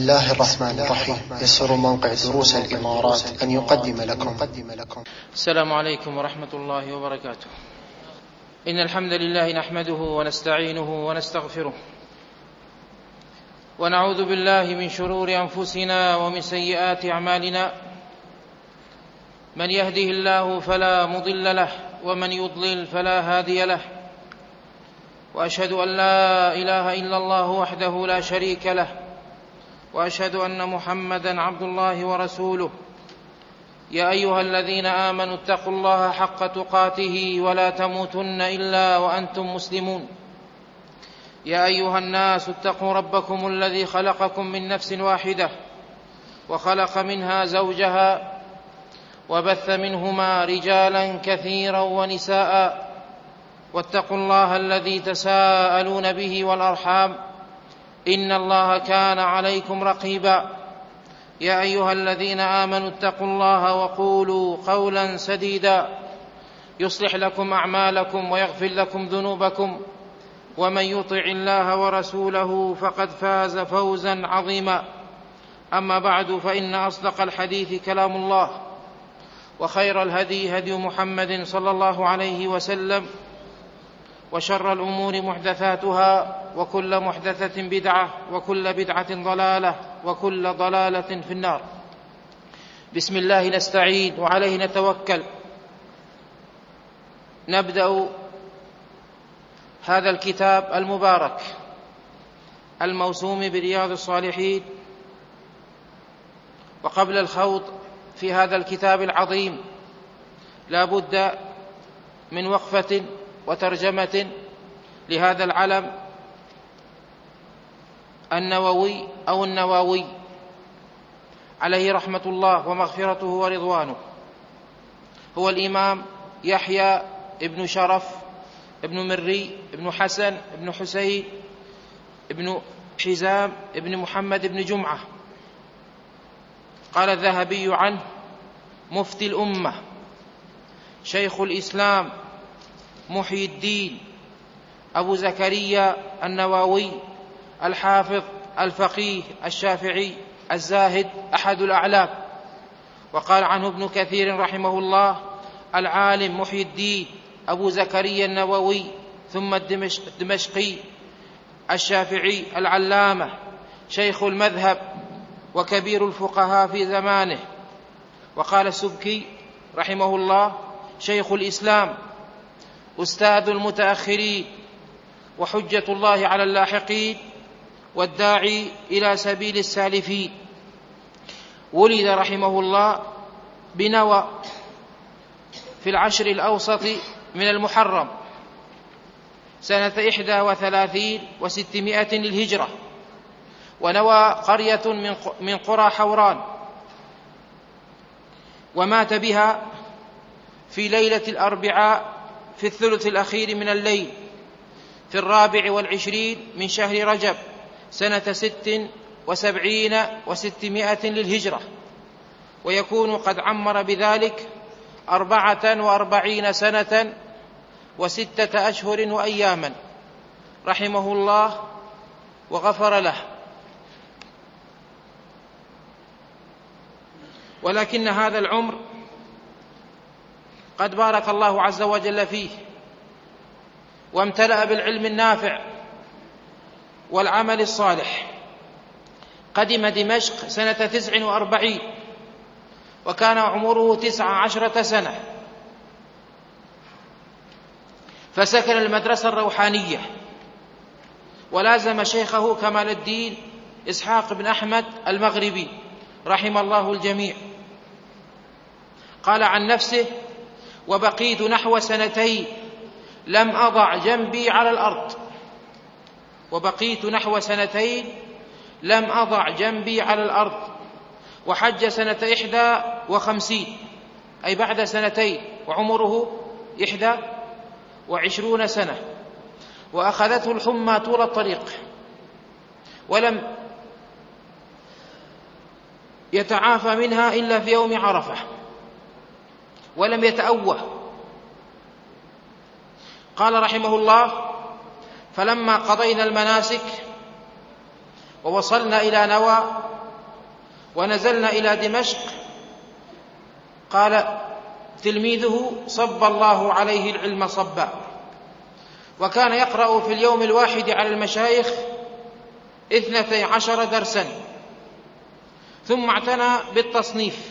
بسم الله الرحمن الرحيم. يسر موقع دروس الإمارات أن يقدم لكم. السلام عليكم ورحمة الله وبركاته. إن الحمد لله نحمده ونستعينه ونستغفره، ونعوذ بالله من شرور أنفسنا ومن سيئات أعمالنا. من يهده الله فلا مضل له، ومن يضلل فلا هادي له. وأشهد أن لا إله إلا الله وحده لا شريك له، وأشهد أن محمدًا عبد الله ورسوله. يا أيها الذين آمنوا اتقوا الله حق تقاته ولا تموتن إلا وأنتم مسلمون. يا أيها الناس اتقوا ربكم الذي خلقكم من نفس واحدة، وخلق منها زوجها، وبث منهما رجالا كثيرا ونساء. واتقوا الله الذي تساءلون به والأرحام، إن الله كان عليكم رقيبا. يا أيها الذين آمنوا اتقوا الله وقولوا قولا سديدا، يصلح لكم أعمالكم ويغفر لكم ذنوبكم، ومن يطع الله ورسوله فقد فاز فوزا عظيما. أما بعد، فإن أصدق الحديث كلام الله، وخير الهدي هدي محمد صلى الله عليه وسلم، وشر الأمور محدثاتها، وكل محدثة بدعة، وكل بدعة ضلالة، وكل ضلالة في النار. بسم الله نستعين وعليه نتوكل. نبدأ هذا الكتاب المبارك الموسوم برياض الصالحين. وقبل الخوض في هذا الكتاب العظيم لا بد من وقفة وترجمة لهذا العلم النووي أو النواوي عليه رحمة الله ومغفرته ورضوانه. هو الإمام يحيى ابن شرف ابن مري ابن حسن ابن حسين ابن حزام ابن محمد ابن جمعة. قال الذهبي عنه: مفتي الأمة، شيخ الإسلام، محي الدين، أبو زكريا النووي، الحافظ الفقيه الشافعي الزاهد، أحد الأعلام. وقال عنه ابن كثير رحمه الله: العالم محي الدين أبو زكريا النووي، ثم الدمشقي الشافعي العلامة، شيخ المذهب وكبير الفقهاء في زمانه. وقال السبكي رحمه الله: شيخ الإسلام، أستاذ المتأخرين، وحجة الله على اللاحقين، والداعي إلى سبيل السالفين. ولد رحمه الله بنوى في العشر الأوسط من المحرم سنة 31 و600 للهجرة، ونوى قرية من قرى حوران، ومات بها في ليلة الأربعاء في الثلث الأخير من الليل في 24 من شهر رجب سنة 76 و600 للهجرة، ويكون قد عمر بذلك 44 سنة و6 أشهر وأياما، رحمه الله وغفر له. ولكن هذا العمر قد بارك الله عز وجل فيه، وامتلأ بالعلم النافع والعمل الصالح. قدم دمشق سنة 49، وكان عمره 19 سنة، فسكن المدرسة الروحانية، ولازم شيخه كمال الدين إسحاق بن أحمد المغربي رحم الله الجميع. قال عن نفسه: وبقيت نحو 2 لم أضع جنبي على الأرض. وبقيت نحو 2 لم أضع جنبي على الأرض. وحج سنة 51، أي بعد 2، وعمره 21 سنة، وأخذته الحمى طول الطريق، ولم يتعافى منها إلا في يوم عرفة، ولم يتأوه. قال رحمه الله: فلما قضينا المناسك ووصلنا إلى نوى ونزلنا إلى دمشق، قال تلميذه: صب الله عليه العلم صبا. وكان يقرأ في اليوم الواحد على المشايخ 12 درسا، ثم اعتنى بالتصنيف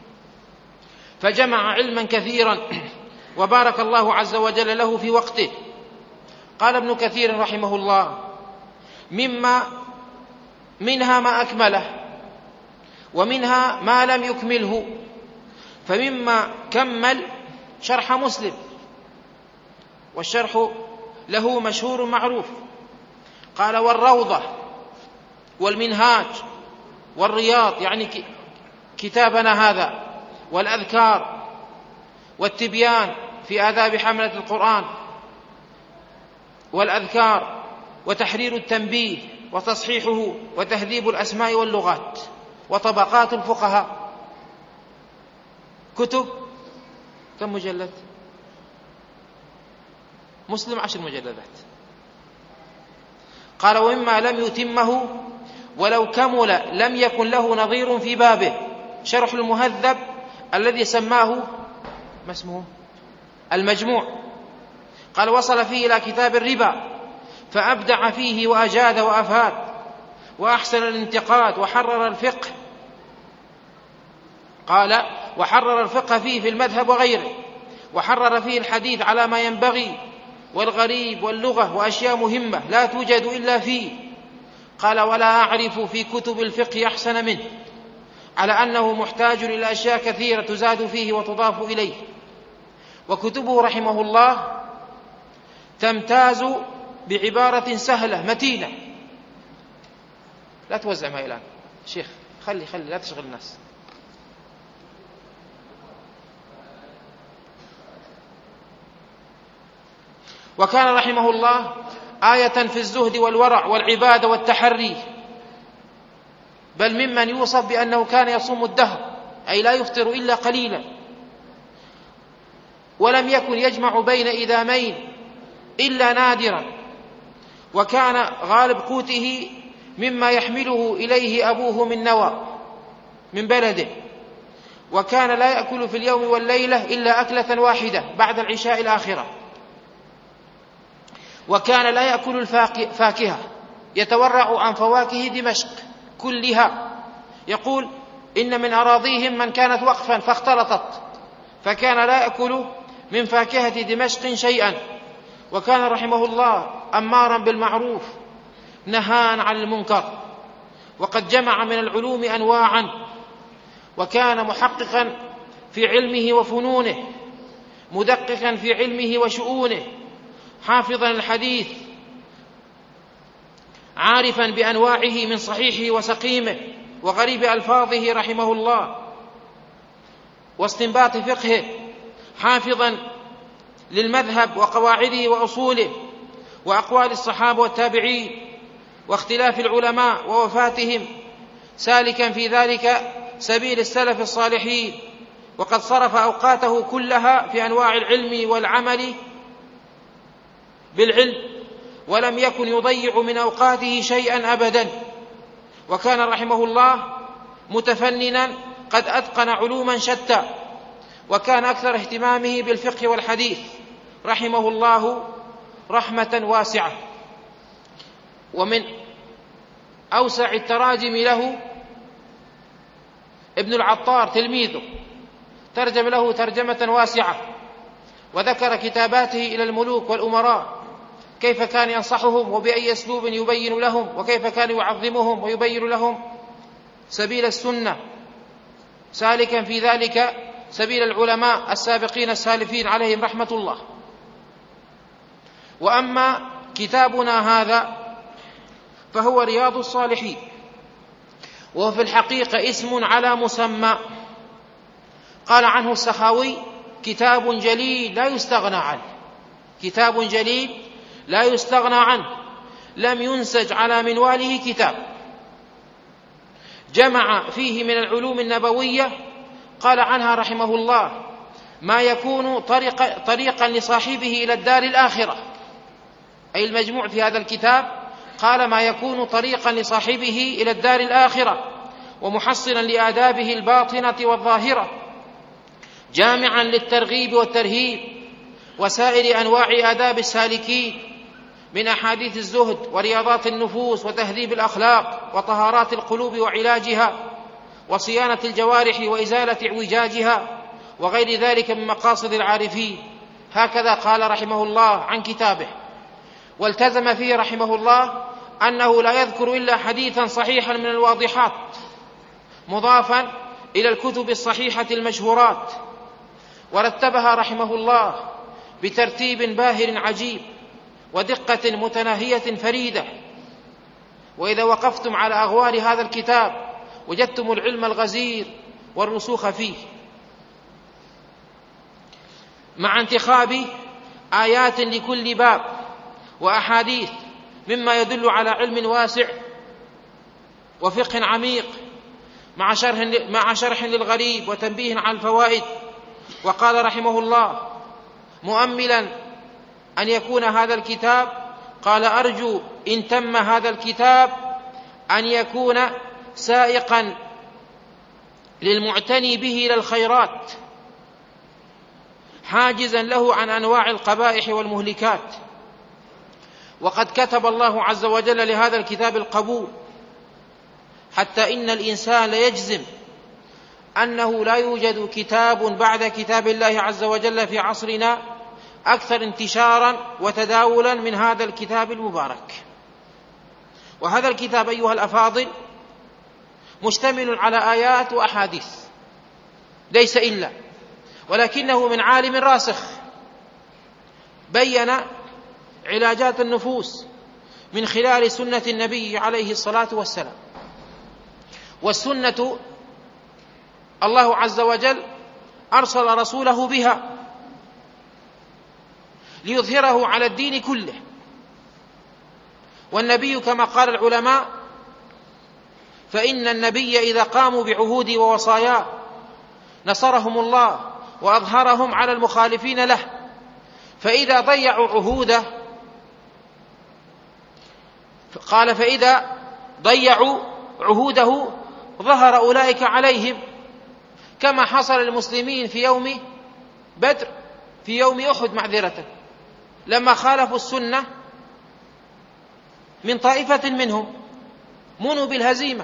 فجمع علما كثيرا وبارك الله عز وجل له في وقته. قال ابن كثير رحمه الله: منها ما أكمله ومنها ما لم يكمله، فمما كمل شرح مسلم، والشرح له مشهور معروف. قال: والروضة والمنهاج والرياض، يعني كتابنا هذا، والأذكار والتبيان في آداب حملة القرآن والأذكار، وتحرير التنبيه وتصحيحه، وتهذيب الأسماء واللغات، وطبقات الفقهاء. كتب كم مجلد؟ مسلم 10 مجلدات. قال: ومما لم يتمه ولو كمل لم يكن له نظير في بابه شرح المهذب الذي سماه، ما اسمه؟ المجموع. قال: وصل فيه إلى كتاب الربا فأبدع فيه وأجاد وأفاد وأحسن الانتقاد وحرر الفقه. قال: وحرر الفقه فيه في المذهب وغيره، وحرر فيه الحديث على ما ينبغي والغريب واللغة وأشياء مهمة لا توجد إلا فيه. قال: ولا أعرف في كتب الفقه أحسن منه، على أنه محتاج إلى أشياء كثيرة تزاد فيه وتضاف إليه. وكتبه رحمه الله تمتاز بعبارة سهلة متينة. لا توزع معي الآن شيخ، خلي لا تشغل الناس. وكان رحمه الله آية في الزهد والورع والعبادة والتحري، بل ممن يوصف بأنه كان يصوم الدهر، أي لا يفطر إلا قليلا، ولم يكن يجمع بين إدامين إلا نادرا، وكان غالب قوته مما يحمله إليه أبوه من نوى من بلده، وكان لا يأكل في اليوم والليلة إلا أكلة واحدة بعد العشاء الآخرة، وكان لا يأكل الفاكهة، يتورع عن فواكه دمشق كلها. يقول: إن من أراضيهم من كانت وقفا فاختلطت، فكان لا يأكل من فاكهة دمشق شيئا. وكان رحمه الله أمارا بالمعروف نهان عن المنكر، وقد جمع من العلوم أنواعا، وكان محققا في علمه وفنونه، مدققا في علمه وشؤونه، حافظا الحديث، عارفا بأنواعه من صحيحه وسقيمه وغريب ألفاظه رحمه الله واستنباط فقهه، حافظا للمذهب وقواعده وأصوله وأقوال الصحابة والتابعين واختلاف العلماء ووفاتهم، سالكا في ذلك سبيل السلف الصالحين، وقد صرف أوقاته كلها في أنواع العلم والعمل بالعلم، ولم يكن يضيع من أوقاته شيئا أبدا. وكان رحمه الله متفننا قد أتقن علوما شتى، وكان أكثر اهتمامه بالفقه والحديث رحمه الله رحمة واسعة. ومن أوسع التراجم له ابن العطار تلميذه، ترجم له ترجمة واسعة، وذكر كتاباته إلى الملوك والأمراء، كيف كان ينصحهم وبأي أسلوب يبين لهم، وكيف كان يعظمهم ويبين لهم سبيل السنة، سالكا في ذلك سبيل العلماء السابقين السالفين عليهم رحمة الله. وأما كتابنا هذا فهو رياض الصالحين، وهو في الحقيقة اسم على مسمى. قال عنه السخاوي: كتاب جليل لا يستغنى عنه، كتاب جليل لا يستغنى عنه، لم ينسج على منواله كتاب، جمع فيه من العلوم النبوية، قال عنها رحمه الله: ما يكون طريقا لصاحبه إلى الدار الآخرة، أي المجموع في هذا الكتاب قال ما يكون طريقا لصاحبه إلى الدار الآخرة، ومحصلا لآدابه الباطنة والظاهرة، جامعا للترغيب والترهيب وسائر أنواع آداب السالكين من أحاديث الزهد ورياضات النفوس وتهذيب الأخلاق وطهارات القلوب وعلاجها وصيانة الجوارح وإزالة اعوجاجها وغير ذلك من مقاصد العارفين. هكذا قال رحمه الله عن كتابه. والتزم فيه رحمه الله أنه لا يذكر إلا حديثا صحيحا من الواضحات مضافا إلى الكتب الصحيحة المشهورات، ورتبها رحمه الله بترتيب باهر عجيب ودقة متناهية فريدة. وإذا وقفتم على أغوار هذا الكتاب وجدتم العلم الغزير والرسوخ فيه، مع انتخاب آيات لكل باب وأحاديث مما يدل على علم واسع وفقه عميق، مع شرح للغريب وتنبيه على الفوائد. وقال رحمه الله مؤملا أن يكون هذا الكتاب، قال أرجو إن تم هذا الكتاب أن يكون سائقا للمعتني به إلى الخيرات، حاجزا له عن أنواع القبائح والمهلكات. وقد كتب الله عز وجل لهذا الكتاب القبول، حتى إن الإنسان ليجزم أنه لا يوجد كتاب بعد كتاب الله عز وجل في عصرنا أكثر انتشارا وتداولا من هذا الكتاب المبارك. وهذا الكتاب أيها الأفاضل مشتمل على آيات وأحاديث ليس إلا، ولكنه من عالم راسخ بين علاجات النفوس من خلال سنة النبي عليه الصلاة والسلام. والسنة الله عز وجل أرسل رسوله بها ليظهره على الدين كله. والنبي كما قال العلماء فإن النبي إذا قاموا بعهود ووصاياه نصرهم الله وأظهرهم على المخالفين له، فإذا ضيعوا عهوده قال فإذا ضيعوا عهوده ظهر أولئك عليهم، كما حصل للمسلمين في يوم بدر، في يوم أحد معذرة، لما خالفوا السنة من طائفة منهم منوا بالهزيمة.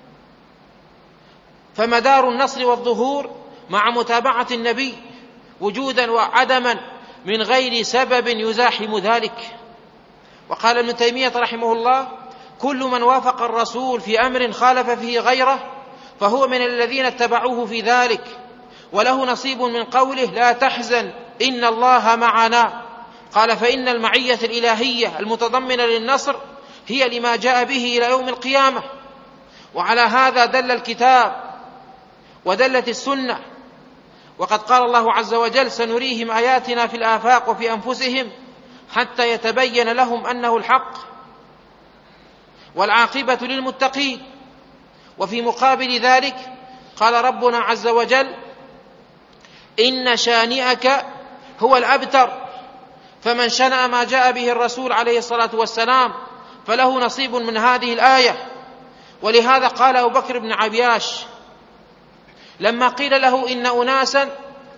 فمدار النصر والظهور مع متابعة النبي وجودا وعدما من غير سبب يزاحم ذلك. وقال ابن تيمية رحمه الله كل من وافق الرسول في أمر خالف فيه غيره فهو من الذين اتبعوه في ذلك، وله نصيب من قوله لا تحزن إن الله معنا. قال فإن المعية الإلهية المتضمنة للنصر هي لما جاء به إلى يوم القيامة. وعلى هذا دل الكتاب ودلت السنة. وقد قال الله عز وجل سنريهم آياتنا في الآفاق وفي أنفسهم حتى يتبين لهم أنه الحق والعاقبة للمتقين. وفي مقابل ذلك قال ربنا عز وجل إن شانئك هو الأبتر، فمن شنأ ما جاء به الرسول عليه الصلاة والسلام فله نصيب من هذه الآية. ولهذا قال أبو بكر بن عبياش لما قيل له إن أناسا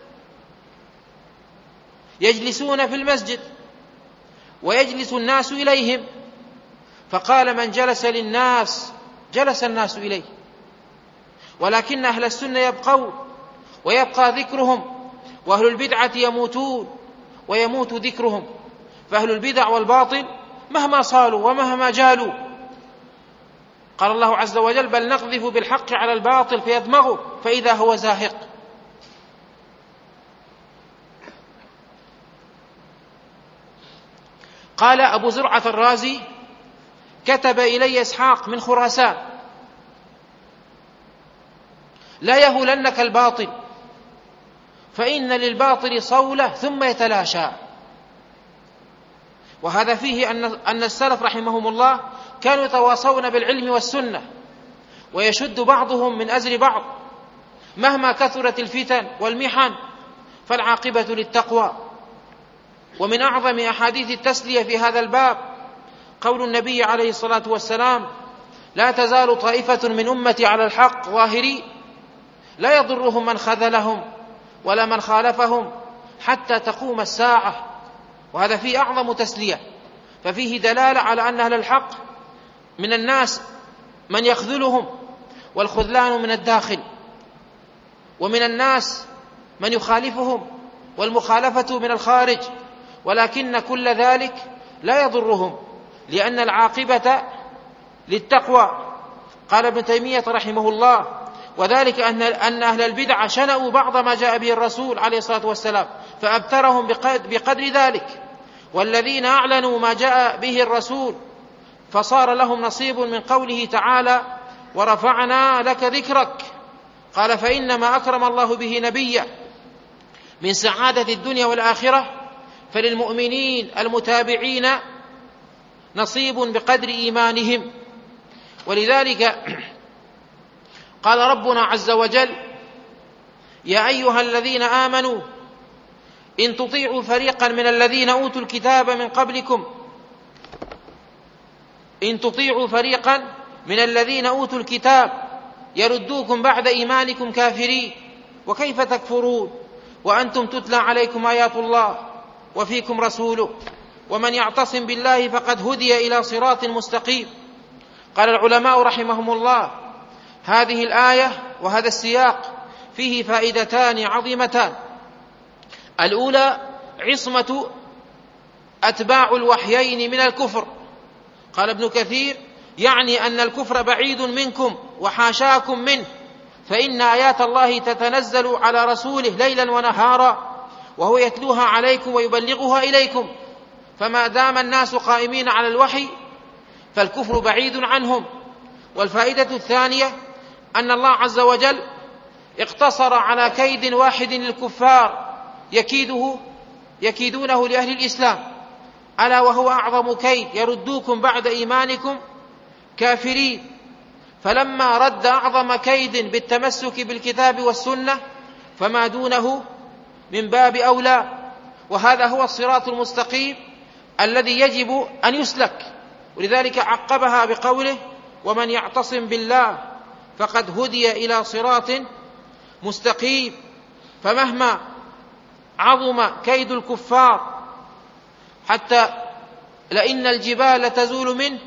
يجلسون في المسجد ويجلس الناس إليهم، فقال من جلس للناس جلس الناس إليه، ولكن أهل السنة يبقون ويبقى ذكرهم، وأهل البدعة يموتون ويموت ذكرهم. فأهل البدع والباطل مهما صالوا ومهما جالوا، قال الله عز وجل بل نقذف بالحق على الباطل فيدمغه فإذا هو زاهق. قال أبو زرعة الرازي كتب إلي إسحاق من خراسان لا يهولنك الباطل فإن للباطل صولة ثم يتلاشى. وهذا فيه أن السلف رحمهم الله كانوا يتواصون بالعلم والسنة ويشد بعضهم من أزر بعض مهما كثرت الفتن والمحن، فالعاقبة للتقوى. ومن أعظم أحاديث التسلية في هذا الباب قول النبي عليه الصلاة والسلام لا تزال طائفة من أمتي على الحق ظاهرين لا يضرهم من خذلهم ولا من خالفهم حتى تقوم الساعة. وهذا فيه أعظم تسلية، ففيه دلالة على أن أهل الحق من الناس من يخذلهم والخذلان من الداخل، ومن الناس من يخالفهم والمخالفة من الخارج، ولكن كل ذلك لا يضرهم لأن العاقبة للتقوى. قال ابن تيمية رحمه الله: وذلك أن أهل البدع شنأوا بعض ما جاء به الرسول عليه الصلاة والسلام فأبترهم بقدر ذلك، والذين أعلنوا ما جاء به الرسول فصار لهم نصيب من قوله تعالى: ورفعنا لك ذكرك. قال: فإنما أكرم الله به نبيه من سعادة الدنيا والآخرة، فللمؤمنين المتابعين نصيب بقدر إيمانهم. ولذلك قال ربنا عز وجل: يا أيها الذين آمنوا إن تطيعوا فريقا من الذين أوتوا الكتاب من قبلكم إن تطيعوا فريقا من الذين أوتوا الكتاب يردوكم بعد إيمانكم كافرين وكيف تكفرون وأنتم تتلى عليكم آيات الله وفيكم رسوله ومن يعتصم بالله فقد هدي إلى صراط مستقيم. قال العلماء رحمهم الله: هذه الآية وهذا السياق فيه فائدتان عظيمتان. الأولى عصمة أتباع الوحيين من الكفر. قال ابن كثير: يعني أن الكفر بعيد منكم وحاشاكم منه، فإن آيات الله تتنزل على رسوله ليلا ونهارا وهو يتلوها عليكم ويبلغها إليكم، فما دام الناس قائمين على الوحي فالكفر بعيد عنهم. والفائدة الثانية أن الله عز وجل اقتصر على كيد واحد للكفار يكيدونه لأهل الإسلام، ألا وهو أعظم كيد: يردوكم بعد إيمانكم كافرين. فلما رد أعظم كيد بالتمسك بالكتاب والسنة فما دونه من باب أولى، وهذا هو الصراط المستقيم الذي يجب أن يسلك. ولذلك عقبها بقوله: ومن يعتصم بالله فقد هدي إلى صراط مستقيم. فمهما عظم كيد الكفار حتى لئن الجبال تزول منه،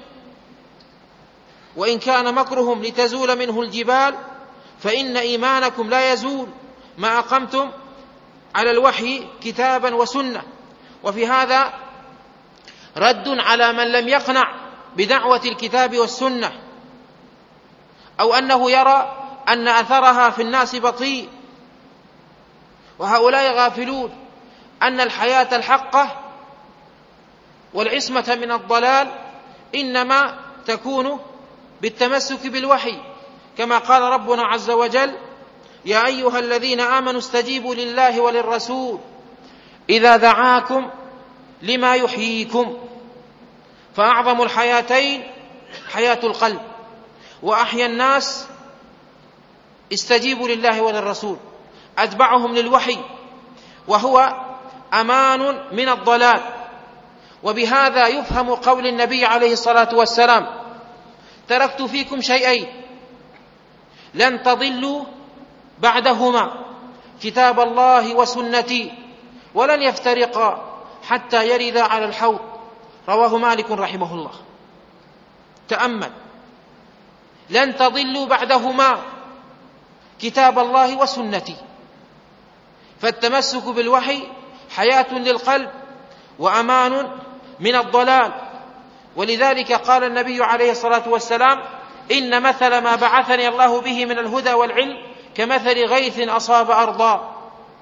وإن كان مكرهم لتزول منه الجبال، فإن إيمانكم لا يزول ما أقمتم على الوحي كتابا وسنة. وفي هذا رد على من لم يقنع بدعوة الكتاب والسنة، أو أنه يرى أن أثرها في الناس بطيء. وهؤلاء غافلون أن الحياة الحقة والعصمة من الضلال إنما تكون بالتمسك بالوحي، كما قال ربنا عز وجل: يا أيها الذين آمنوا استجيبوا لله وللرسول إذا دعاكم لما يحييكم. فأعظم الحياتين حياة القلب، وأحيا الناس استجيبوا لله وللرسول، أتبعهم للوحي، وهو أمان من الضلال. وبهذا يفهم قول النبي عليه الصلاة والسلام: تركت فيكم شيئين لن تضلوا بعدهما، كتاب الله وسنتي، ولن يفترقا حتى يردا على الحوض. رواه مالك رحمه الله. تأمل: لن تضلوا بعدهما، كتاب الله وسنتي. فالتمسك بالوحي حياة للقلب وأمان من الضلال. ولذلك قال النبي عليه الصلاة والسلام: إن مثل ما بعثني الله به من الهدى والعلم كمثل غيث أصاب أرضا.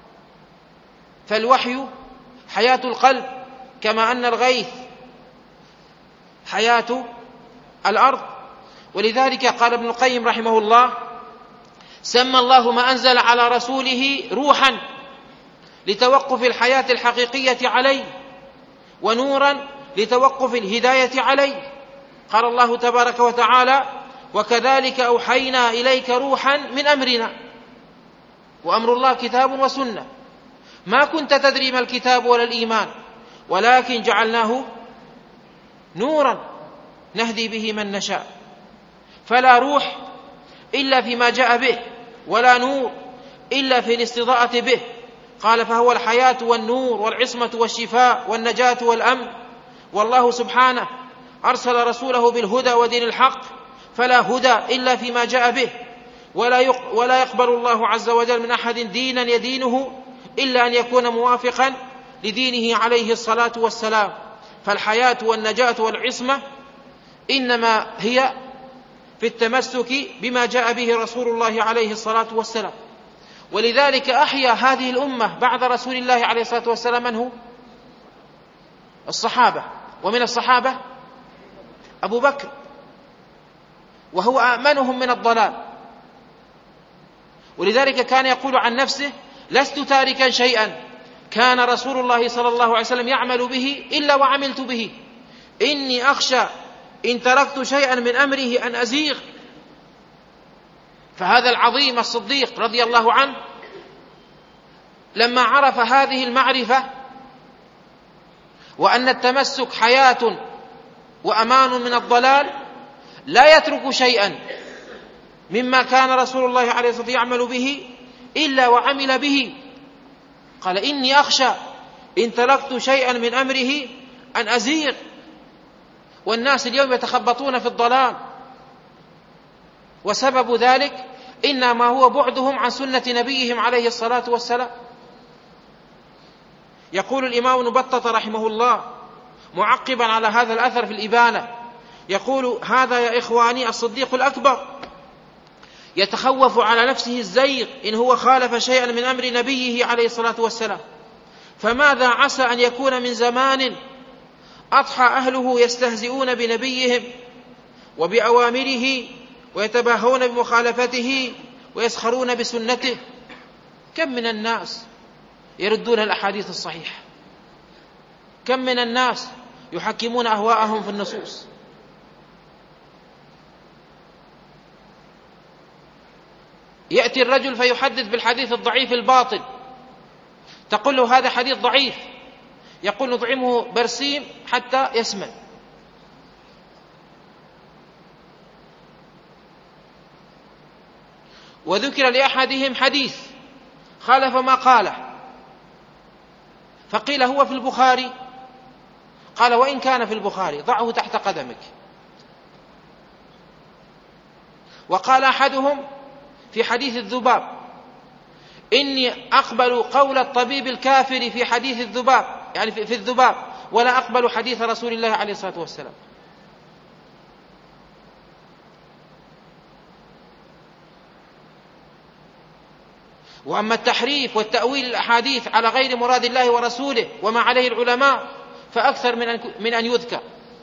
فالوحي حياة القلب، كما أن الغيث حياة الأرض. ولذلك قال ابن القيم رحمه الله: سمى الله ما أنزل على رسوله روحا لتوقف الحياة الحقيقية عليه، ونورا لتوقف الهداية عليه. قال الله تبارك وتعالى: وكذلك أوحينا إليك روحا من أمرنا. وأمر الله كتاب وسنة، ما كنت تدري ما الكتاب ولا الإيمان ولكن جعلناه نورا نهدي به من نشاء. فلا روح إلا فيما جاء به، ولا نور إلا في الاستضاءة به. قال: فهو الحياة والنور والعصمة والشفاء والنجاة والأمن. والله سبحانه أرسل رسوله بالهدى ودين الحق، فلا هدى إلا فيما جاء به، ولا يقبل الله عز وجل من أحد دينا يدينه إلا أن يكون موافقا لدينه عليه الصلاة والسلام. فالحياة والنجاة والعصمة إنما هي في التمسك بما جاء به رسول الله عليه الصلاة والسلام. ولذلك أحيا هذه الأمة بعد رسول الله عليه الصلاة والسلام من هو؟ الصحابة. ومن الصحابة أبو بكر، وهو آمنهم من الضلال. ولذلك كان يقول عن نفسه: لست تاركا شيئا كان رسول الله صلى الله عليه وسلم يعمل به إلا وعملت به، إني أخشى إن تركت شيئا من أمره أن أزيغ. فهذا العظيم الصديق رضي الله عنه لما عرف هذه المعرفة، وأن التمسك حياة وأمان من الضلال، لا يترك شيئا مما كان رسول الله عليه الصلاة والسلام يعمل به إلا وعمل به. قال: إني أخشى إن تركت شيئا من أمره أن أزيغ. والناس اليوم يتخبطون في الضلال، وسبب ذلك إنما هو بعدهم عن سنة نبيهم عليه الصلاة والسلام. يقول الإمام ابن بطة رحمه الله معقبا على هذا الأثر في الإبانة، يقول: هذا يا إخواني الصديق الأكبر يتخوف على نفسه الزيغ إن هو خالف شيئا من أمر نبيه عليه الصلاة والسلام. فماذا عسى أن يكون من زمان أضحى أهله يستهزئون بنبيهم وبأوامره ويتباهون بمخالفته ويسخرون بسنته. كم من الناس يردون الأحاديث الصحيحة، كم من الناس يحكمون أهواءهم في النصوص. يأتي الرجل فيحدث بالحديث الضعيف الباطل، تقول له: هذا حديث ضعيف، يقول: نطعمه برسيم حتى يسمن. وذكر لأحدهم حديث خالف ما قاله، فقيل: هو في البخاري؟ قال: وإن كان في البخاري ضعه تحت قدمك. وقال أحدهم في حديث الذباب: إني أقبل قول الطبيب الكافر في حديث الذباب، يعني في الذباب، ولا أقبل حديث رسول الله عليه الصلاة والسلام. وأما التحريف والتأويل الأحاديث على غير مراد الله ورسوله وما عليه العلماء فأكثر من أن يذكر.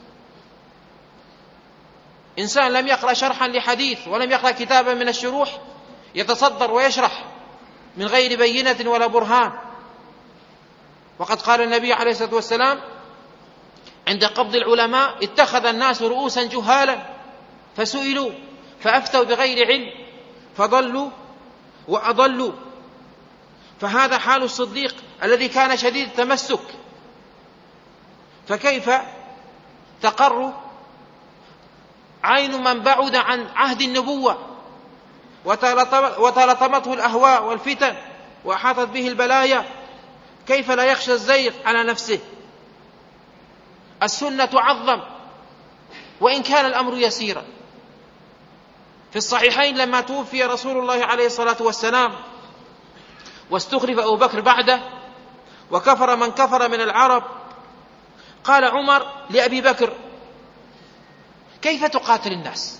إنسان لم يقرأ شرحا لحديث ولم يقرأ كتابا من الشروح يتصدر ويشرح من غير بينة ولا برهان. وقد قال النبي عليه الصلاة والسلام عند قبض العلماء: اتخذ الناس رؤوسا جهالا فسئلوا فأفتوا بغير علم فضلوا وأضلوا. فهذا حال الصديق الذي كان شديد التمسك، فكيف تقر عين من بعد عن عهد النبوة وتلطمته الأهواء والفتن وأحاطت به البلايا؟ كيف لا يخشى الزيغ على نفسه؟ السنة تعظم وإن كان الأمر يسيرا. في الصحيحين لما توفي رسول الله عليه الصلاة والسلام واستخلف أبو بكر بعده وكفر من كفر من العرب، قال عمر لأبي بكر: كيف تقاتل الناس؟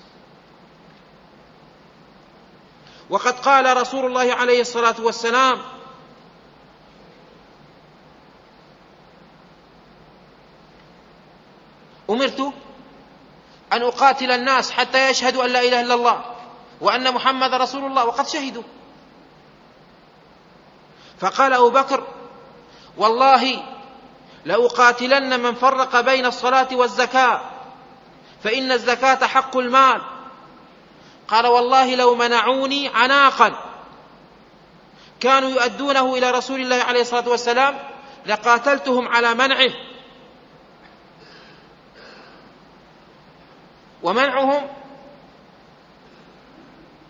وقد قال رسول الله عليه الصلاة والسلام: أمرت أن أقاتل الناس حتى يشهدوا أن لا إله إلا الله وأن محمد رسول الله، وقد شهدوا. فقال أبو بكر: والله لأقاتلن من فرق بين الصلاة والزكاة، فإن الزكاة حق المال. قال: والله لو منعوني عناقا كانوا يؤدونه إلى رسول الله عليه الصلاة والسلام لقاتلتهم على منعه. ومنعهم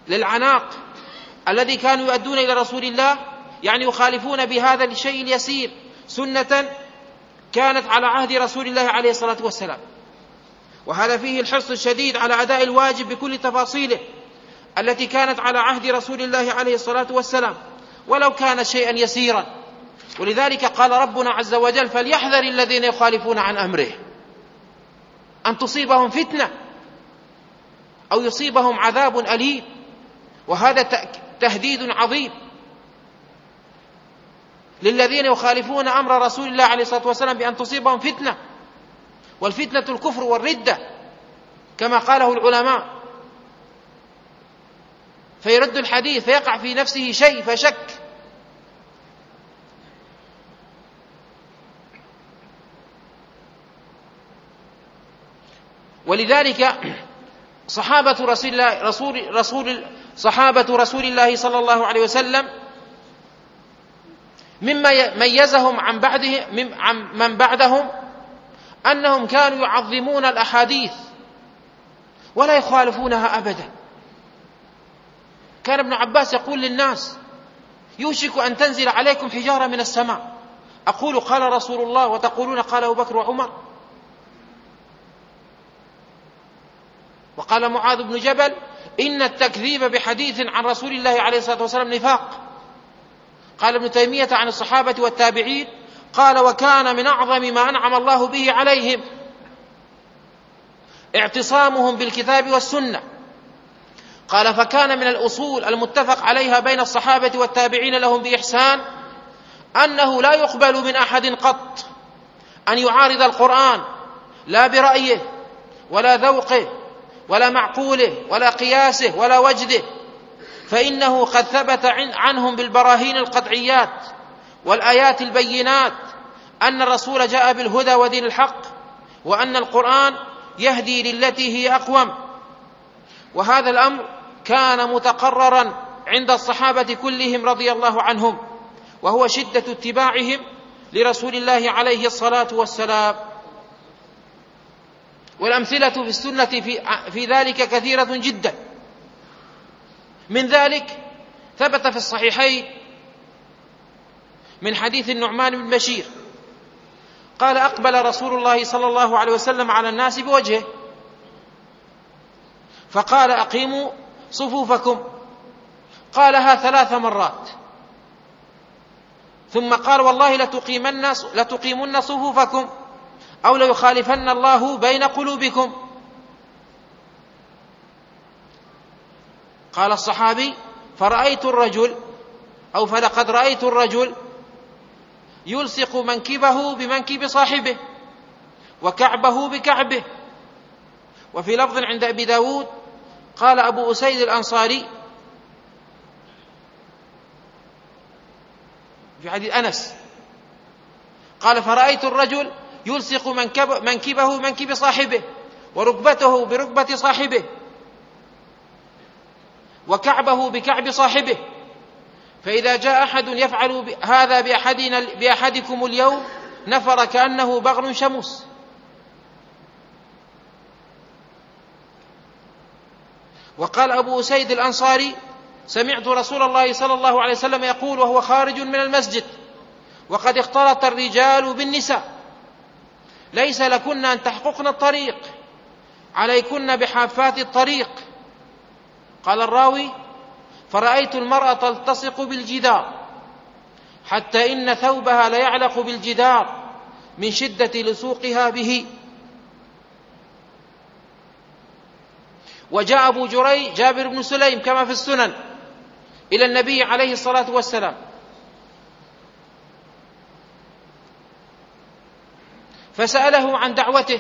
للعناق الذي كانوا يؤدون إلى رسول الله، يعني يخالفون بهذا الشيء اليسير سنة كانت على عهد رسول الله عليه الصلاة والسلام. وهذا فيه الحرص الشديد على أداء الواجب بكل تفاصيله التي كانت على عهد رسول الله عليه الصلاة والسلام ولو كان شيئا يسيرا. ولذلك قال ربنا عز وجل: فليحذر الذين يخالفون عن أمره أن تصيبهم فتنة أو يصيبهم عذاب أليم. وهذا تهديد عظيم للذين يخالفون أمر رسول الله عليه الصلاة والسلام بأن تصيبهم فتنة، والفتنة الكفر والردة كما قاله العلماء، فيرد الحديث فيقع في نفسه شيء فشك. ولذلك صحابة رسول الله صلى الله عليه وسلم مما ميزهم عن من بعدهم أنهم كانوا يعظمون الأحاديث ولا يخالفونها أبدا. كان ابن عباس يقول للناس: يوشك أن تنزل عليكم حجارة من السماء، أقول قال رسول الله وتقولون قال أبو بكر وعمر. وقال معاذ بن جبل: إن التكذيب بحديث عن رسول الله عليه الصلاة والسلام نفاق. قال ابن تيمية عن الصحابة والتابعين: قال: وكان من أعظم ما أنعم الله به عليهم اعتصامهم بالكتاب والسنة. قال: فكان من الأصول المتفق عليها بين الصحابة والتابعين لهم بإحسان أنه لا يقبل من أحد قط أن يعارض القرآن، لا برأيه ولا ذوقه ولا معقوله ولا قياسه ولا وجده، فإنه قد ثبت عنهم بالبراهين القطعيات والآيات البينات أن الرسول جاء بالهدى ودين الحق، وأن القرآن يهدي للتي هي أقوم. وهذا الأمر كان متقررا عند الصحابة كلهم رضي الله عنهم، وهو شدة اتباعهم لرسول الله عليه الصلاة والسلام. والأمثلة في السنة في ذلك كثيرة جدا. من ذلك ثبت في الصحيحين من حديث النعمان بن بشير قال: أقبل رسول الله صلى الله عليه وسلم على الناس بوجهه فقال: أقيموا صفوفكم. قالها 3 مرات، ثم قال: والله لتقيمن صفوفكم أو ليخالفن الله بين قلوبكم. قال الصحابي: فلقد رأيت الرجل يلصق منكبه بمنكب صاحبه وكعبه بكعبه. وفي لفظ عند أبي داود قال أبو أسيد الأنصاري في حديث أنس قال: فرأيت الرجل يلصق منكبه بمنكب صاحبه وركبته بركبة صاحبه وكعبه بكعب صاحبه، فإذا جاء أحد يفعل هذا بأحدكم اليوم نفر كأنه بغل شمس. وقال أبو أسيد الأنصاري: سمعت رسول الله صلى الله عليه وسلم يقول وهو خارج من المسجد: وقد اختلط الرجال بالنساء، ليس لكن أن تحققن الطريق، عليكن بحافات الطريق. قال الراوي: فرأيت المرأة تلتصق بالجدار حتى إن ثوبها ليعلق بالجدار من شدة لصوقها به. وجاء أبو جريج جابر بن سليم كما في السنن إلى النبي عليه الصلاة والسلام فسأله عن دعوته،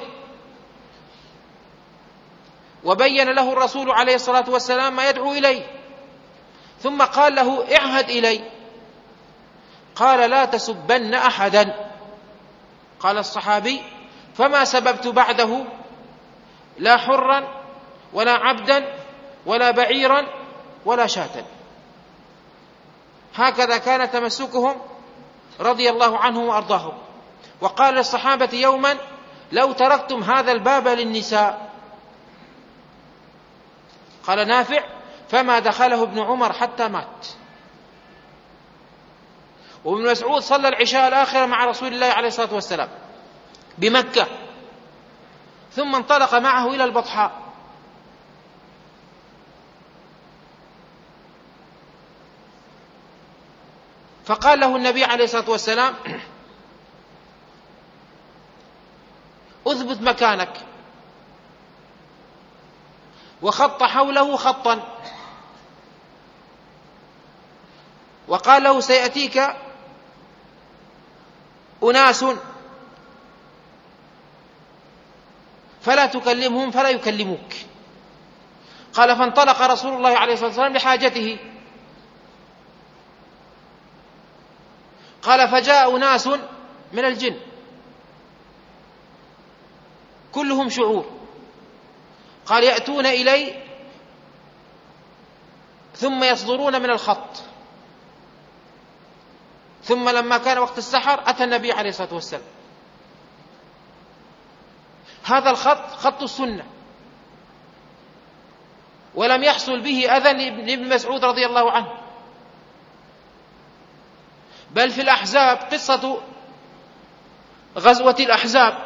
وبين له الرسول عليه الصلاة والسلام ما يدعو إليه، ثم قال له: اعهد إلي. قال: لا تسبن أحدا. قال الصحابي: فما سببت بعده لا حرا ولا عبدا ولا بعيرا ولا شاة. هكذا كان تمسكهم رضي الله عنهم وأرضاهم. وقال للصحابة يوما: لو تركتم هذا الباب للنساء. قال نافع: فما دخله ابن عمر حتى مات. وابن مسعود صلى العشاء الآخرة مع رسول الله عليه الصلاة والسلام بمكة، ثم انطلق معه إلى البطحاء، فقال له النبي عليه الصلاة والسلام: اثبت مكانك، وخط حوله خطا، وقال له: سيأتيك أناس فلا تكلمهم فلا يكلموك. قال: فانطلق رسول الله عليه الصلاة والسلام لحاجته. قال: فجاء أناس من الجن كلهم شعور، قال: يأتون إلي ثم يصدرون من الخط، ثم لما كان وقت السحر أتى النبي عليه الصلاة والسلام. هذا الخط خط السنة، ولم يحصل به أذى لابن مسعود رضي الله عنه. بل في الأحزاب، قصة غزوة الأحزاب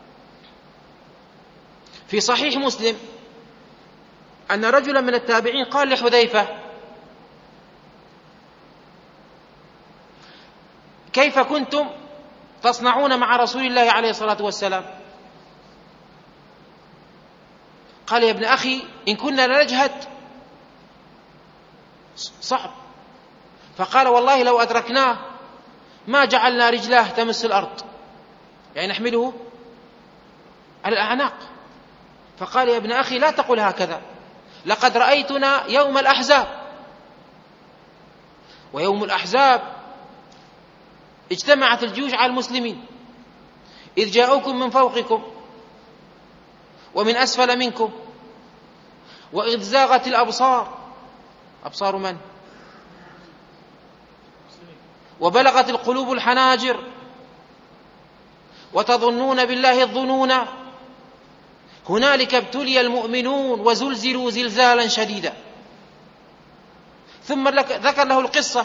في صحيح مسلم، أن رجلا من التابعين قال لحذيفة: كيف كنتم تصنعون مع رسول الله عليه الصلاة والسلام؟ قال: يا ابن أخي، إن كنا لنجهد صعب. فقال: والله لو أدركناه ما جعلنا رجلاه تمس الأرض، يعني نحمله على الأعناق. فقال: يا ابن أخي، لا تقل هكذا، لقد رأيتنا يوم الأحزاب، ويوم الأحزاب اجتمعت الجيوش على المسلمين، إذ جاءوكم من فوقكم ومن أسفل منكم، وإذ زاغت الأبصار، أبصار من؟ وبلغت القلوب الحناجر، وتظنون بالله الظنون، هنالك ابتلي المؤمنون وزلزلوا زلزالا شديدا. ثم ذكر له القصة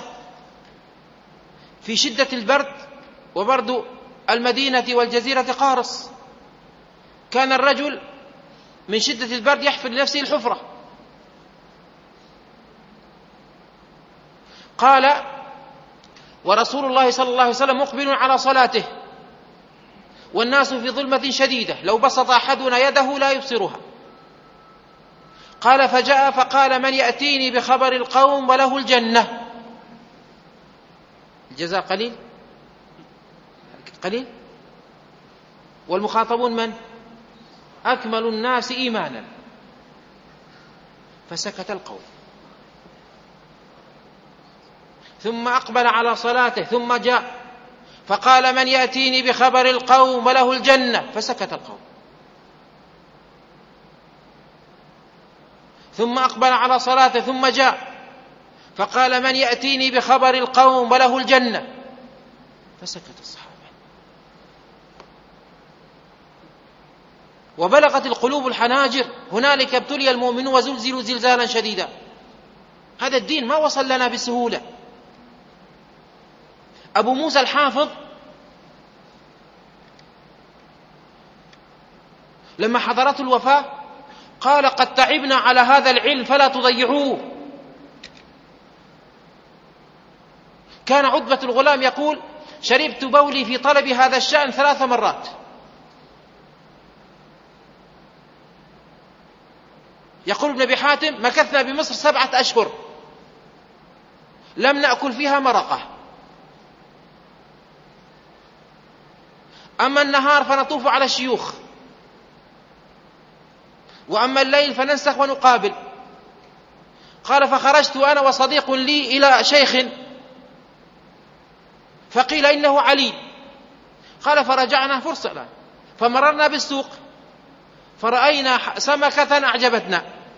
في شدة البرد، وبرد المدينة والجزيرة قارص، كان الرجل من شدة البرد يحفر لنفسه الحفرة. قال: ورسول الله صلى الله عليه وسلم مقبل على صلاته، والناس في ظلمة شديدة، لو بسط أحدنا يده لا يبصرها. قال: فجاء فقال: من يأتيني بخبر القوم وله الجنة؟ الجزاء قليل قليل، والمخاطبون من؟ أكمل الناس إيمانا. فسكت القوم، ثم أقبل على صلاته، ثم جاء فقال: من يأتيني بخبر القوم وله الجنة؟ فسكت القوم. ثم أقبل على صلاته، ثم جاء فقال: من يأتيني بخبر القوم وله الجنة؟ فسكت الصحابة. وبلغت القلوب الحناجر، هنالك ابتلي المؤمنون وزلزلوا زلزالا شديدا. هذا الدين ما وصل لنا بسهولة. أبو موسى الحافظ لما حضرته الوفاة قال: قد تعبنا على هذا العلم فلا تضيعوه. كان عتبة الغلام يقول: شربت بولي في طلب هذا الشأن 3 مرات. يقول ابن أبي حاتم: مكثنا بمصر 7 أشهر لم نأكل فيها مرقة. أما النهار فنطوف على الشيوخ، وأما الليل فننسخ ونقابل. قال: فخرجت أنا وصديق لي إلى شيخ فقيل إنه علي. قال: فرجعنا فرسلا، فمررنا بالسوق فرأينا سمكة أعجبتنا.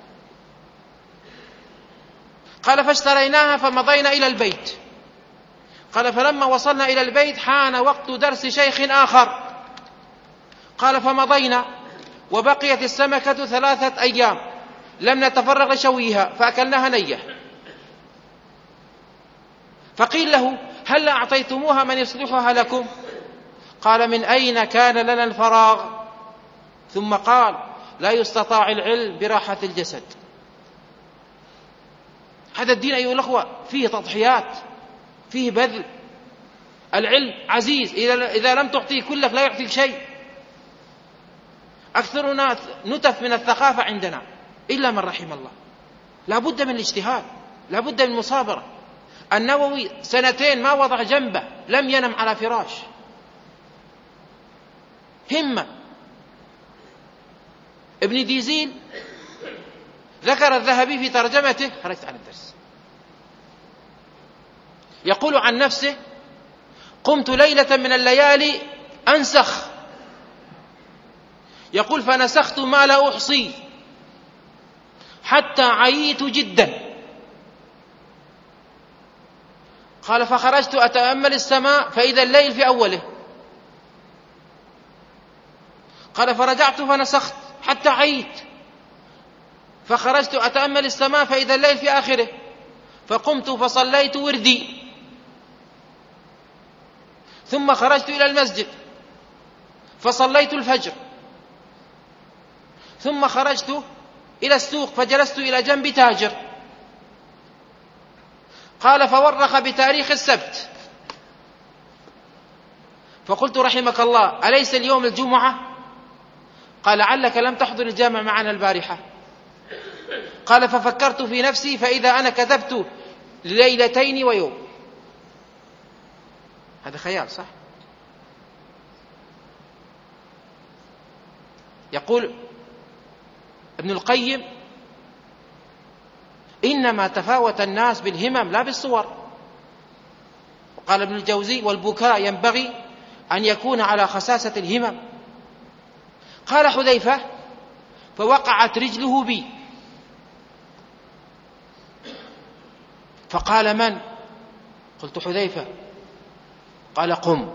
قال: فاشتريناها فمضينا إلى البيت. قال: فلما وصلنا إلى البيت حان وقت درس شيخ آخر. قال: فمضينا وبقيت السمكة 3 أيام، لم نتفرغ لشويها فأكلناها نية. فقيل له: هل أعطيتموها من يصلحها لكم؟ قال: من أين كان لنا الفراغ؟ ثم قال: لا يستطاع العلم براحة الجسد. هذا الدين أيها الأخوة فيه تضحيات، فيه بذل. العلم عزيز، إذا لم تعطيه كلك لا يعطيك شيء. أكثرنا نتف من الثقافة عندنا إلا من رحم الله. لا بد من الاجتهاد، لا بد من المصابرة. النووي 2 ما وضع جنبه، لم ينم على فراش، همة. ابن ديزيل ذكر الذهبي في ترجمته، خرجت عن الدرس، يقول عن نفسه: قمت ليلة من الليالي أنسخ، يقول: فنسخت ما لا أحصي حتى عييت جدا. قال: فخرجت أتأمل السماء فإذا الليل في أوله. قال: فرجعت فنسخت حتى عييت، فخرجت أتأمل السماء فإذا الليل في آخره، فقمت فصليت وردي، ثم خرجت إلى المسجد فصليت الفجر، ثم خرجت إلى السوق فجلست إلى جنب تاجر. قال: فورخ بتاريخ السبت، فقلت: رحمك الله، أليس اليوم الجمعة؟ قال: لعلك لم تحضر الجامع معنا البارحة. قال: ففكرت في نفسي فإذا أنا كتبت ليلتين ويوم. هذا خيال صح؟ يقول ابن القيم: إنما تفاوت الناس بالهمم لا بالصور. وقال ابن الجوزي: والبكاء ينبغي أن يكون على خساسة الهمم. قال حذيفة: فوقعت رجله بي، فقال: من؟ قلت: حذيفة. قال: قم.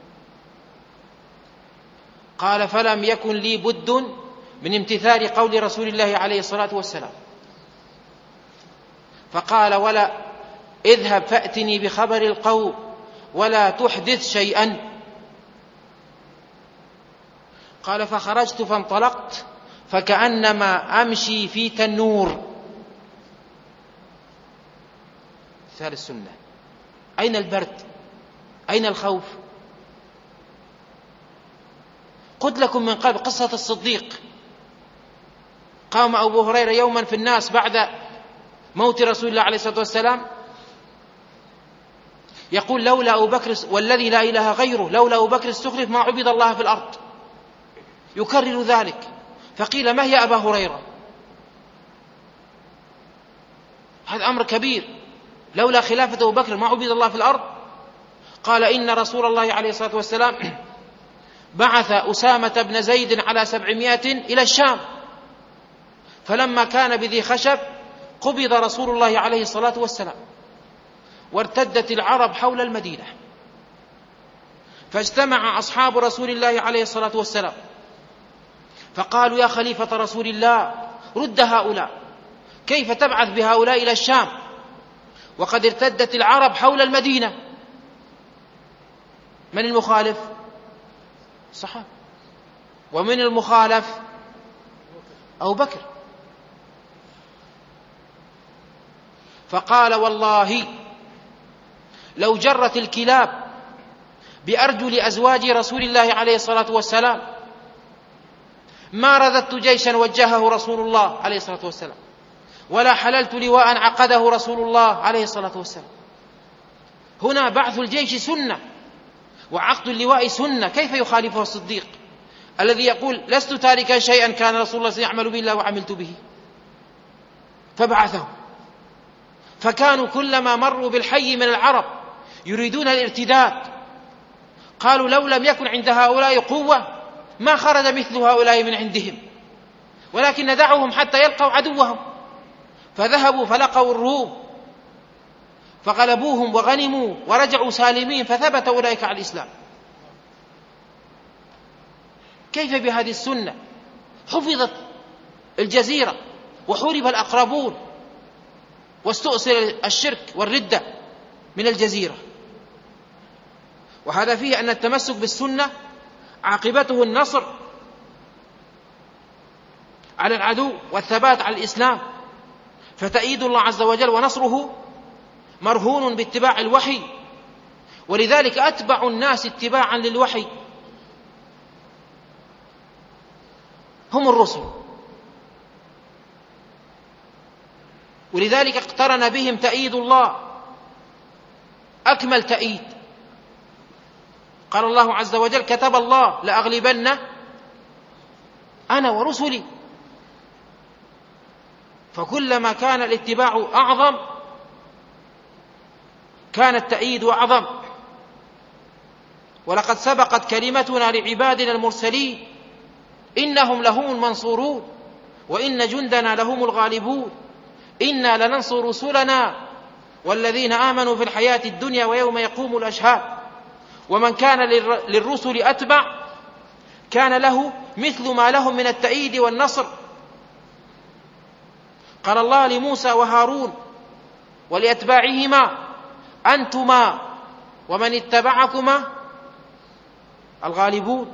قال: فلم يكن لي بد من امتثال قول رسول الله عليه الصلاة والسلام، فقال: ولا اذهب فأتني بخبر القوم ولا تحدث شيئا. قال: فخرجت فانطلقت فكأنما أمشي في تنور. مثال السنة. أين البرد؟ أين الخوف؟ قد لكم من قبل قصة الصديق. قام أبو هريرة يوما في الناس بعد موت رسول الله عليه الصلاة والسلام يقول: لولا أبو بكر والذي لا إله غيره لولا أبو بكر استخلف ما عبد الله في الأرض، يكرر ذلك. فقيل: ما هي أبا هريرة؟ هذا أمر كبير، لولا خلافة أبو بكر ما عبد الله في الأرض. قال: إن رسول الله عليه الصلاة والسلام بعث أسامة بن زيد على 700 إلى الشام، فلما كان بذي خشب قبض رسول الله عليه الصلاة والسلام، وارتدت العرب حول المدينة، فاجتمع أصحاب رسول الله عليه الصلاة والسلام فقالوا: يا خليفة رسول الله، رد هؤلاء، كيف تبعث بهؤلاء إلى الشام وقد ارتدت العرب حول المدينة؟ من المخالف؟ الصحابة. ومن المخالف؟ أبو بكر. فقال: والله لو جرت الكلاب بأرجل أزواج رسول الله عليه الصلاة والسلام ما رذت جيشا وجهه رسول الله عليه الصلاة والسلام، ولا حللت لواء عقده رسول الله عليه الصلاة والسلام. هنا بعث الجيش سنة وعقد اللواء سنة، كيف يخالفه الصديق الذي يقول: لست تاركا شيئا كان رسول الله يعمل به الله وعملت به؟ فبعثه. فكانوا كلما مروا بالحي من العرب يريدون الارتداد، قالوا: لو لم يكن عند هؤلاء قوة ما خرج مثل هؤلاء من عندهم، ولكن دعوهم حتى يلقوا عدوهم. فذهبوا فلقوا الروم فغلبوهم وغنموا ورجعوا سالمين، فثبت أولئك على الإسلام. كيف بهذه السنة؟ حفظت الجزيرة، وحورب الأقربون واستؤصل الشرك والردة من الجزيرة. وهذا فيه أن التمسك بالسنة عاقبته النصر على العدو والثبات على الإسلام، فتأييد الله عز وجل ونصره مرهون باتباع الوحي، ولذلك أتبع الناس اتباعا للوحي هم الرسل، ولذلك اقترن بهم تأييد الله أكمل تأييد. قال الله عز وجل: كتب الله لأغلبن أنا ورسلي. فكلما كان الاتباع أعظم كان التأييد أعظم. ولقد سبقت كلمتنا لعبادنا المرسلين إنهم لهم المنصورون وإن جندنا لهم الغالبون إنا لننصر رسلنا والذين آمنوا في الحياة الدنيا ويوم يقوم الأشهاد. ومن كان للرسل أتبع كان له مثل ما لهم من التأييد والنصر. قال الله لموسى وهارون ولأتباعهما: أنتما ومن اتبعكما الغالبون.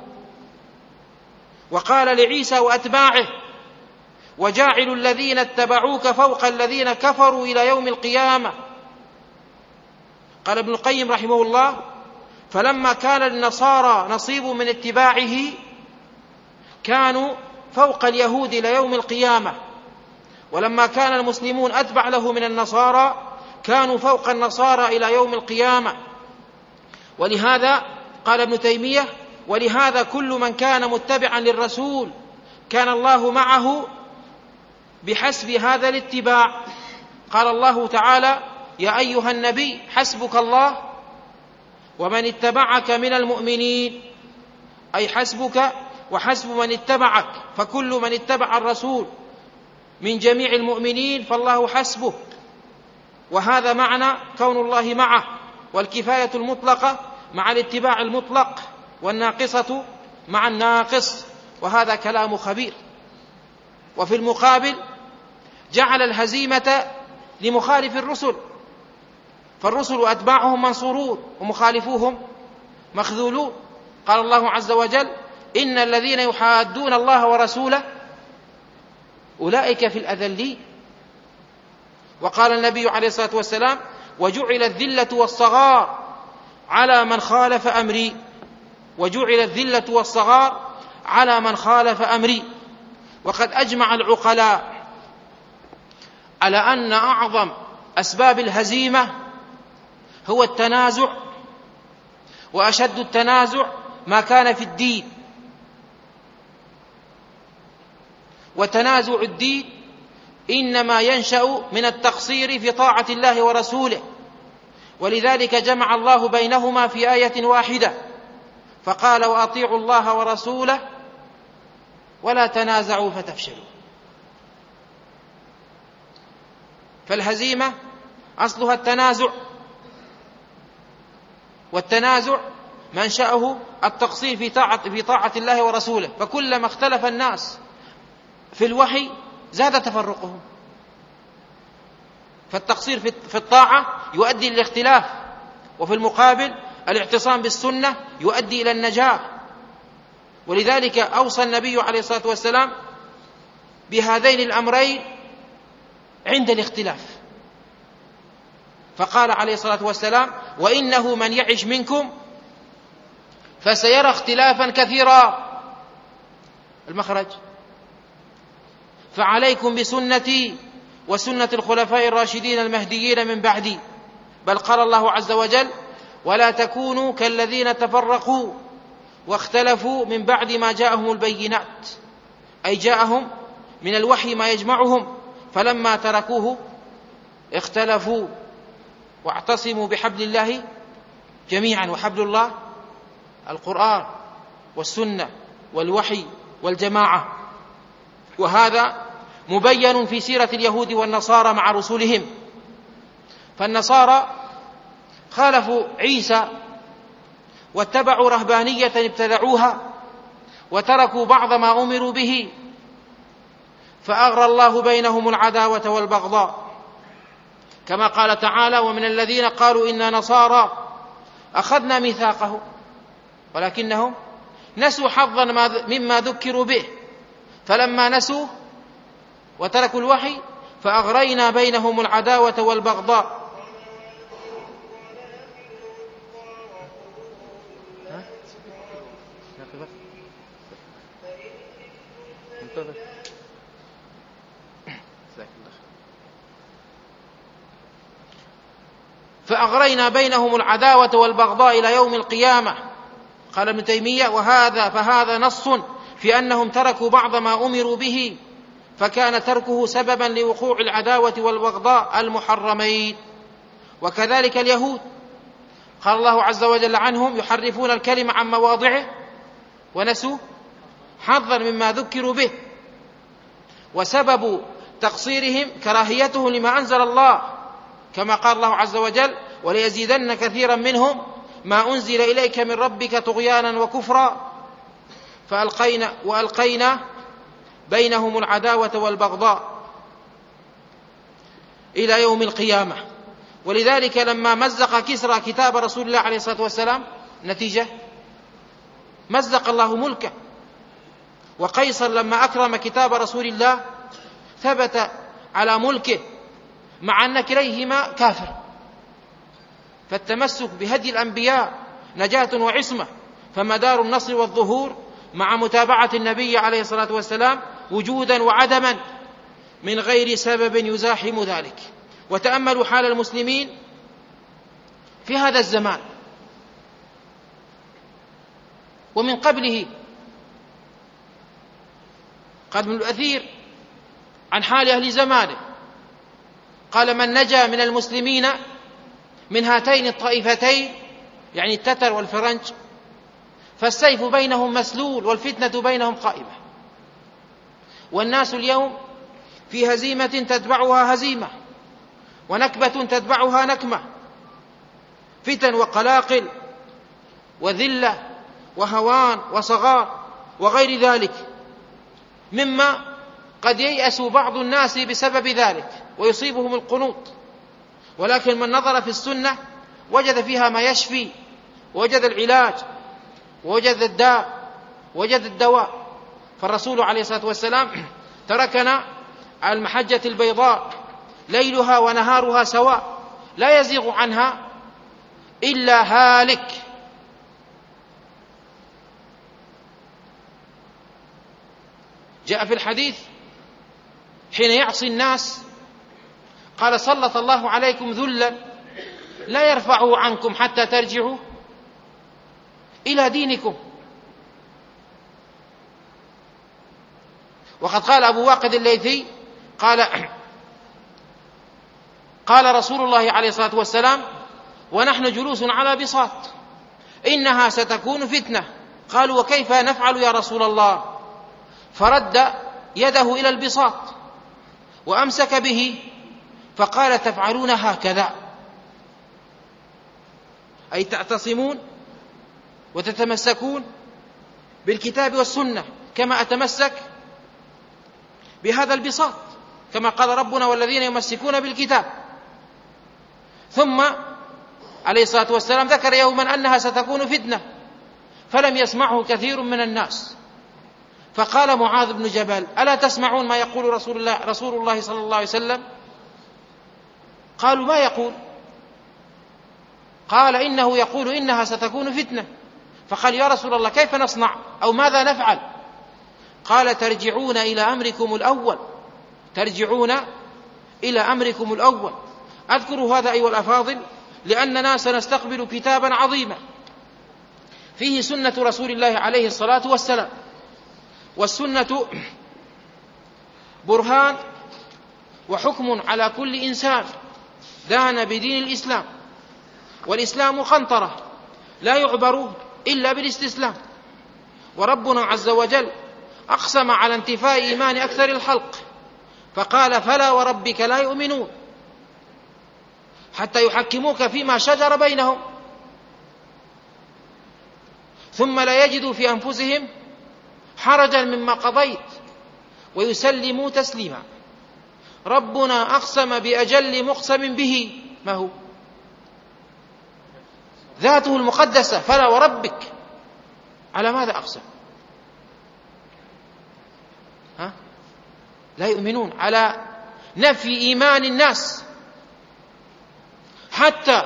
وقال لعيسى وأتباعه: وجاعل الذين اتبعوك فوق الذين كفروا إلى يوم القيامة. قال ابن القيم رحمه الله: فلما كان للنصارى نصيب من اتباعه كانوا فوق اليهود إلى يوم القيامة، ولما كان المسلمون أتبع له من النصارى كانوا فوق النصارى إلى يوم القيامة. ولهذا قال ابن تيمية: ولهذا كل من كان متبعا للرسول كان الله معه بحسب هذا الاتباع. قال الله تعالى: يا أيها النبي حسبك الله ومن اتبعك من المؤمنين، أي حسبك وحسب من اتبعك، فكل من اتبع الرسول من جميع المؤمنين فالله حسبه. وهذا معنى كون الله معه، والكفاية المطلقة مع الاتباع المطلق، والناقصة مع الناقص، وهذا كلام خبير. وفي المقابل جعل الهزيمة لمخالف الرسل، فالرسل وأتباعهم منصورون ومخالفوهم مخذولون. قال الله عز وجل: إن الذين يحادون الله ورسوله أولئك في الأذلين. وقال النبي عليه الصلاة والسلام: وجعل الذلة والصغار على من خالف أمري، وجعل الذلة والصغار على من خالف أمري. وقد أجمع العقلاء على أن أعظم أسباب الهزيمة هو التنازع، وأشد التنازع ما كان في الدين. وتنازع الدين إنما ينشأ من التقصير في طاعة الله ورسوله، ولذلك جمع الله بينهما في آية واحدة فقال: وأطيعوا الله ورسوله ولا تنازعوا فتفشلوا. فالهزيمة أصلها التنازع، والتنازع منشأه التقصير في طاعة الله ورسوله. فكلما اختلف الناس في الوحي زاد تفرقهم، فالتقصير في الطاعة يؤدي إلى الاختلاف، وفي المقابل الاعتصام بالسنة يؤدي إلى النجاة. ولذلك أوصى النبي عليه الصلاة والسلام بهذين الأمرين عند الاختلاف، فقال عليه الصلاة والسلام: وإنه من يعش منكم فسيرى اختلافا كثيرا. المخرج: فعليكم بسنتي وسنة الخلفاء الراشدين المهديين من بعدي. بل قال الله عز وجل: ولا تكونوا كالذين تفرقوا واختلفوا من بعد ما جاءهم البينات، أي جاءهم من الوحي ما يجمعهم، فلما تركوه اختلفوا. واعتصموا بحبل الله جميعا، وحبل الله القرآن والسنة والوحي والجماعة. وهذا مبين في سيرة اليهود والنصارى مع رسلهم. فالنصارى خالفوا عيسى واتبعوا رهبانية ابتدعوها، وتركوا بعض ما أمروا به، فأغرى الله بينهم العداوة والبغضاء، كما قال تعالى: ومن الذين قالوا إنا نصارى أخذنا ميثاقهم ولكنهم نسوا حظا مما ذكروا به فلما نسوا وتركوا الوحي فأغرينا بينهم العداوة والبغضاء. فأغرينا بينهم العداوة والبغضاء إلى يوم القيامة. قال ابن تيمية: فهذا نص في أنهم تركوا بعض ما أمروا به، فكان تركه سببا لوقوع العداوة والبغضاء المحرمين. وكذلك اليهود، قال الله عز وجل عنهم: يحرفون الكلم عن مواضعه ونسوا حظا مما ذكروا به، وسبب تقصيرهم كراهيتهم لما أنزل الله، كما قال الله عز وجل: وليزيدن كثيرا منهم ما أنزل إليك من ربك طغيانا وكفرا وألقينا بينهم العداوة والبغضاء إلى يوم القيامة. ولذلك لما مزق كسرى كتاب رسول الله عليه الصلاة والسلام، نتيجة مزق الله ملكه. وقيصر لما أكرم كتاب رسول الله ثبت على ملكه مع أن كليهما كافر. فالتمسك بهدي الأنبياء نجاة وعصمة، فمدار النصر والظهور مع متابعة النبي عليه الصلاة والسلام وجودا وعدما من غير سبب يزاحم ذلك. وتأملوا حال المسلمين في هذا الزمان ومن قبله. قال ابن الأثير عن حال أهل زمانه، قال: من نجا من المسلمين من هاتين الطائفتين، يعني التتر والفرنج، فالسيف بينهم مسلول والفتنة بينهم قائمة. والناس اليوم في هزيمة تتبعها هزيمة، ونكبة تتبعها نكمة، فتن وقلاقل وذلة وهوان وصغار وغير ذلك، مما قد ييأس بعض الناس بسبب ذلك ويصيبهم القنوط. ولكن من نظر في السنة وجد فيها ما يشفي، ووجد العلاج، ووجد الداء، ووجد الدواء. فالرسول عليه الصلاة والسلام تركنا على المحجة البيضاء ليلها ونهارها سواء، لا يزيغ عنها إلا هالك. جاء في الحديث حين يعصي الناس قال: سلط الله عليكم ذلا لا يرفعه عنكم حتى ترجعوا إلى دينكم. وقد قال أبو واقد الليثي قال رسول الله عليه الصلاة والسلام ونحن جلوس على بساط: إنها ستكون فتنة. قالوا: وكيف نفعل يا رسول الله؟ فرد يده إلى البساط وأمسك به فقال: تفعلون هكذا، أي تعتصمون وتتمسكون بالكتاب والسنة كما أتمسك بهذا البساط، كما قال ربنا: والذين يمسكون بالكتاب. ثم عليه الصلاة والسلام ذكر يوما أنها ستكون فتنة فلم يسمعه كثير من الناس، فقال معاذ بن جبل: ألا تسمعون ما يقول رسول الله صلى الله عليه وسلم؟ قالوا: ما يقول؟ قال: إنه يقول إنها ستكون فتنة. فقال: يا رسول الله كيف نصنع أو ماذا نفعل؟ قال: ترجعون إلى أمركم الأول، ترجعون إلى أمركم الأول. أذكر هذا أيها الأفاضل لأننا سنستقبل كتابا عظيما فيه سنة رسول الله عليه الصلاة والسلام. والسنة برهان وحكم على كل إنسان دان بدين الإسلام، والإسلام قنطرة لا يعبر إلا بالاستسلام. وربنا عز وجل أقسم على انتفاء إيمان أكثر الخلق فقال: فلا وربك لا يؤمنون حتى يحكموك فيما شجر بينهم ثم لا يجدوا في أنفسهم حرجا مما قضيت ويسلموا تسليما. ربنا أقسم بأجل مقسم به، ما هو؟ ذاته المقدسة. فلا وربك، على ماذا أقسم؟ لا يؤمنون، على نفي إيمان الناس حتى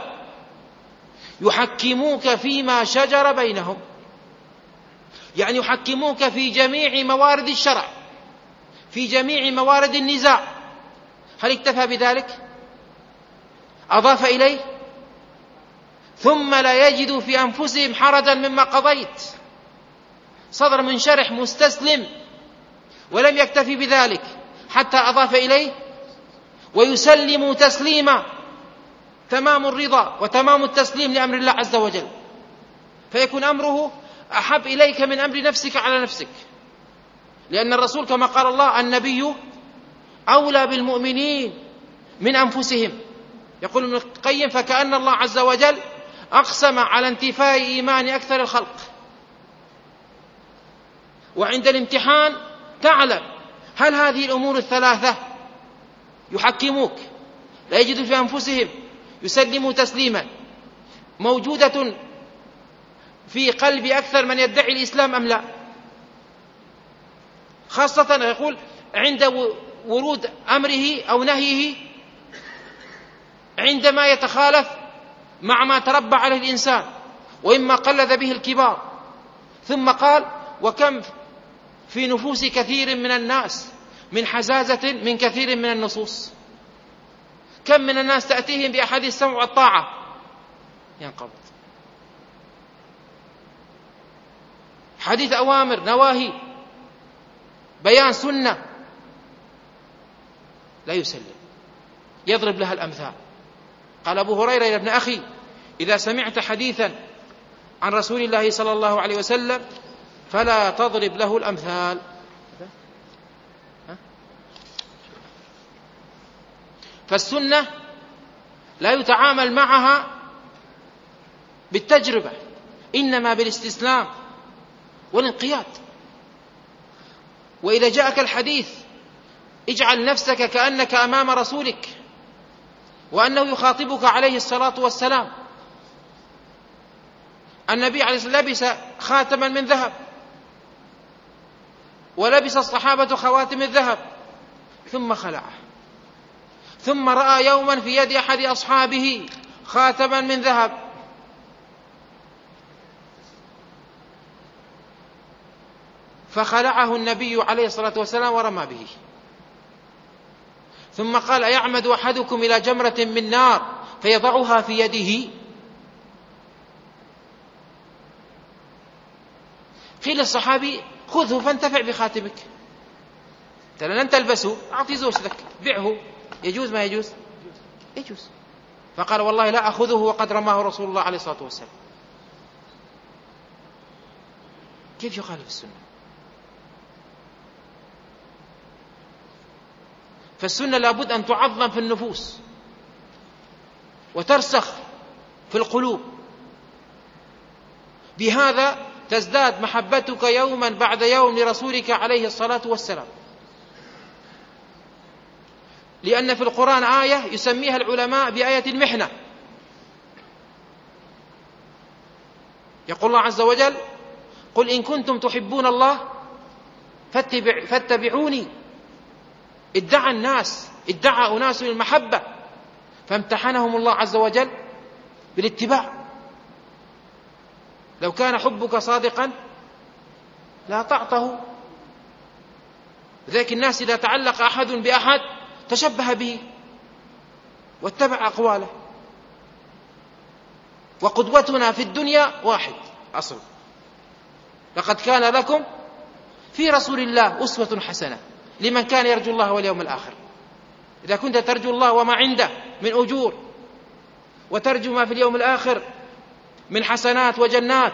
يحكموك فيما شجر بينهم، يعني يحكموك في جميع موارد الشرع، في جميع موارد النزاع. هل اكتفى بذلك؟ أضاف إليه ثم لا يجدوا في أنفسهم حرجا مما قضيت، صدر منشرح مستسلم. ولم يكتفي بذلك حتى أضاف إليه ويسلموا تسليما، تمام الرضا وتمام التسليم لأمر الله عز وجل، فيكون أمره أحب إليك من أمر نفسك على نفسك. لأن الرسول كما قال الله: النبي أولى بالمؤمنين من أنفسهم. يقول ابن القيم: فكأن الله عز وجل أقسم على انتفاء إيمان أكثر الخلق. وعند الامتحان تعلم هل هذه الأمور الثلاثة يحكموك، لا يجدوا في أنفسهم، يسلموا تسليما، موجودة في قلب أكثر من يدعي الإسلام أم لا؟ خاصة يقول عند ورود أمره أو نهيه، عندما يتخالف مع ما تربى عليه الإنسان وإما قلد به الكبار. ثم قال: وكم في نفوس كثير من الناس من حزازة من كثير من النصوص. كم من الناس تأتيهم بأحاديث السمع والطاعة ينقبض، حديث أوامر نواهي بيان سنة لا يسلم، يضرب لها الأمثال. قال أبو هريرة: يا ابن أخي، إذا سمعت حديثا عن رسول الله صلى الله عليه وسلم فلا تضرب له الأمثال. فالسنة لا يتعامل معها بالتجربة، إنما بالاستسلام والانقياد. وإذا جاءك الحديث اجعل نفسك كأنك أمام رسولك وأنه يخاطبك عليه الصلاة والسلام. النبي عليه الصلاة والسلام لبس خاتما من ذهب، ولبس الصحابة خواتم الذهب، ثم خلعه، ثم رأى يوما في يد أحد أصحابه خاتما من ذهب، فخلعه النبي عليه الصلاة والسلام ورمى به. ثم قال: أيعمد أحدكم إلى جمرة من نار فيضعها في يده؟ قيل الصحابي: خذه فانتفع بخاتمك، أنت لن تلبسه، أعطي زوجتك، بيعه. يجوز ما يجوز؟ يجوز. فقال: والله لا أخذه وقد رماه رسول الله عليه الصلاة والسلام. كيف يخالف السنة؟ فالسنة لابد أن تعظم في النفوس وترسخ في القلوب، بهذا تزداد محبتك يوما بعد يوم لرسولك عليه الصلاة والسلام. لأن في القرآن آية يسميها العلماء بآية المحنة. يقول الله عز وجل: قل إن كنتم تحبون الله فاتبعوني. ادعى أناس المحبة فامتحنهم الله عز وجل بالاتباع. لو كان حبك صادقا لا طعته. ذلك الناس إذا تعلق أحد بأحد تشبه به واتبع أقواله. وقدوتنا في الدنيا واحد أصل: لقد كان لكم في رسول الله أسوة حسنة لمن كان يرجو الله واليوم الآخر. إذا كنت ترجو الله وما عنده من أجور، وترجو ما في اليوم الآخر من حسنات وجنات،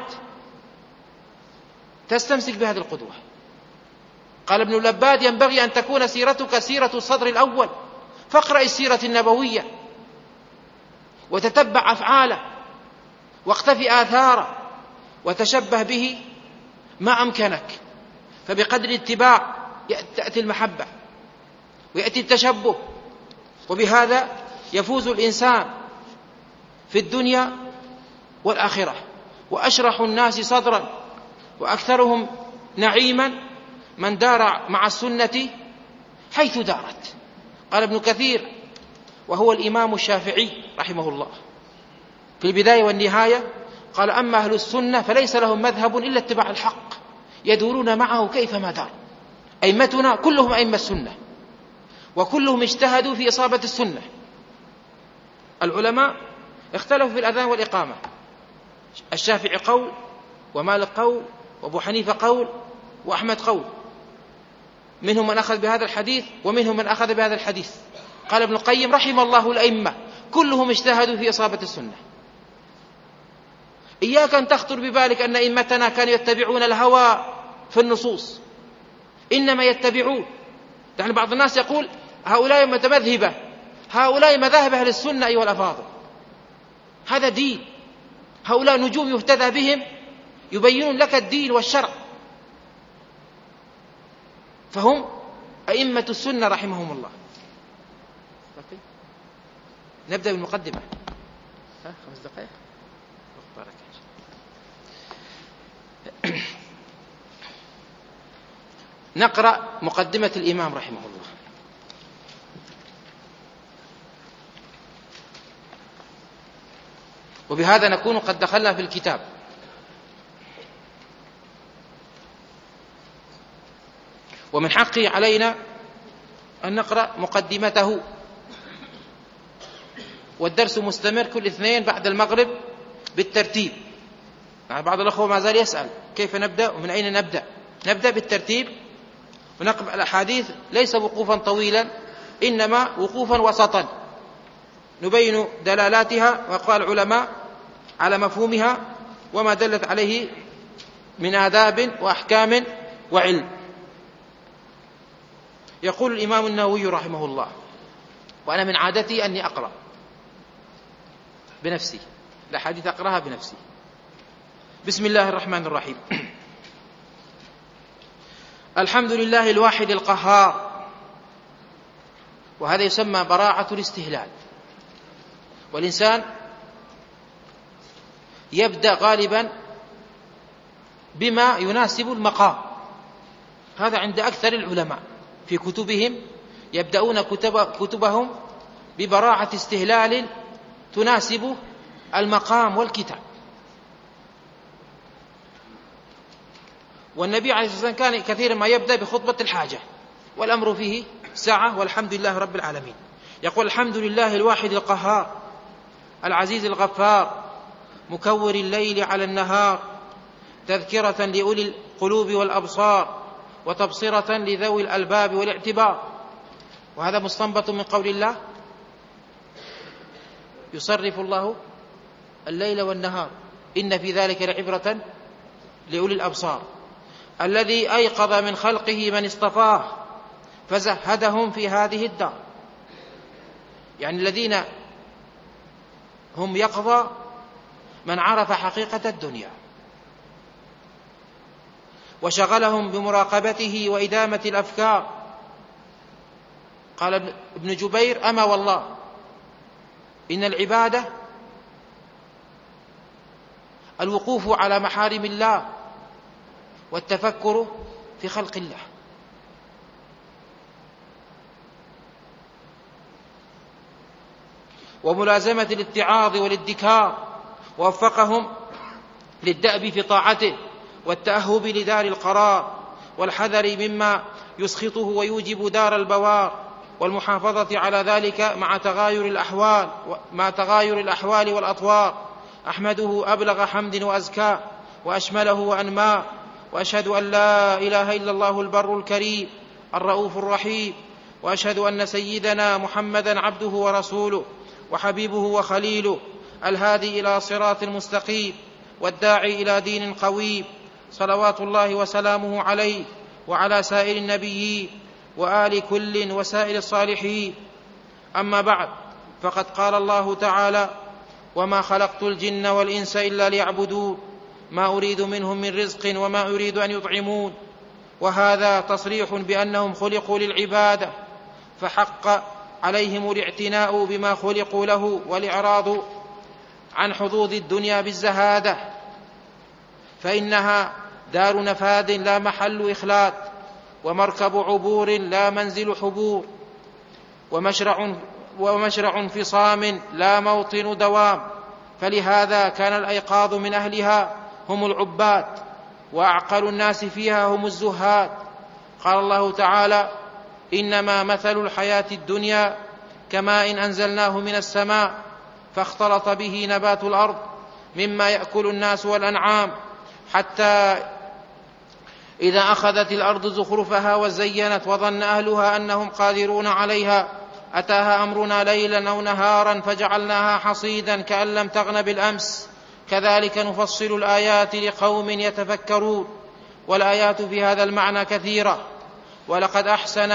تستمسك بهذه القدوة. قال ابن اللباد: ينبغي أن تكون سيرتك سيرة الصدر الأول، فاقرأ السيرة النبوية وتتبع أفعاله واقتفي آثاره وتشبه به ما أمكنك. فبقدر الاتباع تأتي المحبة ويأتي التشبه، وبهذا يفوز الإنسان في الدنيا والآخرة. وأشرح الناس صدرا وأكثرهم نعيما من دار مع السنة حيث دارت. قال ابن كثير وهو الإمام الشافعي رحمه الله في البداية والنهاية، قال: أما أهل السنة فليس لهم مذهب إلا اتباع الحق يدورون معه كيفما دار. أئمتنا كلهم أئمة السنة، وكلهم اجتهدوا في إصابة السنة. العلماء اختلفوا في الأذان والإقامة، الشافعي قول، ومالك قول، وأبو حنيفة قول، وأحمد قول. منهم من أخذ بهذا الحديث ومنهم من أخذ بهذا الحديث. قال ابن القيم رحم الله الأئمة كلهم اجتهدوا في إصابة السنة. إياك أن تخطر ببالك أن أئمتنا كانوا يتبعون الهوى في النصوص، إنما يتبعون. يعني بعض الناس يقول هؤلاء متمذهبة، هؤلاء مذاهب أهل السنة أيها الأفاضل، هذا دين، هؤلاء نجوم يهتدى بهم يبينون لك الدين والشرع، فهم أئمة السنة رحمهم الله. نبدأ بالمقدمة. 5 دقائق. نقرأ مقدمة الإمام رحمه الله. وبهذا نكون قد دخلنا في الكتاب. ومن حقه علينا أن نقرأ مقدمته، والدرس مستمر كل اثنين بعد المغرب بالترتيب. يعني بعض الأخوة ما زال يسأل كيف نبدأ ومن أين نبدأ. نبدأ بالترتيب ونقرأ الأحاديث ليس وقوفا طويلا، إنما وقوفا وسطا نبين دلالاتها وأقوال العلماء على مفهومها وما دلت عليه من آداب وأحكام وعلم. يقول الإمام النووي رحمه الله، وأنا من عادتي أني أقرأ بنفسي الأحاديث، أقرأها بنفسي. بسم الله الرحمن الرحيم. الحمد لله الواحد القهار. وهذا يسمى براعة الاستهلال. والإنسان يبدأ غالبا بما يناسب المقام، هذا عند أكثر العلماء في كتبهم، يبدأون كتبهم ببراعة استهلال تناسب المقام والكتاب. والنبي عليه الصلاة والسلام كان كثيرا ما يبدأ بخطبة الحاجة، والأمر فيه سعة، والحمد لله رب العالمين. يقول: الحمد لله الواحد القهار العزيز الغفار، مكور الليل على النهار، تذكرة لأولي القلوب والأبصار، وتبصرة لذوي الألباب والاعتبار. وهذا مستنبط من قول الله: يصرف الله الليل والنهار إن في ذلك لعبرة لأولي الأبصار، الذي أيقظ من خلقه من اصطفاه فزهدهم في هذه الدار. يعني الذين هم يقظى من عرف حقيقة الدنيا وشغلهم بمراقبته وإدامة الأفكار. قال ابن جبير: أما والله إن العبادة الوقوف على محارم الله والتفكر في خلق الله. وملازمة الاتعاظ والادكار، ووفقهم للدأب في طاعته والتأهب لدار القرار، والحذر مما يسخطه ويوجب دار البوار، والمحافظة على ذلك مع تغاير الأحوال والأطوار. أحمده أبلغ حمد وأزكى وأشمله وأنمى، وأشهد أن لا إله إلا الله البر الكريم الرؤوف الرحيم، وأشهد أن سيدنا محمدا عبده ورسوله وحبيبه وخليله، الهادي إلى صراط المستقيم والداعي إلى دين قويم، صلوات الله وسلامه عليه وعلى سائر النبيين وآل كل وسائر الصالحين. أما بعد، فقد قال الله تعالى: وما خلقت الجن والإنس إلا ليعبدون ما أريد منهم من رزق وما أريد أن يطعمون وهذا تصريح بأنهم خلقوا للعبادة، فحق عليهم الاعتناء بما خلقوا له والإعراض عن حظوظ الدنيا بالزهادة، فإنها دار نفاد لا محل إخلاد، ومركب عبور لا منزل حبور، ومشرع انفصام لا موطن دوام. فلهذا كان الأيقاظ من أهلها هم العباد، وأعقل الناس فيها هم الزهاد. قال الله تعالى: إنما مثل الحياة الدنيا كماء أنزلناه من السماء فاختلط به نبات الأرض مما يأكل الناس والأنعام، حتى إذا أخذت الأرض زخرفها وزينت وظن أهلها أنهم قادرون عليها أتاها أمرنا ليلا أو نهارا فجعلناها حصيدا كأن لم تغن بالأمس، كذلك نفصل الآيات لقوم يتفكرون. والآيات في هذا المعنى كثيرة. ولقد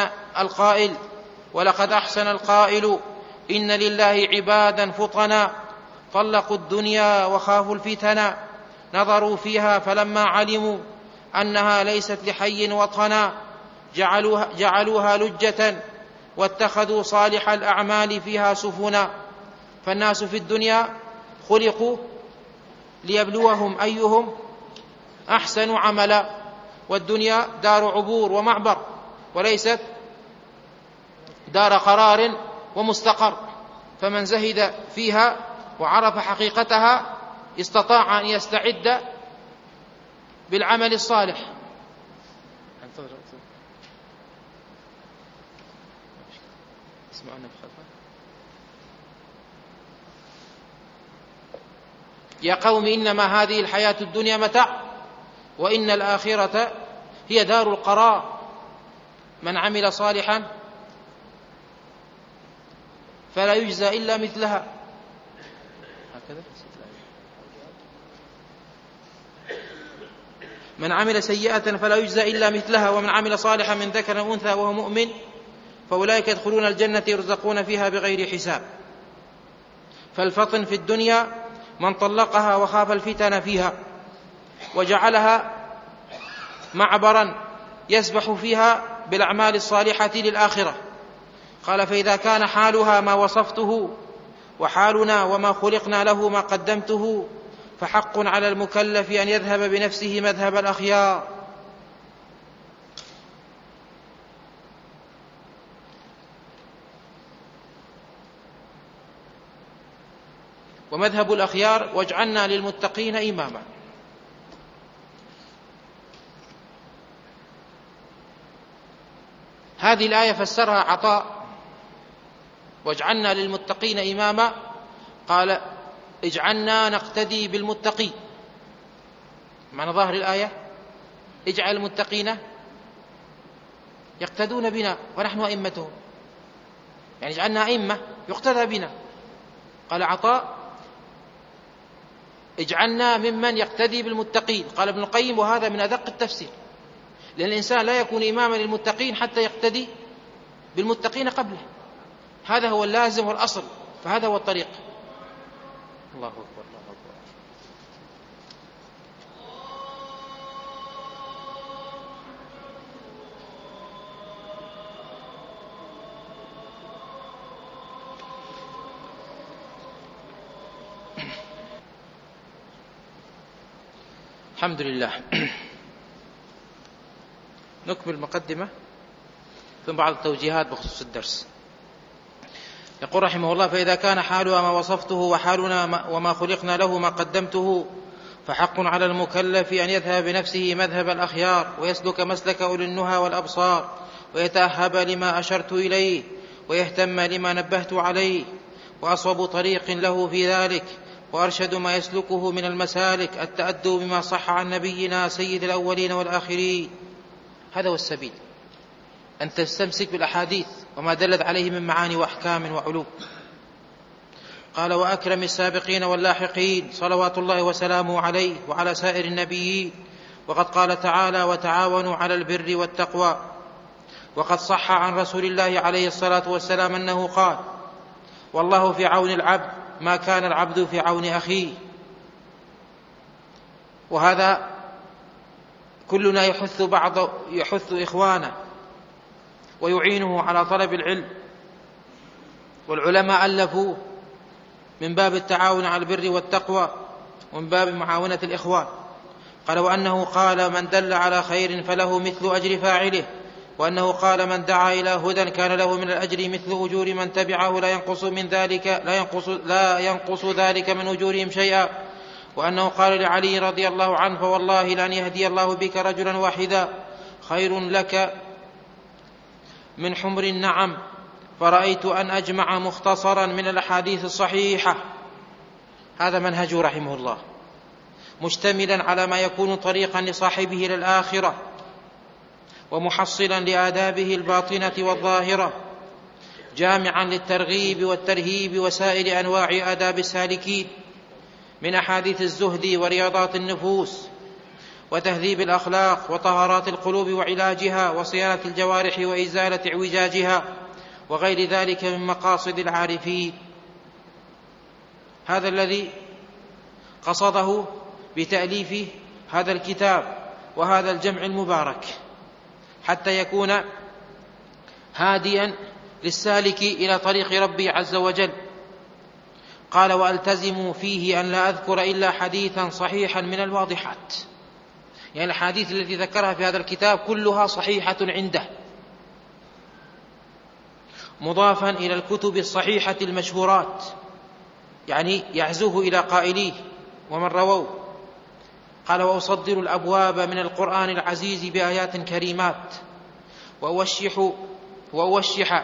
أحسن القائل: إن لله عبادا فطنا طلقوا الدنيا وخافوا الفتنا، نظروا فيها فلما علموا أنها ليست لحي وطنا جعلوها لجة واتخذوا صالح الأعمال فيها سفنا. فالناس في الدنيا خلقوا ليبلوهم أيهم أحسن عملا، والدنيا دار عبور ومعبر، وليست دار قرار ومستقر. فمن زهد فيها وعرف حقيقتها استطاع أن يستعد بالعمل الصالح. يا قوم إنما هذه الحياة الدنيا متاع وإن الآخرة هي دار القرار، من عمل صالحا فلا يجزى إلا مثلها. من عمل سيئة فلا يجزى إلا مثلها، ومن عمل صالحا من ذكر أو أنثى وهو مؤمن فأولئك يدخلون الجنة يرزقون فيها بغير حساب. فالفطن في الدنيا من طلقها وخاف الفتن فيها وجعلها معبرا يسبح فيها بالأعمال الصالحة للآخرة. قال: فإذا كان حالها ما وصفته وحالنا وما خلقنا له ما قدمته فحق على المكلف أن يذهب بنفسه مذهب الأخيار. ومذهب الأخيار: واجعلنا للمتقين إماما. هذه الآية فسرها عطاء: واجعلنا للمتقين إماما، قال: اجعلنا نقتدي بالمتقين. معنى ظاهر الآية: اجعل المتقين يقتدون بنا ونحن أئمتهم، يعني اجعلنا أئمة يقتدى بنا. قال عطاء: اجعلنا ممن يقتدي بالمتقين. قال ابن القيم: وهذا من أدق التفسير، لأن الإنسان لا يكون إماما للمتقين حتى يقتدي بالمتقين قبله، هذا هو اللازم والأصل، فهذا هو الطريق. الله أكبر الله أكبر. الحمد لله. نكمل المقدمة ثم بعض التوجيهات بخصوص الدرس. يقول رحمه الله: فإذا كان حالها ما وصفته وحالنا وما خلقنا له ما قدمته فحق على المكلف أن يذهب بنفسه مذهب الأخيار ويسلك مسلك أولي النهى والأبصار ويتأهب لما أشرت إليه ويهتم لما نبهت عليه، وأصوب طريق له في ذلك وأرشد ما يسلكه من المسالك التأدب بما صح عن نبينا سيد الأولين والآخرين. هذا هو السبيل، أن تستمسك بالأحاديث وما دلت عليه من معاني وأحكام وعلوم. قال: وأكرم السابقين واللاحقين صلوات الله وسلامه عليه وعلى سائر النبيين. وقد قال تعالى: وتعاونوا على البر والتقوى. وقد صح عن رسول الله عليه الصلاة والسلام أنه قال: والله في عون العبد ما كان العبد في عون أخيه. وهذا كلنا يحث إخوانه ويعينه على طلب العلم، والعلماء ألفوا من باب التعاون على البر والتقوى ومن باب معاونة الإخوان. قال: وأنه قال: من دل على خير فله مثل أجر فاعله، وأنه قال: من دعا إلى هدى كان له من الأجر مثل أجور من تبعه لا ينقص ذلك من أجورهم شيئا. وأنه قال لعلي رضي الله عنه: فوالله لأن يهدي الله بك رجلا واحدا خير لك من حمر النعم. فرأيت أن أجمع مختصرا من الأحاديث الصحيحة. هذا منهجه رحمه الله، مشتملا على ما يكون طريقا لصاحبه إلى الآخرة، ومحصلا لآدابه الباطنة والظاهرة، جامعا للترغيب والترهيب وسائر أنواع آداب السالكين من أحاديث الزهد ورياضات النفوس وتهذيب الأخلاق وطهارات القلوب وعلاجها وصيانة الجوارح وإزالة اعوجاجها وغير ذلك من مقاصد العارفين. هذا الذي قصده بتأليف هذا الكتاب وهذا الجمع المبارك، حتى يكون هاديا للسالك إلى طريق ربي عز وجل. قال: وألتزم فيه أن لا أذكر إلا حديثا صحيحا من الواضحات. يعني الحديث التي ذكرها في هذا الكتاب كلها صحيحة عنده، مضافا إلى الكتب الصحيحة المشهورات، يعني يعزوه إلى قائليه ومن رووا. قال: وأصدر الأبواب من القرآن العزيز بآيات كريمات، وأوشح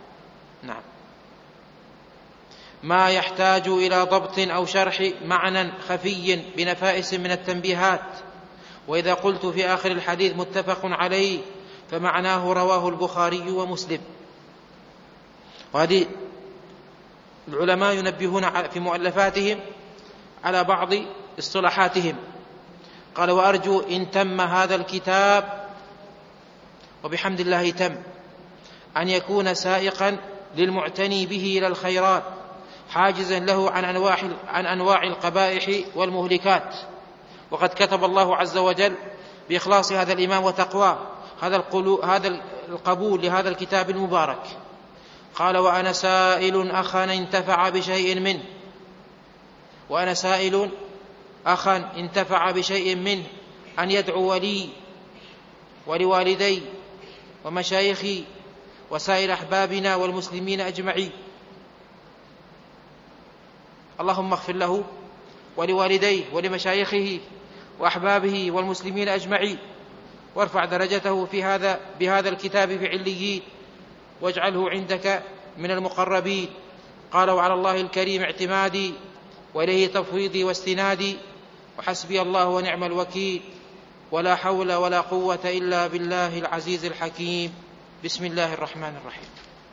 ما يحتاج إلى ضبط أو شرح معنى خفي بنفائس من التنبيهات. وإذا قلت في آخر الحديث متفق عليه فمعناه رواه البخاري ومسلم. وهذه العلماء ينبهون في مؤلفاتهم على بعض اصطلاحاتهم. قال: وأرجو إن تم هذا الكتاب، وبحمد الله تم، أن يكون سائقا للمعتني به إلى الخيرات، حاجزا له عن أنواع القبائح والمهلكات. وقد كتب الله عز وجل بإخلاص هذا الإمام وتقواه هذا القبول لهذا الكتاب المبارك. قال: وأنا سائل أخا انتفع بشيء منه أن يدعو لي ولوالدي ومشايخي وسائر أحبابنا والمسلمين أجمعين. اللهم اغفر له ولوالديه ولمشايخه وأحبابه والمسلمين أجمعين، وارفع درجته بهذا الكتاب في عليين، واجعله عندك من المقربين. قال: وعلى الله الكريم اعتمادي، وإليه تفويضي واستنادي، وحسبي الله ونعم الوكيل، ولا حول ولا قوة إلا بالله العزيز الحكيم. بسم الله الرحمن الرحيم.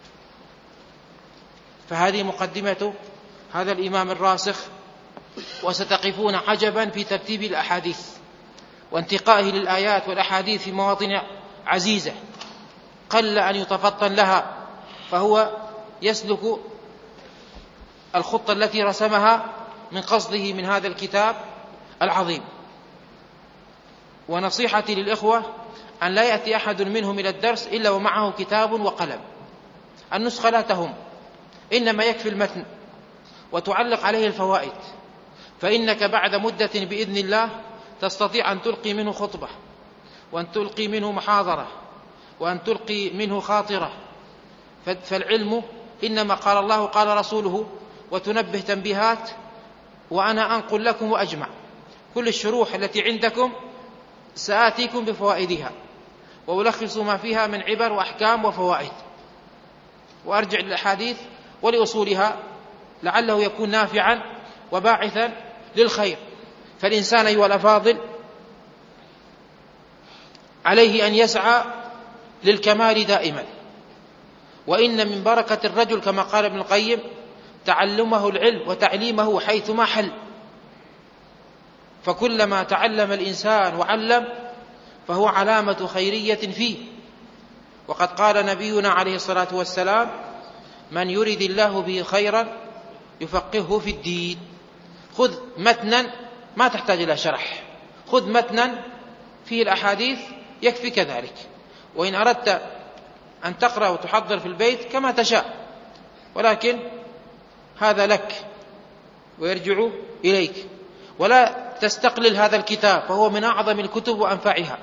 فهذه مقدمة هذا الإمام الراسخ، وستقفون عجبا في ترتيب الأحاديث وانتقائه للآيات والأحاديث في مواطن عزيزة قل أن يتفطن لها، فهو يسلك الخطة التي رسمها من قصده من هذا الكتاب العظيم. ونصيحتي للإخوة أن لا يأتي أحد منهم إلى الدرس إلا ومعه كتاب وقلم. النسخة لا تهم، إنما يكفي المتن وتعلق عليه الفوائد، فإنك بعد مدة بإذن الله تستطيع أن تلقي منه خطبة، وأن تلقي منه محاضرة، وأن تلقي منه خاطرة. فالعلم إنما قال الله قال رسوله، وتنبه تنبيهات، وأنا أنقل لكم وأجمع. كل الشروح التي عندكم سآتيكم بفوائدها، وألخص ما فيها من عبر وأحكام وفوائد، وأرجع للأحاديث ولأصولها لعله يكون نافعا وباعثا للخير. فالإنسان أيها الأفاضل عليه أن يسعى للكمال دائما، وإن من بركة الرجل كما قال ابن القيم تعلمه العلم وتعليمه حيثما حل. فكلما تعلم الإنسان وعلم فهو علامة خيرية فيه. وقد قال نبينا عليه الصلاة والسلام: من يرد الله به خيرا يفقهه في الدين. خذ متنا، ما تحتاج إلى شرح، خذ متنا فيه الأحاديث يكفي كذلك. وإن أردت أن تقرأ وتحضر في البيت كما تشاء، ولكن هذا لك ويرجع إليك. ولا تستقلل هذا الكتاب، فهو من أعظم الكتب وأنفعها،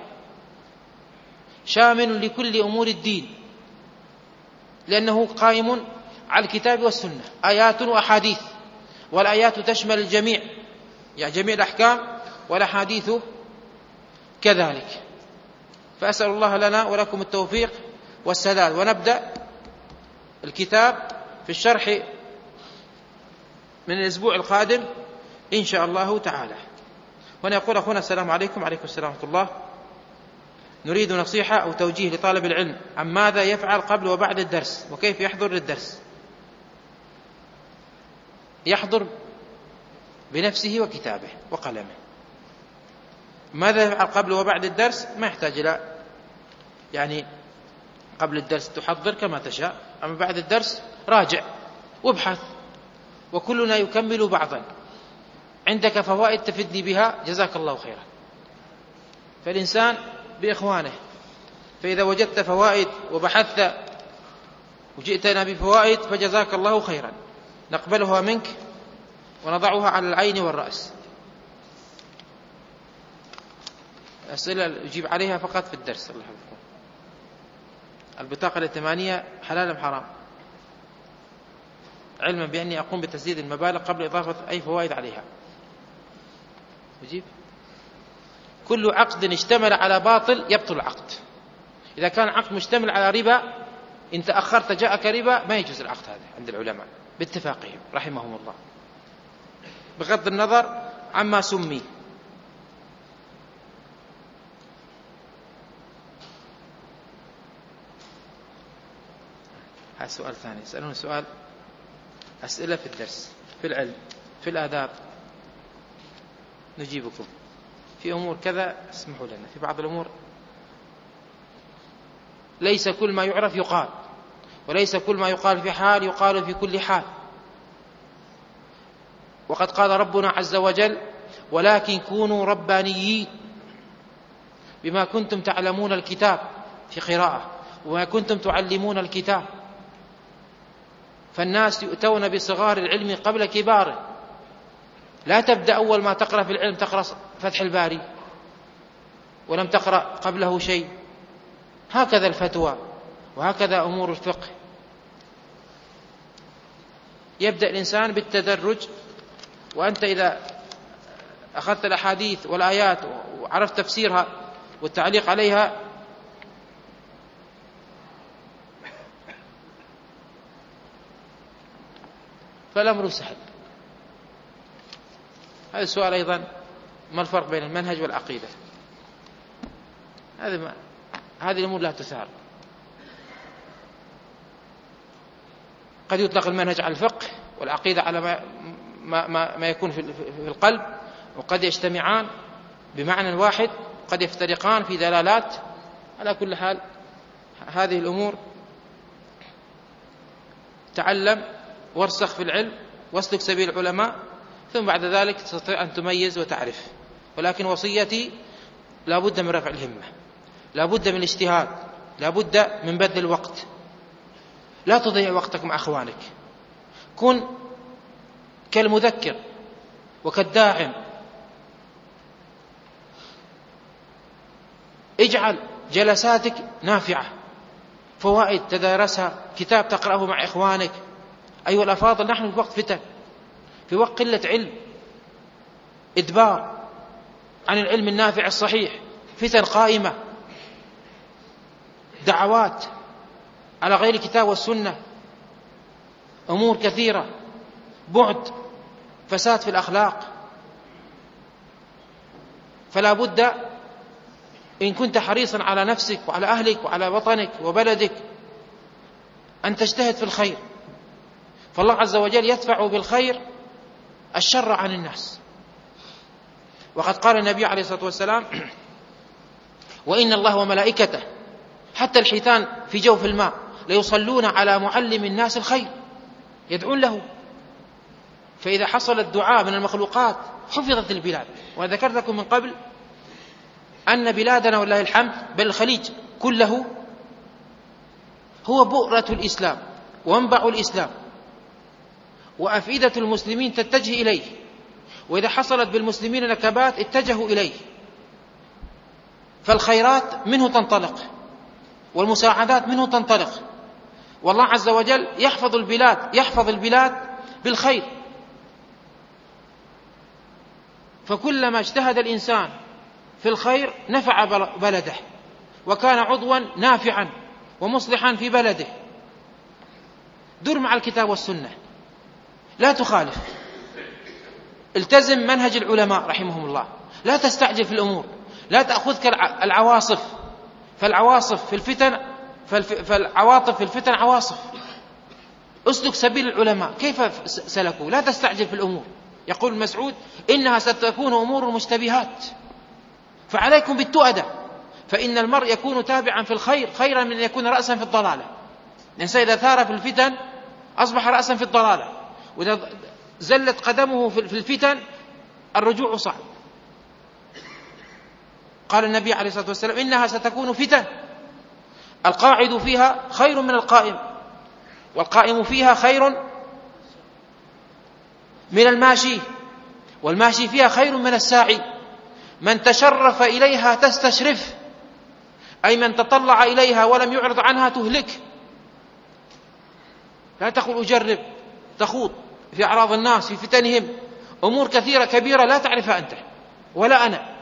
شامل لكل أمور الدين، لأنه قائم على الكتاب والسنة، آيات وأحاديث، والآيات تشمل الجميع، يعني جميع الأحكام، والأحاديث كذلك. فأسأل الله لنا ولكم التوفيق والسداد. ونبدأ الكتاب في الشرح من الأسبوع القادم إن شاء الله تعالى. هنا يقول أخونا: السلام عليكم. وعليكم السلام ورحمة الله. نريد نصيحة أو توجيه لطالب العلم عن ماذا يفعل قبل وبعد الدرس، وكيف يحضر للدرس. يحضر بنفسه وكتابه وقلمه. ماذا يفعل قبل وبعد الدرس ما يحتاج إلى، يعني قبل الدرس تحضر كما تشاء، أما بعد الدرس راجع وابحث، وكلنا يكمل بعضا. عندك فوائد تفدني بها جزاك الله خيرا. فالإنسان بإخوانه، فإذا وجدت فوائد وبحثت وجئتنا بفوائد فجزاك الله خيرا، نقبلها منك ونضعها على العين والرأس. أسئلة يجيب عليها فقط في الدرس. الله يحفظكم. البطاقة الائتمانية حلال أم حرام؟ علما بأني أقوم بتسديد المبالغ قبل إضافة أي فوائد عليها. يجيب: كل عقد اشتمل على باطل يبطل العقد. إذا كان عقد مشتمل على ربا، إن تأخرت جاءك ربا، ما يجوز العقد هذا عند العلماء باتفاقهم رحمهم الله، بغض النظر عما سمي. هذا سؤال ثاني، يسألون سؤال: أسئلة في الدرس، في العلم، في الآداب، نجيبكم في أمور كذا اسمحوا لنا، في بعض الأمور ليس كل ما يعرف يقال، وليس كل ما يقال في حال يقال في كل حال. وقد قال ربنا عز وجل: ولكن كونوا ربانيين بما كنتم تعلمون الكتاب، في قراءة، وما كنتم تعلمون الكتاب. فالناس يؤتون بصغار العلم قبل كباره. لا تبدأ أول ما تقرأ في العلم تقرأ فتح الباري ولم تقرأ قبله شيء. هكذا الفتوى، وهكذا أمور الفقه. يبدأ الإنسان بالتدرج، وأنت إذا أخذت الأحاديث والآيات وعرفت تفسيرها والتعليق عليها فالأمر سهل. هذا السؤال أيضا: ما الفرق بين المنهج والعقيدة؟ هذه الأمور لا تثار. قد يطلق المنهج على الفقه، والعقيدة على ما يكون في القلب، وقد يجتمعان بمعنى واحد، قد يفترقان في دلالات. على كل حال هذه الأمور تعلم وارسخ في العلم واسلك سبيل العلماء، ثم بعد ذلك تستطيع أن تميز وتعرف. ولكن وصيتي: لا بد من رفع الهمة، لا بد من الاجتهاد، لا بد من بذل الوقت. لا تضيع وقتك مع أخوانك، كن كالمذكر وكالداعم. اجعل جلساتك نافعة، فوائد تدارسها، كتاب تقرأه مع إخوانك. أيها الأفاضل، نحن في وقت فتن، في وقت قلة علم، إدبار عن العلم النافع الصحيح، فتن قائمة، دعوات على غير الكتاب والسنة، أمور كثيرة، بعد، فساد في الأخلاق. فلا بد إن كنت حريصا على نفسك وعلى أهلك وعلى وطنك وبلدك أن تجتهد في الخير، فالله عز وجل يدفع بالخير الشر عن الناس. وقد قال النبي عليه الصلاة والسلام: وإن الله وملائكته حتى الحيتان في جوف الماء ليصلون على معلم الناس الخير، يدعون له. فإذا حصل الدعاء من المخلوقات حفظت البلاد. وذكرت لكم من قبل أن بلادنا والله الحمد بل الخليج كله هو بؤرة الإسلام ومنبع الإسلام، وأفئدة المسلمين تتجه إليه، وإذا حصلت بالمسلمين نكبات اتجهوا إليه، فالخيرات منه تنطلق والمساعدات منه تنطلق، والله عز وجل يحفظ البلاد بالخير. فكلما اجتهد الإنسان في الخير نفع بلده وكان عضوا نافعا ومصلحا في بلده. دور مع الكتاب والسنة، لا تخالف، التزم منهج العلماء رحمهم الله، لا تستعجل في الأمور، لا تأخذك العواصف، فالعواطف في الفتن عواصف. اسلك سبيل العلماء كيف سلكوا، لا تستعجل في الأمور. يقول مسعود: إنها ستكون أمور مشتبهات، فعليكم بالتؤدة، فإن المرء يكون تابعا في الخير خيرا من أن يكون رأسا في الضلالة. الإنسان إذا ثار في الفتن أصبح رأسا في الضلالة، وإذا زلت قدمه في الفتن الرجوع صعب. قال النبي عليه الصلاة والسلام: إنها ستكون فتن، القاعد فيها خير من القائم، والقائم فيها خير من الماشي، والماشي فيها خير من الساعي. من تشرف إليها تستشرف، أي من تطلع إليها ولم يعرض عنها تهلك. لا تقول أجرب، تخوض في أعراض الناس في فتنهم أمور كثيرة كبيرة لا تعرفها أنت ولا أنا،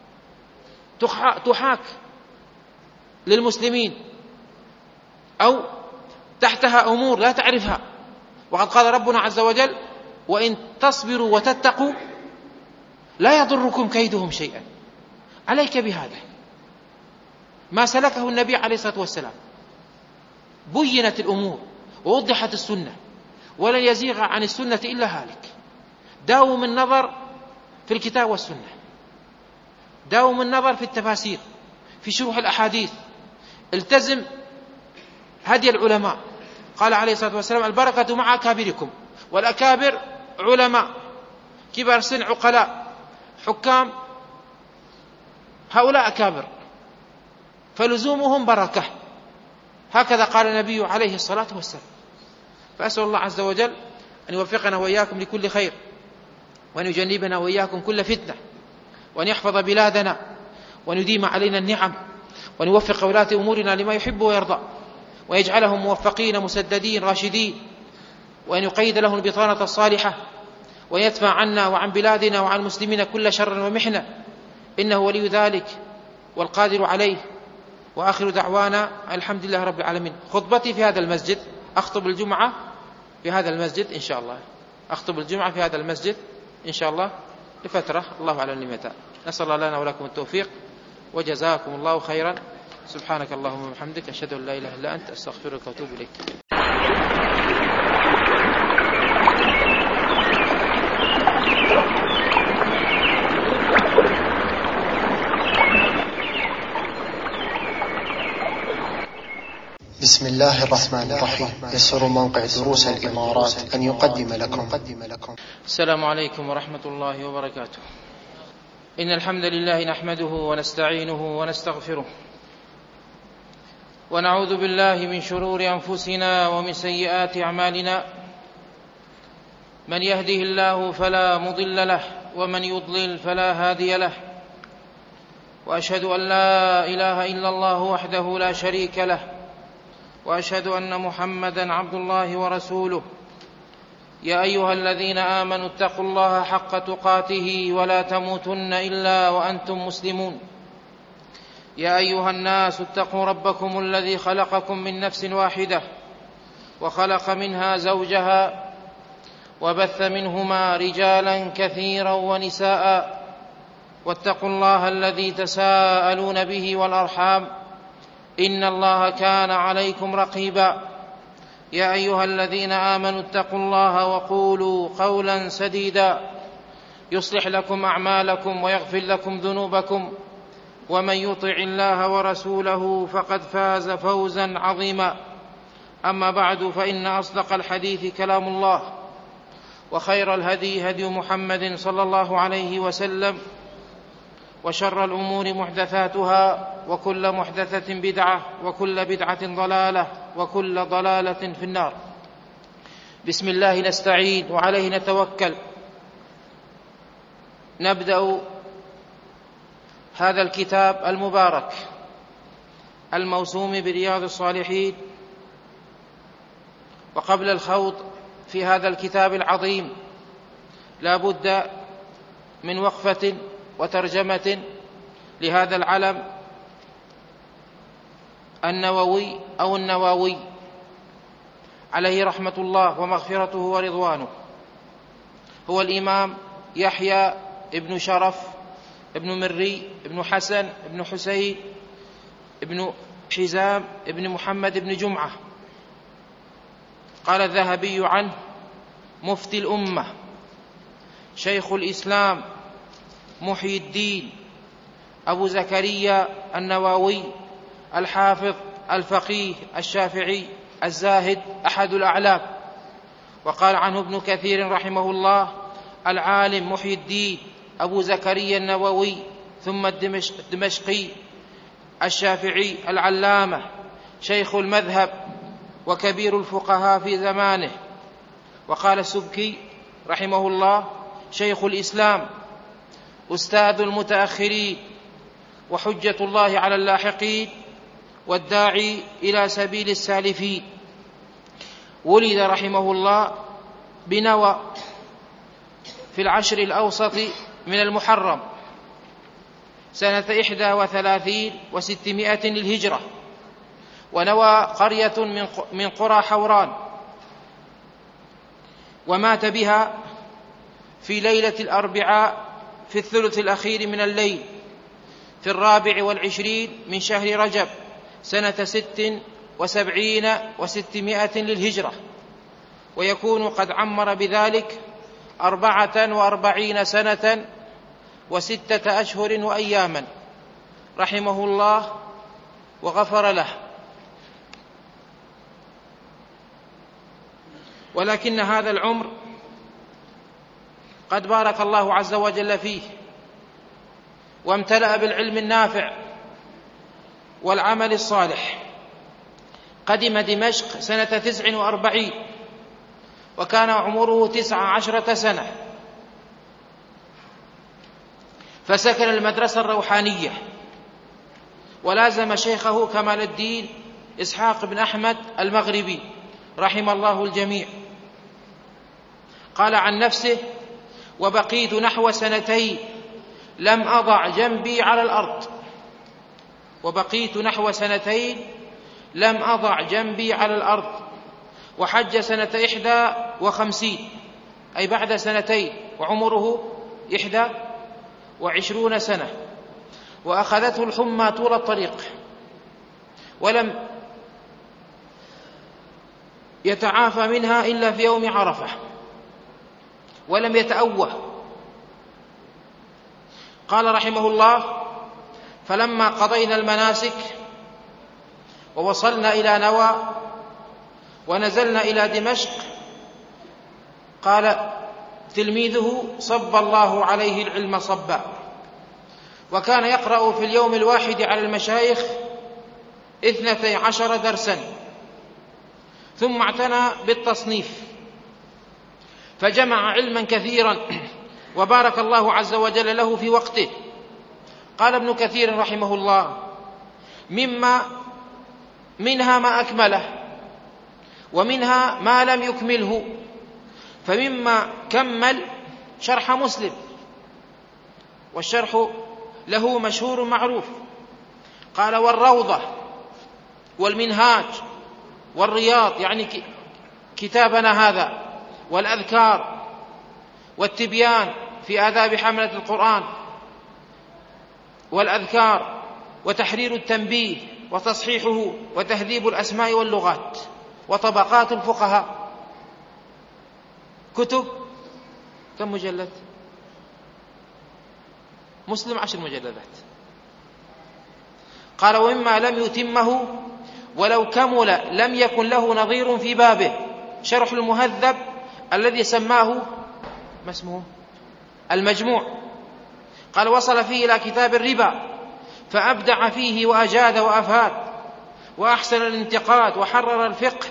تحاك للمسلمين أو تحتها أمور لا تعرفها. وقد قال ربنا عز وجل: وإن تصبروا وتتقوا لا يضركم كيدهم شيئا. عليك بهذا ما سلكه النبي عليه الصلاة والسلام، بينت الأمور ووضحت السنة، ولن يزيغ عن السنة إلا هالك. داوم النظر في الكتاب والسنة، داوم النظر في التفاسير، في شروح الأحاديث، التزم هدي العلماء. قال عليه الصلاة والسلام: البركة مع أكابركم، والأكابر علماء، كبار سن، عقلاء، حكام، هؤلاء أكابر، فلزومهم بركة. هكذا قال النبي عليه الصلاة والسلام. فأسأل الله عز وجل أن يوفقنا وإياكم لكل خير، وأن يجنبنا وإياكم كل فتنة، وأن يحفظ بلادنا، وأن يديم علينا النعم، وأن يوفق ولاة أمورنا لما يحب ويرضى، ويجعلهم موفقين مسددين راشدين، وأن يقيد لهم البطانة الصالحة، وأن يدفع عنا وعن بلادنا وعن المسلمين كل شر ومحنة، إنه ولي ذلك والقادر عليه. وآخر دعوانا الحمد لله رب العالمين. خطبتي في هذا المسجد، أخطب الجمعة في هذا المسجد إن شاء الله، أخطب الجمعة في هذا المسجد إن شاء الله لفترة، الله أعلم متى. نسأل الله لنا ولكم التوفيق، وجزاكم الله خيرا. سبحانك اللهم وبحمدك، أشهد أن لا إله إلا أنت، أستغفرك وأتوب إليك. بسم الله الرحمن الرحيم. يسر موقع دروس الإمارات أن يقدم لكم. السلام عليكم ورحمة الله وبركاته. إن الحمد لله نحمده ونستعينه ونستغفره، ونعوذ بالله من شرور أنفسنا ومن سيئات أعمالنا. من يهده الله فلا مضل له، ومن يضلل فلا هادي له. وأشهد أن لا إله إلا الله وحده لا شريك له، وأشهد أن محمدا عبد الله ورسوله. يا أيها الذين آمنوا اتقوا الله حق تقاته ولا تموتن إلا وأنتم مسلمون. يا أيها الناس اتقوا ربكم الذي خلقكم من نفس واحدة، وخلق منها زوجها، وبث منهما رجالا كثيرا ونساء، واتقوا الله الذي تساءلون به والأرحام، إن الله كان عليكم رقيبا. يا أيها الذين آمنوا اتقوا الله وقولوا قولا سديدا، يصلح لكم أعمالكم ويغفر لكم ذنوبكم، ومن يطع الله ورسوله فقد فاز فوزا عظيما. أما بعد، فإن أصدق الحديث كلام الله، وخير الهدي هدي محمد صلى الله عليه وسلم، وشر الأمور محدثاتها وكل محدثة بدعة وكل بدعة ضلالة وكل ضلالة في النار. بسم الله نستعين وعليه نتوكل. نبدأ هذا الكتاب المبارك الموسوم برياض الصالحين. وقبل الخوض في هذا الكتاب العظيم لا بد من وقفة وترجمة لهذا العلم النووي أو النواوي عليه رحمة الله ومغفرته ورضوانه. هو الإمام يحيى ابن شرف ابن مري ابن حسن ابن حسين ابن حزام ابن محمد ابن جمعة. قال الذهبي عنه: مفتي الأمة، شيخ الإسلام، محيي الدين، أبو زكريا النووي، الحافظ الفقيه الشافعي الزاهد، أحد الأعلام. وقال عنه ابن كثير رحمه الله: العالم محيي الدين أبو زكريا النووي، ثم الدمشقي الشافعي العلامة، شيخ المذهب وكبير الفقهاء في زمانه. وقال السبكي رحمه الله: شيخ الإسلام، أستاذ المتأخرين، وحجة الله على اللاحقين، والداعي إلى سبيل السالفين. ولد رحمه الله بنوى في العشر الأوسط من المحرم سنة 31 و600 للهجرة، ونوى قرية من قرى حوران، ومات بها في ليلة الأربعاء في الثلث الأخير من الليل في 24 من شهر رجب سنة 76 و600 للهجرة، ويكون قد عمر بذلك 44 سنة و6 أشهر وأياما، رحمه الله وغفر له. ولكن هذا العمر قد بارك الله عز وجل فيه، وامتلأ بالعلم النافع والعمل الصالح. قدم دمشق سنة 49 وكان عمره 19 سنة، فسكن المدرسة الروحانية ولازم شيخه كمال الدين إسحاق بن أحمد المغربي رحم الله الجميع. قال عن نفسه: وبقيت نحو 2 لم أضع جنبي على الأرض. وبقيت نحو 2 لم أضع جنبي على الأرض. وحج سنة 51 أي بعد 2 وعمره 21 سنة، وأخذته الحمى طول الطريق، ولم يتعافى منها إلا في يوم عرفة، ولم يتأوه. قال رحمه الله: فلما قضينا المناسك ووصلنا إلى نوى ونزلنا إلى دمشق، قال تلميذه: صب الله عليه العلم صبا. وكان يقرأ في اليوم الواحد على المشايخ 12 درسا، ثم اعتنى بالتصنيف فجمع علما كثيرا، وبارك الله عز وجل له في وقته. قال ابن كثير رحمه الله: منها ما أكمله، ومنها ما لم يكمله. فمما كمل شرح مسلم، والشرح له مشهور معروف. قال: والروضة والمنهاج والرياض، يعني كتابنا هذا، والأذكار، والتبيان في آداب حملة القرآن، والأذكار، وتحرير التنبيه وتصحيحه، وتهذيب الأسماء واللغات، وطبقات الفقهاء. كتب كم مجلد؟ مسلم 10 مجلدات. قال: ومما لم يتمه ولو كمل لم يكن له نظير في بابه شرح المهذب الذي سماه، ما اسمه؟ المجموع. قال: وصل فيه إلى كتاب الربا فأبدع فيه وأجاد وأفاد وأحسن الانتقاد وحرر الفقه.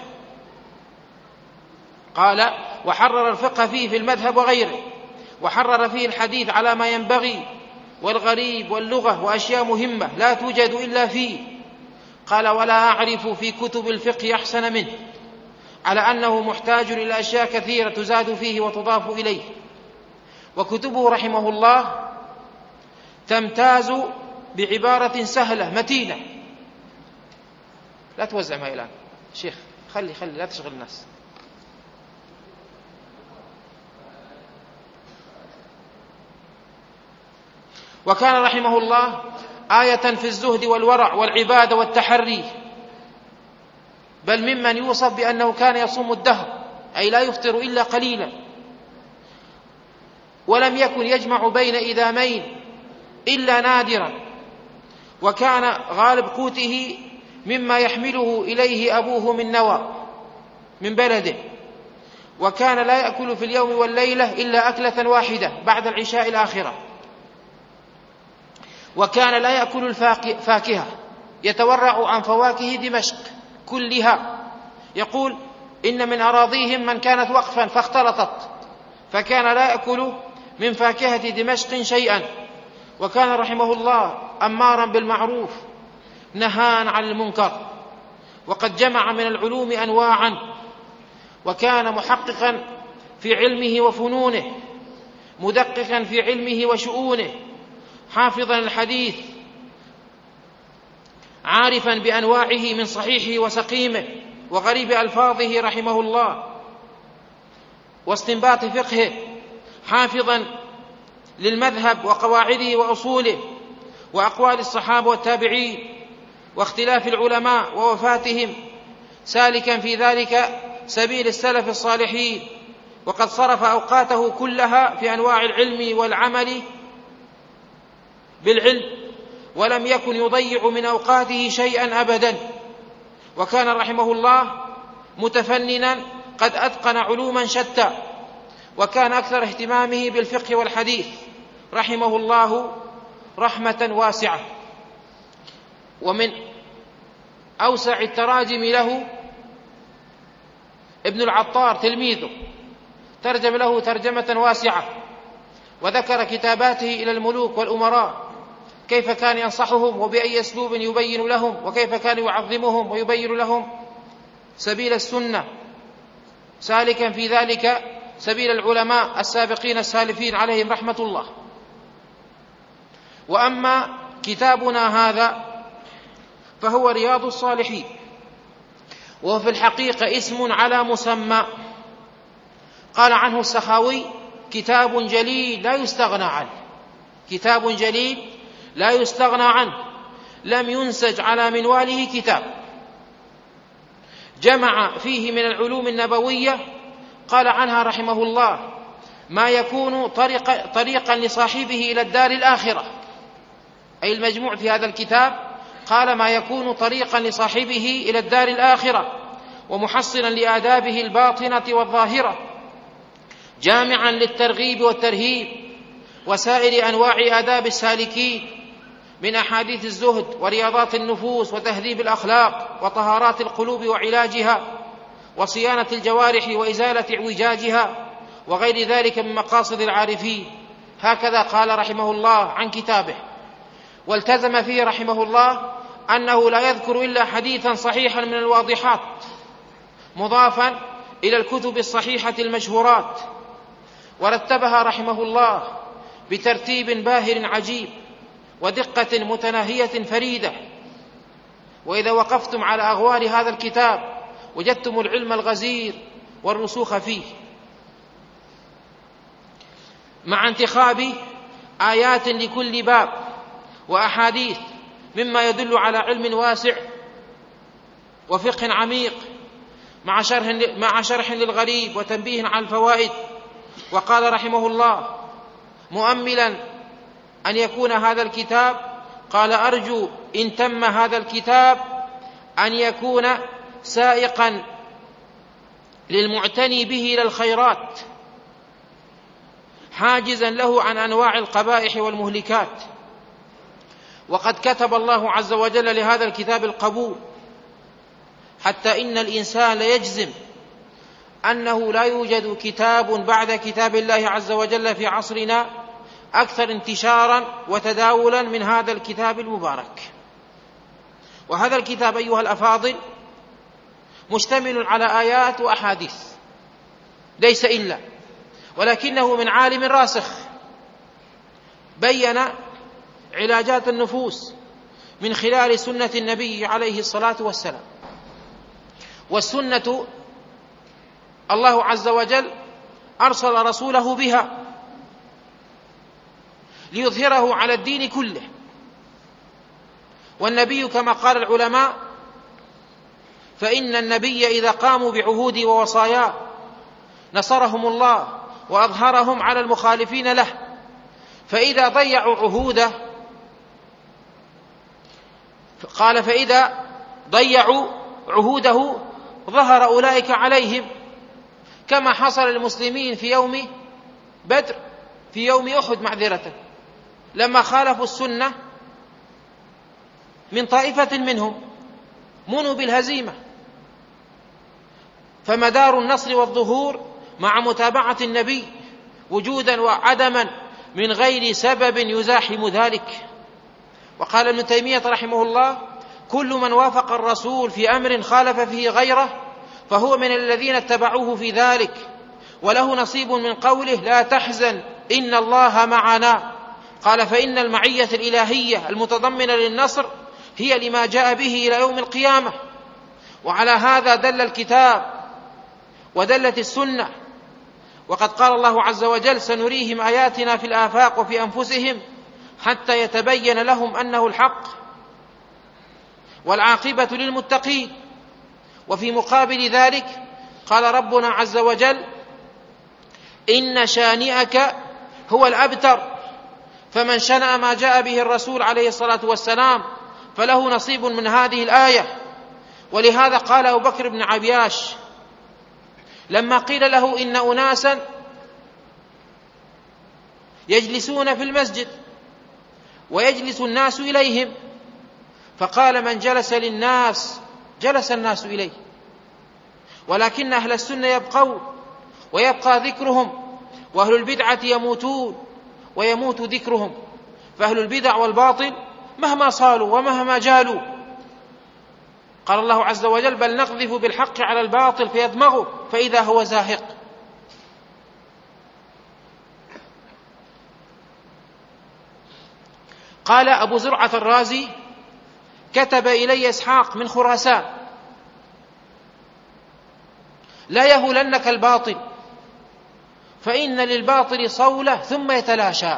قال: وحرر الفقه فيه في المذهب وغيره، وحرر فيه الحديث على ما ينبغي والغريب واللغة وأشياء مهمة لا توجد إلا فيه. قال: ولا أعرف في كتب الفقه أحسن منه، على أنه محتاج إلى أشياء كثيرة تزاد فيه وتضاف إليه. وكتبه رحمه الله تمتاز بعبارة سهلة متينة. لا توزع معي الآن شيخ، خلي لا تشغل الناس. وكان رحمه الله آية في الزهد والورع والعبادة والتحري، بل ممن يوصف بأنه كان يصوم الدهر، أي لا يفطر إلا قليلا، ولم يكن يجمع بين إدامين إلا نادرا، وكان غالب قوته مما يحمله إليه أبوه من نوى من بلده، وكان لا يأكل في اليوم والليلة إلا أكلة واحدة بعد العشاء الآخرة، وكان لا يأكل الفاكهة، يتورع عن فواكه دمشق كلها. يقول: إن من أراضيهم من كانت وقفا فاختلطت، فكان لا يأكل من فاكهة دمشق شيئا. وكان رحمه الله أمارا بالمعروف نهان عن المنكر، وقد جمع من العلوم أنواعا، وكان محققا في علمه وفنونه، مدققا في علمه وشؤونه، حافظا الحديث، عارفا بأنواعه من صحيحه وسقيمه وغريب ألفاظه رحمه الله واستنباط فقهه، حافظا للمذهب وقواعده وأصوله وأقوال الصحابة والتابعين واختلاف العلماء ووفاتهم، سالكا في ذلك سبيل السلف الصالحين، وقد صرف أوقاته كلها في أنواع العلم والعمل بالعلم، ولم يكن يضيع من أوقاته شيئا أبدا. وكان رحمه الله متفننا قد أتقن علوما شتى، وكان أكثر اهتمامه بالفقه والحديث رحمه الله رحمة واسعة. ومن أوسع التراجم له ابن العطار تلميذه، ترجم له ترجمة واسعة، وذكر كتاباته إلى الملوك والأمراء، كيف كان ينصحهم وبأي أسلوب يبين لهم، وكيف كان يعظمهم ويبين لهم سبيل السنة، سالكا في ذلك سبيل العلماء السابقين السالفين عليهم رحمة الله. وأما كتابنا هذا فهو رياض الصالحين، وهو في الحقيقة اسم على مسمى. قال عنه السخاوي: كتاب جليل لا يستغنى عنه، كتاب جليل لا يستغنى عنه، لم ينسج على منواله كتاب، جمع فيه من العلوم النبوية، قال عنها رحمه الله: ما يكون طريقا لصاحبه إلى الدار الآخرة، أي المجموع في هذا الكتاب قال ما يكون طريقا لصاحبه إلى الدار الآخرة، ومحصنا لآدابه الباطنة والظاهرة، جامعا للترغيب والترهيب وسائر أنواع آداب السالكين من أحاديث الزهد ورياضات النفوس وتهذيب الأخلاق وطهارات القلوب وعلاجها وصيانة الجوارح وإزالة اعوجاجها وغير ذلك من مقاصد العارفين. هكذا قال رحمه الله عن كتابه. والتزم فيه رحمه الله أنه لا يذكر إلا حديثا صحيحا من الواضحات، مضافا إلى الكتب الصحيحة المشهورات، ورتبها رحمه الله بترتيب باهر عجيب ودقة متناهية فريدة. وإذا وقفتم على أغوار هذا الكتاب وجدتم العلم الغزير والرسوخ فيه، مع انتخاب آيات لكل باب وأحاديث مما يدل على علم واسع وفقه عميق، مع شرح للغريب وتنبيه على الفوائد. وقال رحمه الله مؤملا أن يكون هذا الكتاب، قال: أرجو إن تم هذا الكتاب أن يكون سائقا للمعتني به إلى الخيرات، حاجزا له عن أنواع القبائح والمهلكات. وقد كتب الله عز وجل لهذا الكتاب القبول، حتى إن الإنسان ليجزم أنه لا يوجد كتاب بعد كتاب الله عز وجل في عصرنا أكثر انتشارا وتداولا من هذا الكتاب المبارك. وهذا الكتاب أيها الأفاضل مشتمل على آيات وأحاديث ليس إلا، ولكنه من عالم راسخ بين علاجات النفوس من خلال سنة النبي عليه الصلاة والسلام. والسنة الله عز وجل أرسل رسوله بها ليظهره على الدين كله. والنبي كما قال العلماء فإن النبي إذا قاموا بعهود ووصاياه نصرهم الله وأظهرهم على المخالفين له، فإذا ضيعوا عهوده قال فإذا ضيعوا عهوده ظهر أولئك عليهم، كما حصل للمسلمين في يوم بدر، في يوم أحد معذرة، لما خالفوا السنة من طائفة منهم منوا بالهزيمة. فمدار النصر والظهور مع متابعة النبي وجودا وعدما من غير سبب يزاحم ذلك. وقال ابن تيمية رحمه الله كل من وافق الرسول في أمر خالف فيه غيره فهو من الذين اتبعوه في ذلك، وله نصيب من قوله لا تحزن إن الله معنا. قال فإن المعية الإلهية المتضمنة للنصر هي لما جاء به إلى يوم القيامة. وعلى هذا دل الكتاب ودلت السنة. وقد قال الله عز وجل سنريهم آياتنا في الآفاق وفي أنفسهم حتى يتبين لهم أنه الحق والعاقبة للمتقين. وفي مقابل ذلك قال ربنا عز وجل إن شانئك هو الأبتر، فمن شنأ ما جاء به الرسول عليه الصلاة والسلام فله نصيب من هذه الآية. ولهذا قال أبو بكر بن عبياش لما قيل له إن أناسا يجلسون في المسجد ويجلس الناس إليهم، فقال من جلس للناس جلس الناس إليه، ولكن أهل السنة يبقون ويبقى ذكرهم، وأهل البدعة يموتون ويموت ذكرهم. فأهل البدع والباطل مهما صالوا ومهما جالوا، قال الله عز وجل بل نقذف بالحق على الباطل فيدمغه فإذا هو زاهق. قال أبو زرعة الرازي كتب إلي إسحاق من خراسان لا يهولنك الباطل فإن للباطل صولة ثم يتلاشى.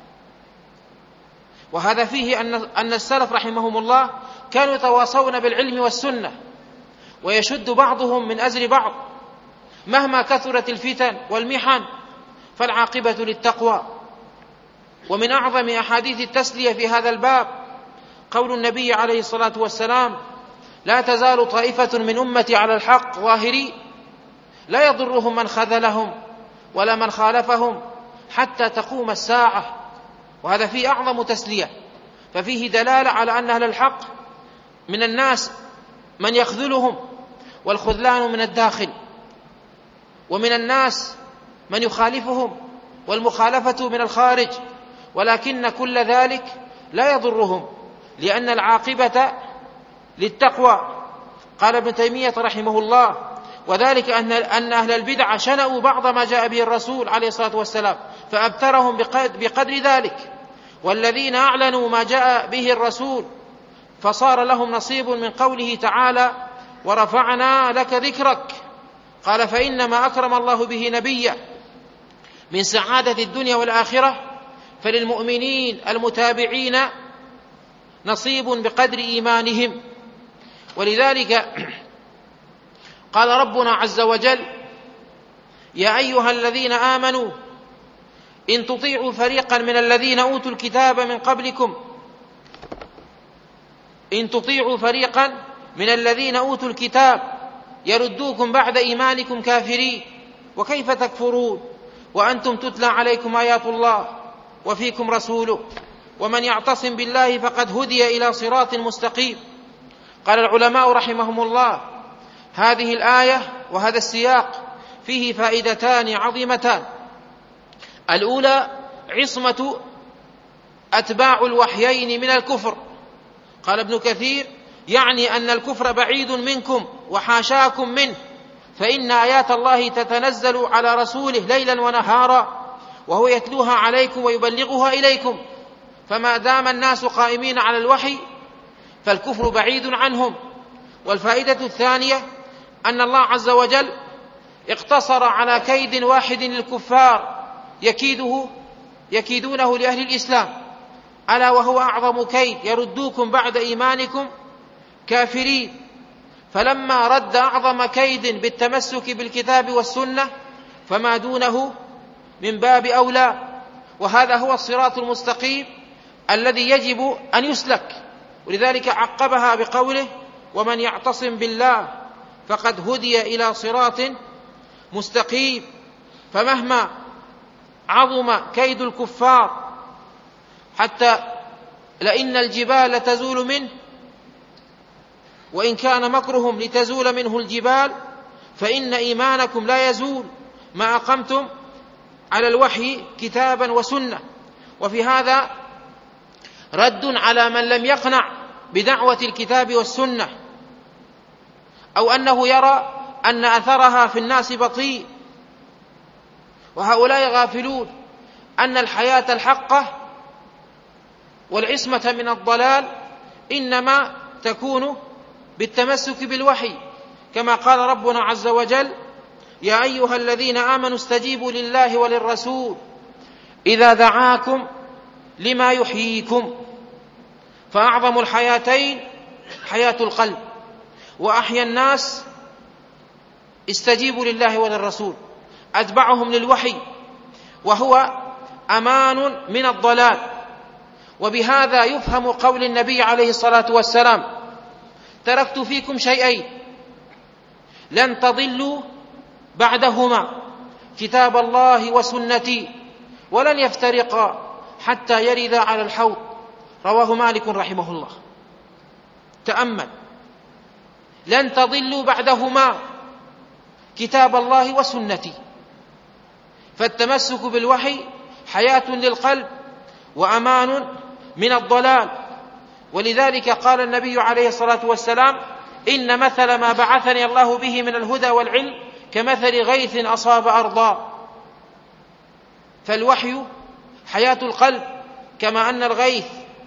وهذا فيه أن السلف رحمهم الله كانوا يتواصون بالعلم والسنة ويشد بعضهم من أزر بعض مهما كثرت الفتن والمحن، فالعاقبة للتقوى. ومن أعظم أحاديث التسلية في هذا الباب قول النبي عليه الصلاة والسلام لا تزال طائفة من أمتي على الحق ظاهرين لا يضرهم من خذلهم ولا من خالفهم حتى تقوم الساعة. وهذا فيه أعظم تسلية، ففيه دلالة على أن أهل الحق من الناس من يخذلهم والخذلان من الداخل، ومن الناس من يخالفهم والمخالفة من الخارج، ولكن كل ذلك لا يضرهم لأن العاقبة للتقوى. قال ابن تيمية رحمه الله وذلك أن أهل البدع شنأوا بعض ما جاء به الرسول عليه الصلاة والسلام فأبترهم بقدر ذلك، والذين أعلنوا ما جاء به الرسول فصار لهم نصيب من قوله تعالى ورفعنا لك ذكرك. قال فإنما أكرم الله به نبيه من سعادة الدنيا والآخرة فللمؤمنين المتابعين نصيب بقدر إيمانهم. ولذلك قال ربنا عز وجل يا أيها الذين آمنوا إن تطيعوا فريقا من الذين أوتوا الكتاب من قبلكم إن تطيعوا فريقا من الذين أوتوا الكتاب يردوكم بعد إيمانكم كافرين وكيف تكفرون وأنتم تتلى عليكم آيات الله وفيكم رسوله ومن يعتصم بالله فقد هدي إلى صراط مستقيم. قال العلماء رحمهم الله: هذه الآية وهذا السياق فيه فائدتان عظيمتان. الأولى عصمة أتباع الوحيين من الكفر. قال ابن كثير: يعني أن الكفر بعيد منكم وحاشاكم منه، فإن آيات الله تتنزل على رسوله ليلا ونهارا وهو يتلوها عليكم ويبلغها إليكم، فما دام الناس قائمين على الوحي فالكفر بعيد عنهم. والفائدة الثانية أن الله عز وجل اقتصر على كيد واحد للكفار يكيدونه لأهل الإسلام، ألا وهو أعظم كيد: يردوكم بعد إيمانكم كافرين. فلما رد أعظم كيد بالتمسك بالكتاب والسنة فما دونه من باب أولى، وهذا هو الصراط المستقيم الذي يجب أن يسلك. ولذلك عقبها بقوله: ومن يعتصم بالله فقد هدي إلى صراط مستقيم. فمهما عظم كيد الكفار حتى لئن الجبال تزول منه، وإن كان مكرهم لتزول منه الجبال، فإن إيمانكم لا يزول ما أقمتم على الوحي كتابا وسنة. وفي هذا رد على من لم يقنع بدعوة الكتاب والسنة، أو أنه يرى أن أثرها في الناس بطيء. وهؤلاء غافلون أن الحياة الحقة والعصمة من الضلال إنما تكون بالتمسك بالوحي، كما قال ربنا عز وجل: يا أيها الذين آمنوا استجيبوا لله وللرسول إذا دعاكم لما يحييكم. فأعظم الحياتين حياة القلب، وأحيا الناس استجيبوا لله وللرسول، أتبعهم للوحي، وهو أمان من الضلال. وبهذا يفهم قول النبي عليه الصلاة والسلام: تركت فيكم شيئين لن تضلوا بعدهما، كتاب الله وسنتي، ولن يفترقا حتى يردا على الحوض. رواه مالك رحمه الله. تأمل: لن تضلوا بعدهما، كتاب الله وسنتي. فالتمسك بالوحي حياة للقلب وأمان من الضلال. ولذلك قال النبي عليه الصلاة والسلام: إن مثل ما بعثني الله به من الهدى والعلم كمثل غيث أصاب أرضا. فالوحي حياة القلب، كما أن الغيث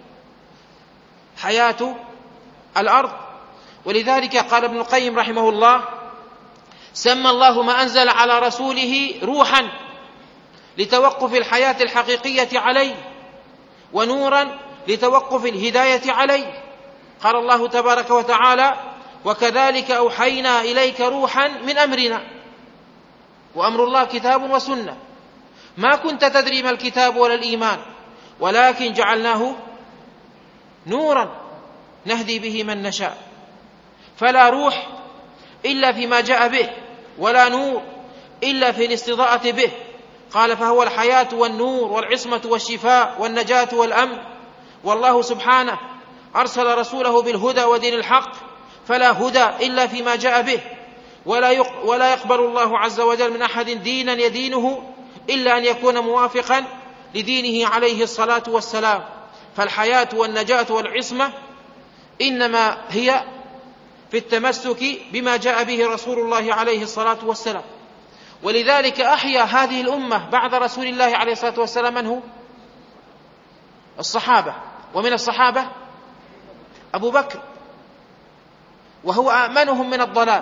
حياة الأرض. ولذلك قال ابن القيم رحمه الله: سمى الله ما أنزل على رسوله روحا لتوقف الحياة الحقيقية عليه، ونورا لتوقف الهداية عليه. قال الله تبارك وتعالى: وكذلك أوحينا إليك روحا من أمرنا. وأمر الله كتاب وسنة. ما كنت تدري ما الكتاب ولا الإيمان، ولكن جعلناه نورا نهدي به من نشاء. فلا روح إلا فيما جاء به، ولا نور إلا في الاستضاءة به. قال: فهو الحياة والنور والعصمة والشفاء والنجاة والأمن. والله سبحانه أرسل رسوله بالهدى ودين الحق، فلا هدى إلا فيما جاء به، ولا يقبل الله عز وجل من أحد دينا يدينه إلا أن يكون موافقا لدينه عليه الصلاة والسلام. فالحياة والنجاة والعصمة إنما هي في التمسك بما جاء به رسول الله عليه الصلاة والسلام. ولذلك أحيا هذه الأمة بعد رسول الله عليه الصلاة والسلام من هو؟ الصحابة. ومن الصحابة أبو بكر، وهو آمنهم من الضلال.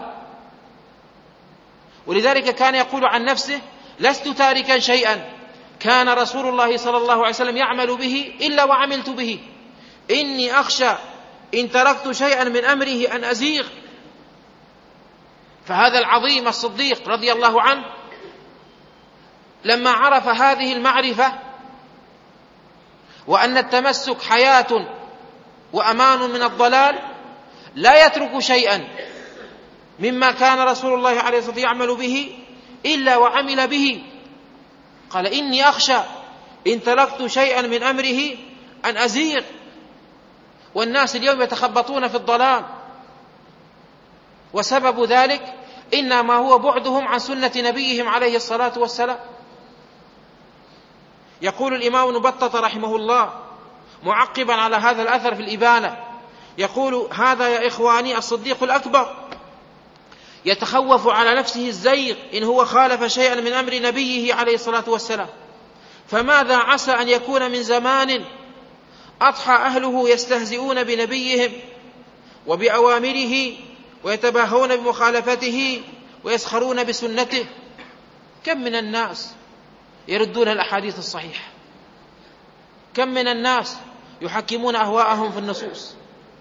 ولذلك كان يقول عن نفسه: لست تاركا شيئا كان رسول الله صلى الله عليه وسلم يعمل به إلا وعملت به، إني أخشى إن تركت شيئا من أمره أن أزيغ. فهذا العظيم الصديق رضي الله عنه لما عرف هذه المعرفة، وأن التمسك حياة وأمان من الضلال، لا يترك شيئا مما كان رسول الله عليه الصلاة والسلام يعمل به إلا وعمل به. قال إني أخشى إن تركت شيئا من أمره أن أزيغ، والناس اليوم يتخبطون في الضلال، وسبب ذلك إنما هو بعدهم عن سنة نبيهم عليه الصلاة والسلام. يقول الإمام ابن بطة رحمه الله معقبا على هذا الأثر في الإبانة، يقول: هذا يا إخواني الصديق الأكبر يتخوف على نفسه الزيغ إن هو خالف شيئا من أمر نبيه عليه الصلاة والسلام، فماذا عسى أن يكون من زمان أضحى أهله يستهزئون بنبيهم وبأوامره ويتباهون بمخالفته ويسخرون بسنته. كم من الناس يردون الأحاديث الصحيحة، كم من الناس يحكمون أهواءهم في النصوص.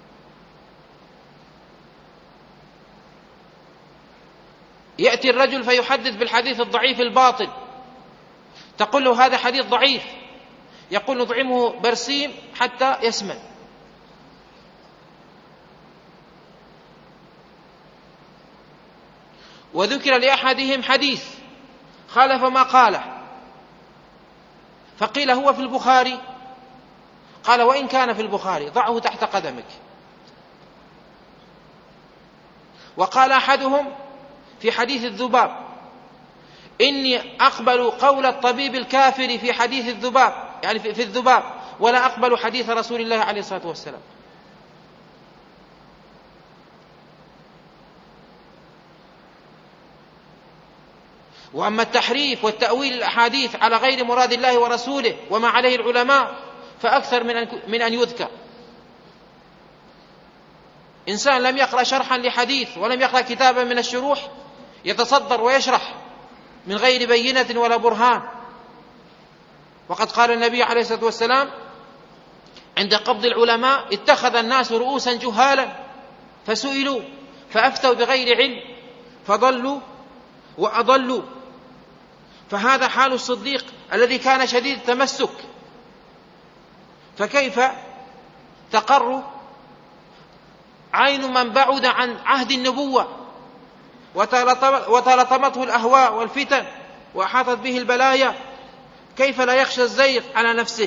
يأتي الرجل فيحدث بالحديث الضعيف الباطل، تقول له: هذا حديث ضعيف، يقول: نطعمه برسيم حتى يسمن. وذكر لأحدهم حديث خالف ما قاله، فقيل: هو في البخاري، قال: وإن كان في البخاري ضعه تحت قدمك. وقال أحدهم في حديث الذباب: إني أقبل قول الطبيب الكافر في حديث الذباب، يعني في الذباب، ولا أقبل حديث رسول الله عليه الصلاة والسلام. وأما التحريف والتأويل الأحاديث على غير مراد الله ورسوله وما عليه العلماء فأكثر من أن يذكر. إنسان لم يقرأ شرحا لحديث ولم يقرأ كتابا من الشروح يتصدر ويشرح من غير بينة ولا برهان. وقد قال النبي عليه الصلاة والسلام عند قبض العلماء: اتخذ الناس رؤوسا جهالا فسئلوا فأفتوا بغير علم فضلوا وأضلوا. فهذا حال الصديق الذي كان شديد التمسك، فكيف تقر عين من بعد عن عهد النبوة وتلطمته الأهواء والفتن وأحاطت به البلايا؟ كيف لا يخشى الزيغ على نفسه؟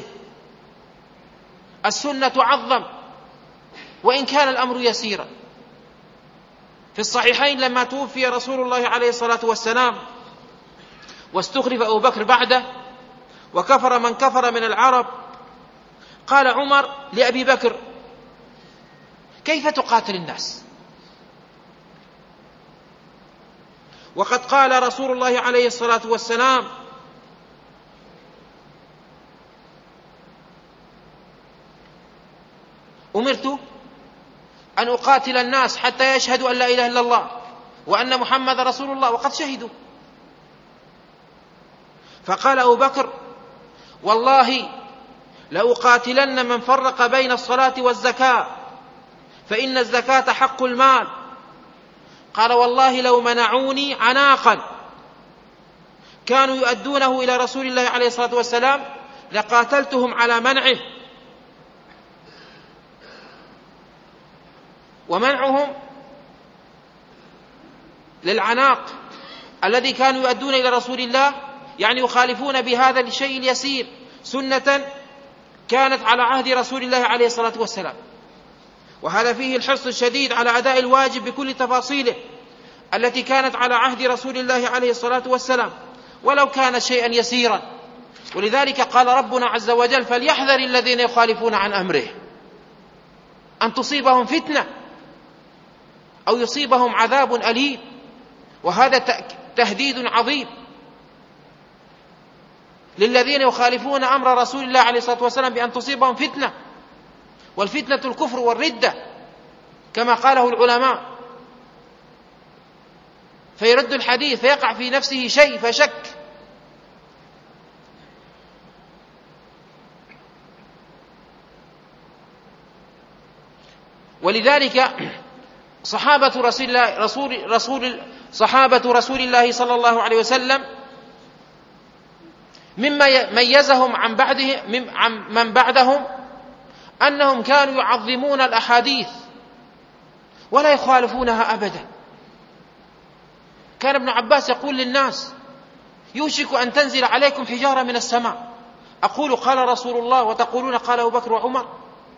السنة تعظم وإن كان الأمر يسيرا. في الصحيحين لما توفي رسول الله عليه الصلاة والسلام واستخلف أبو بكر بعده وكفر من كفر من العرب، قال عمر لأبي بكر: كيف تقاتل الناس؟ وقد قال رسول الله عليه الصلاة والسلام: أمرت أن أقاتل الناس حتى يشهدوا أن لا إله إلا الله وأن محمد رسول الله، وقد شهدوا. فقال أبو بكر: والله لأقاتلن من فرق بين الصلاة والزكاة، فإن الزكاة حق المال. قال: والله لو منعوني عناقا كانوا يؤدونه إلى رسول الله عليه الصلاة والسلام لقاتلتهم على منعه. ومنعهم للعناق الذي كانوا يؤدون إلى رسول الله يعني يخالفون بهذا الشيء اليسير سنة كانت على عهد رسول الله عليه الصلاة والسلام. وهذا فيه الحرص الشديد على أداء الواجب بكل تفاصيله التي كانت على عهد رسول الله عليه الصلاة والسلام ولو كان شيئا يسيرا. ولذلك قال ربنا عز وجل: فليحذر الذين يخالفون عن أمره أن تصيبهم فتنة أو يصيبهم عذاب أليم. وهذا تهديد عظيم للذين يخالفون أمر رسول الله عليه الصلاة والسلام بأن تصيبهم فتنة، والفتنة الكفر والردة كما قاله العلماء، فيرد الحديث فيقع في نفسه شيء فشك. ولذلك صحابة رسول الله صلى الله عليه وسلم مما ميزهم عن من بعدهم أنهم كانوا يعظمون الأحاديث ولا يخالفونها أبدا. كان ابن عباس يقول للناس: يوشك أن تنزل عليكم حجارة من السماء، أقول قال رسول الله وتقولون قال أبو بكر وعمر.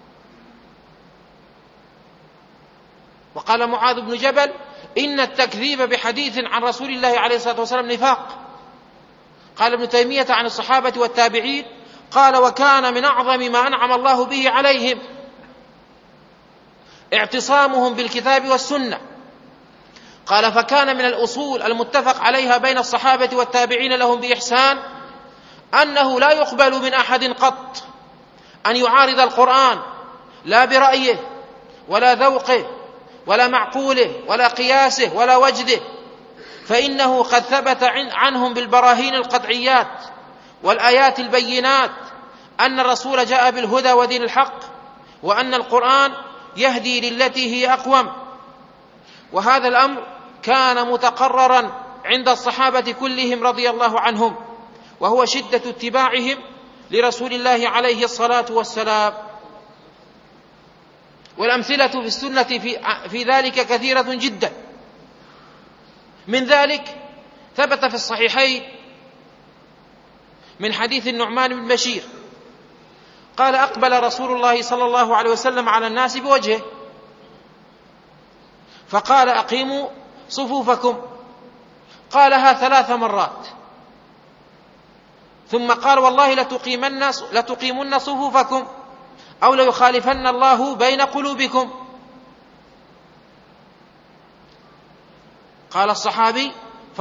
وقال معاذ بن جبل: إن التكذيب بحديث عن رسول الله عليه الصلاة والسلام نفاق. قال ابن تيمية عن الصحابة والتابعين: قال: وكان من أعظم ما أنعم الله به عليهم اعتصامهم بالكتاب والسنة. قال: فكان من الأصول المتفق عليها بين الصحابة والتابعين لهم بإحسان أنه لا يقبل من أحد قط أن يعارض القرآن، لا برأيه ولا ذوقه ولا معقوله ولا قياسه ولا وجده، فإنه قد ثبت عنهم بالبراهين القطعيات والآيات البينات أن الرسول جاء بالهدى ودين الحق، وأن القرآن يهدي للتي هي أقوم. وهذا الأمر كان متقررا عند الصحابة كلهم رضي الله عنهم، وهو شدة اتباعهم لرسول الله عليه الصلاة والسلام. والأمثلة في السنة في ذلك كثيرة جدا. من ذلك ثبت في الصحيحين من حديث النعمان بن بشير قال: أقبل رسول الله صلى الله عليه وسلم على الناس بوجهه فقال: أقيموا صفوفكم. قالها 3 مرات، ثم قال: والله لتقيمن صفوفكم أو ليخالفن الله بين قلوبكم. قال الصحابي: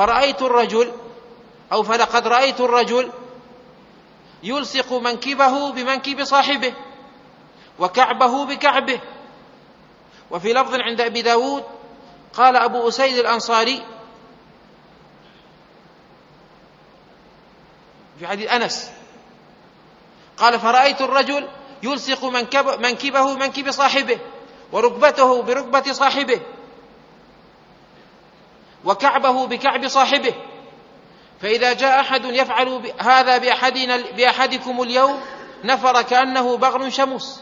فلقد رأيت الرجل يلصق منكبه بمنكب صاحبه وكعبه بكعبه. وفي لفظ عند أبي داود قال أبو أسيد الأنصاري في حديث أنس قال: فرأيت الرجل يلصق منكبه بمنكب صاحبه وركبته بركبة صاحبه وكعبه بكعب صاحبه، فإذا جاء أحد يفعل هذا بأحدكم اليوم نفر كأنه بغل شموس.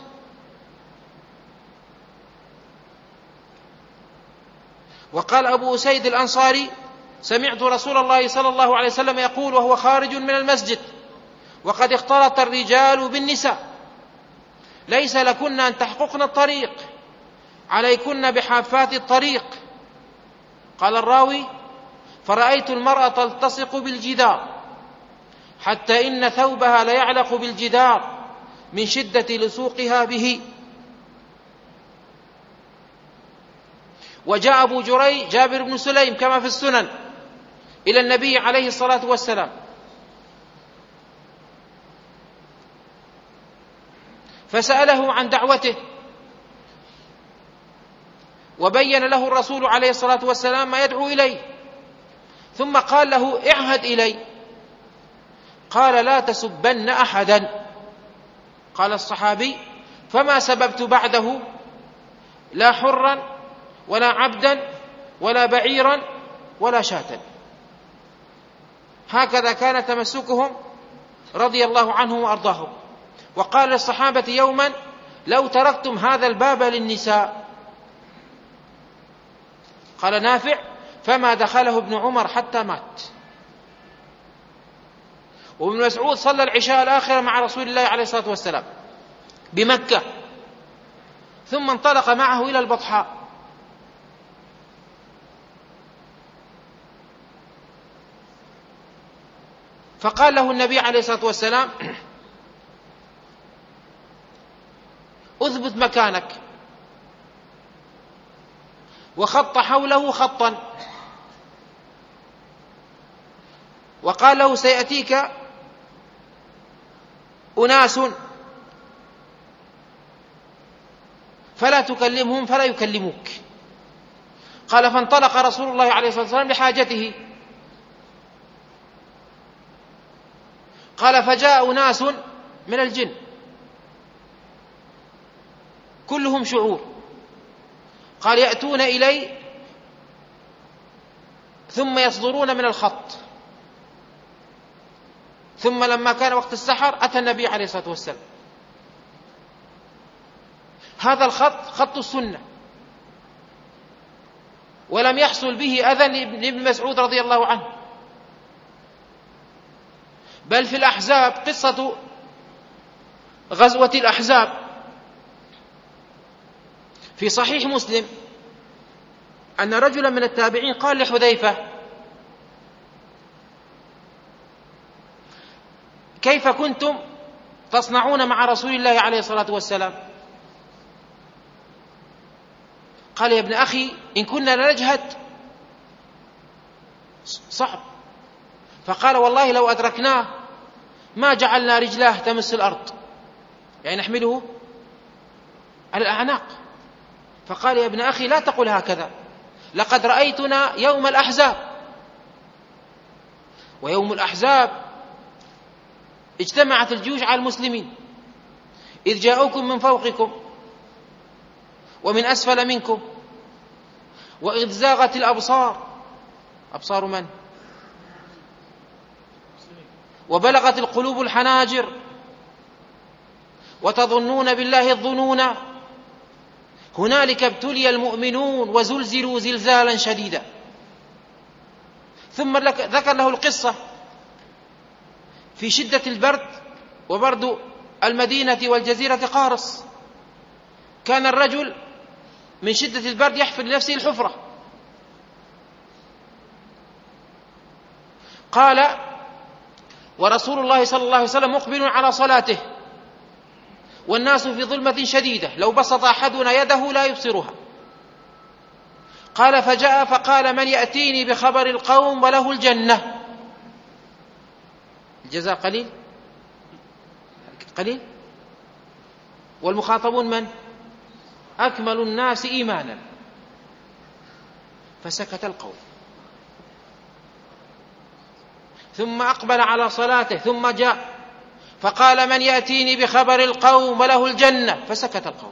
وقال أبو أسيد الأنصاري: سمعت رسول الله صلى الله عليه وسلم يقول وهو خارج من المسجد: وقد اختلط الرجال بالنساء، ليس لكن أن تحققن الطريق، عليكن بحافات الطريق. قال الراوي: فرأيت المرأة تلتصق بالجدار حتى إن ثوبها ليعلق بالجدار من شدة لصوقها به. وجاء أبو جريج جابر بن سليم كما في السنن إلى النبي عليه الصلاة والسلام فسأله عن دعوته، وبين له الرسول عليه الصلاة والسلام ما يدعو إليه، ثم قال له: اعهد إلي. قال: لا تسبن أحدا. قال الصحابي: فما سببت بعده لا حرا ولا عبدا ولا بعيرا ولا شاة. هكذا كان تمسكهم رضي الله عنهم وأرضاهم. وقال للصحابة يوما: لو تركتم هذا الباب للنساء. قال نافع: فما دخله ابن عمر حتى مات. وابن مسعود صلى العشاء الآخرة مع رسول الله عليه الصلاة والسلام بمكة، ثم انطلق معه إلى البطحاء، فقال له النبي عليه الصلاة والسلام: أثبت مكانك، وخط حوله خطا، وقال له: سيأتيك أناس فلا تكلمهم فلا يكلموك. قال: فانطلق رسول الله عليه الصلاة والسلام لحاجته. قال: فجاء أناس من الجن كلهم شعور. قال: يأتون إلي ثم يصدرون من الخط، ثم لما كان وقت السحر أتى النبي عليه الصلاة والسلام. هذا الخط خط السنة، ولم يحصل به أذى لابن مسعود رضي الله عنه. بل في الأحزاب قصة غزوة الأحزاب في صحيح مسلم أن رجلا من التابعين قال لحذيفة: كيف كنتم تصنعون مع رسول الله عليه الصلاة والسلام؟ قال: يا ابن أخي إن كنا لنجهد صعب. فقال: والله لو أدركناه ما جعلنا رجلاه تمس الأرض، يعني نحمله على الأعناق. فقال: يا ابن أخي لا تقل هكذا، لقد رأيتنا يوم الأحزاب، ويوم الأحزاب اجتمعت الجيوش على المسلمين، إذ جاءوكم من فوقكم ومن أسفل منكم، وإذ زاغت الأبصار، أبصار من؟ وبلغت القلوب الحناجر، وتظنون بالله الظنون، هنالك ابتلي المؤمنون وزلزلوا زلزالا شديدا. ثم ذكر له القصة في شدة البرد، وبرد المدينة والجزيرة قارص، كان الرجل من شدة البرد يحفر لنفسه الحفرة. قال: ورسول الله صلى الله عليه وسلم مقبل على صلاته والناس في ظلمة شديدة، لو بسط أحدنا يده لا يبصرها. قال: فجاء فقال: من يأتيني بخبر القوم وله الجنة. الجزاء قليل قليل، والمخاطبون من؟ أكمل الناس إيمانا. فسكت القوم، ثم أقبل على صلاته، ثم جاء فقال: من يأتيني بخبر القوم وله الجنة. فسكت القوم،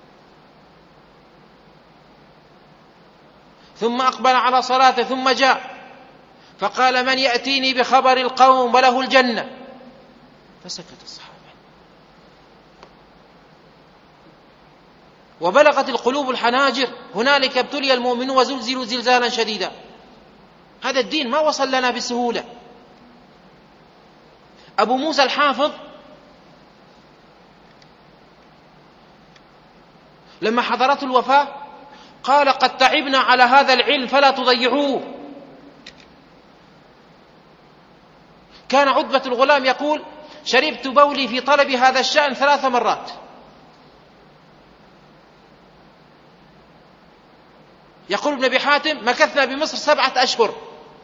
ثم أقبل على صلاته، ثم جاء فقال: من يأتيني بخبر القوم وله الجنة. فسكت الصحابة. وبلغت القلوب الحناجر، هنالك ابتلي المؤمنون وزلزلوا زلزالا شديدا. هذا الدين ما وصل لنا بسهولة. أبو موسى الحافظ لما حضرته الوفاة قال: قد تعبنا على هذا العلم فلا تضيعوه. كان عتبة الغلام يقول: شربت بولي في طلب هذا الشأن 3 مرات. يقول ابن أبي حاتم: مكثنا بمصر 7 أشهر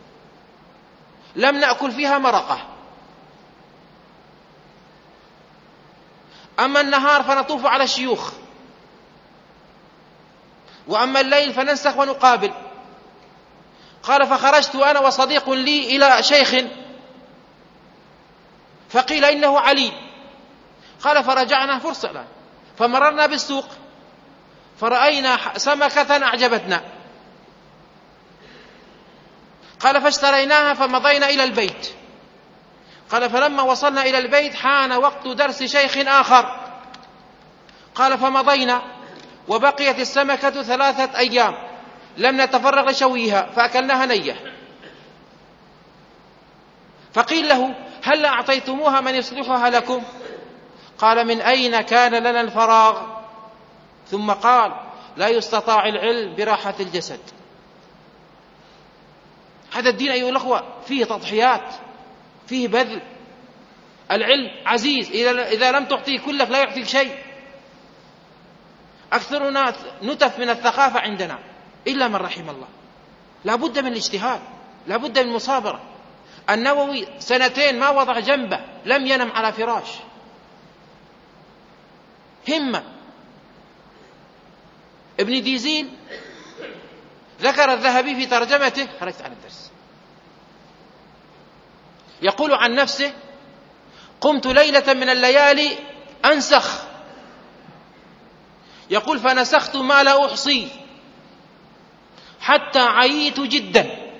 لم نأكل فيها مرقة. أما النهار فنطوف على الشيوخ، وأما الليل فننسخ ونقابل. قال: فخرجت أنا وصديق لي إلى شيخ فقيل إنه علي. قال: فرجعنا فرسلا فمررنا بالسوق فرأينا سمكة أعجبتنا. قال: فاشتريناها فمضينا إلى البيت. قال: فلما وصلنا إلى البيت حان وقت درس شيخ آخر. قال: فمضينا وبقيت السمكة 3 أيام لم نتفرغ لشويها فأكلناها نية. فقيل له: هل أعطيتموها من يصلحها لكم؟ قال: من أين كان لنا الفراغ؟ ثم قال: لا يستطاع العلم براحة الجسد. هذا الدين أيها الأخوة فيه تضحيات، فيه بذل. العلم عزيز، إذا لم تعطيه كلك لا يعطيك شيء. أكثرنا نتف من الثقافة عندنا إلا من رحم الله. لا بد من الاجتهاد، لا بد من المصابرة. النووي 2 ما وضع جنبه، لم ينم على فراش. همة. ابن ديزين ذكر الذهبي في ترجمته، خرجت عن الدرس، يقول عن نفسه: قمت ليلة من الليالي أنسخ، يقول: فنسخت ما لا أحصي حتى عييت جدا.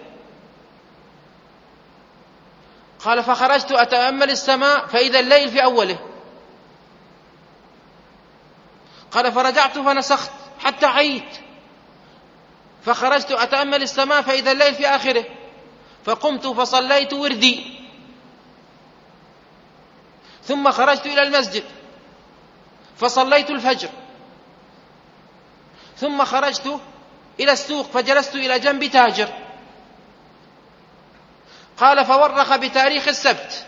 قال: فخرجت أتأمل السماء فإذا الليل في أوله. قال: فرجعت فنسخت حتى عييت، فخرجت أتأمل السماء فإذا الليل في آخره، فقمت فصليت وردي. ثم خرجت إلى المسجد فصليت الفجر، ثم خرجت إلى السوق فجلست إلى جنب تاجر. قال فورخ بتاريخ السبت،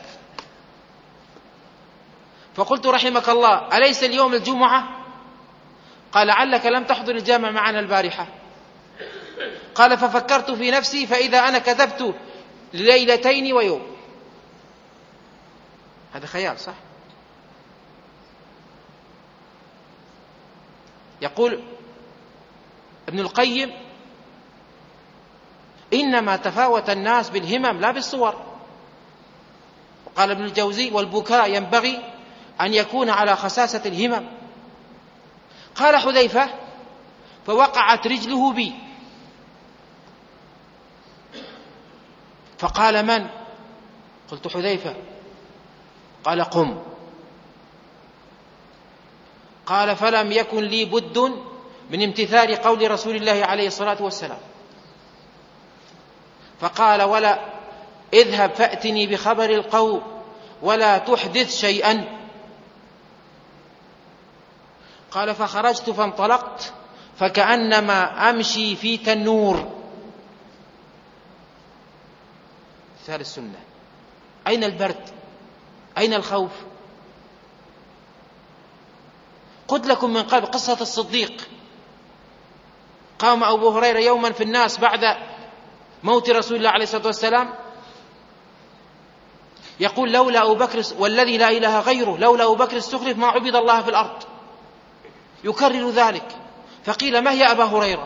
فقلت رحمك الله أليس اليوم الجمعة؟ قال لعلك لم تحضر الجامع معنا البارحة. قال ففكرت في نفسي فإذا أنا كتبت ليلتين ويوم. هذا خيال صح؟ يقول ابن القيم إنما تفاوت الناس بالهمم لا بالصور. وقال ابن الجوزي والبكاء ينبغي أن يكون على خساسة الهمم. قال حذيفة فوقعت رجله بي، فقال من؟ قلت حذيفة. قال قم. قال فلم يكن لي بد من امتثال قول رسول الله عليه الصلاة والسلام، فقال ولا اذهب فأتني بخبر القوم ولا تحدث شيئا. قال فخرجت فانطلقت فكأنما أمشي في تنور. مثال السنة. أين البرد؟ أين الخوف؟ قلت لكم من قبل قصة الصديق. قام أبو هريرة يوما في الناس بعد موت رسول الله عليه الصلاة والسلام يقول لولا أبو بكر والذي لا إله غيره لولا أبو بكر استخلف ما عبد الله في الأرض، يكرر ذلك. فقيل ما هي أبا هريرة؟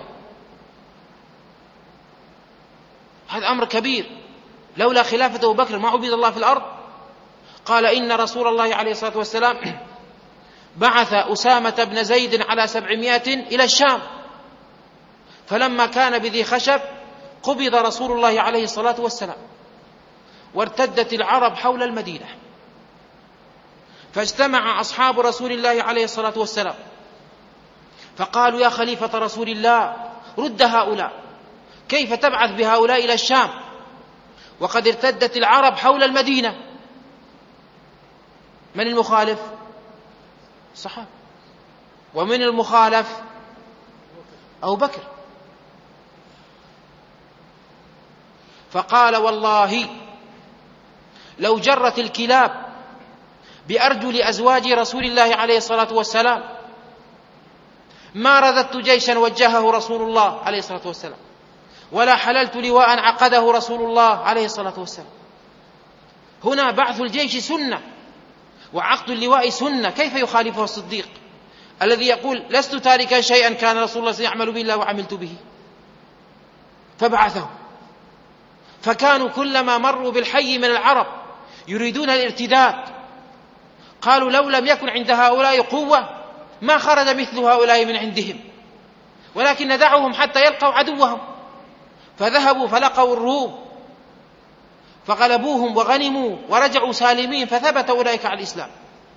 هذا أمر كبير، لولا خلافة أبو بكر ما عبد الله في الأرض. قال إن رسول الله عليه الصلاة والسلام بعث أسامة بن زيد على 700 إلى الشام، فلما كان بذي خشب قبض رسول الله عليه الصلاة والسلام، وارتدت العرب حول المدينة، فاجتمع أصحاب رسول الله عليه الصلاة والسلام فقالوا يا خليفة رسول الله رد هؤلاء، كيف تبعث بهؤلاء إلى الشام وقد ارتدت العرب حول المدينة؟ من المخالف؟ الصحابة. ومن المخالف؟ أبو بكر. فقال والله لو جرت الكلاب بأرجل أزواج رسول الله عليه الصلاة والسلام ما رذت جيشا وجهه رسول الله عليه الصلاة والسلام، ولا حللت لواء عقده رسول الله عليه الصلاة والسلام. هنا بعث الجيش سنة وعقد اللواء سنة، كيف يخالفه الصديق الذي يقول لست تاركا شيئا كان رسول الله يعمل به الله وعملت به؟ فبعثه. فكانوا كلما مروا بالحي من العرب يريدون الارتداد قالوا لو لم يكن عند هؤلاء قوة ما خرج مثل هؤلاء من عندهم، ولكن دعوهم حتى يلقوا عدوهم. فذهبوا فلقوا الروم فغلبوهم وغنموا ورجعوا سالمين، فثبت أولئك على الإسلام.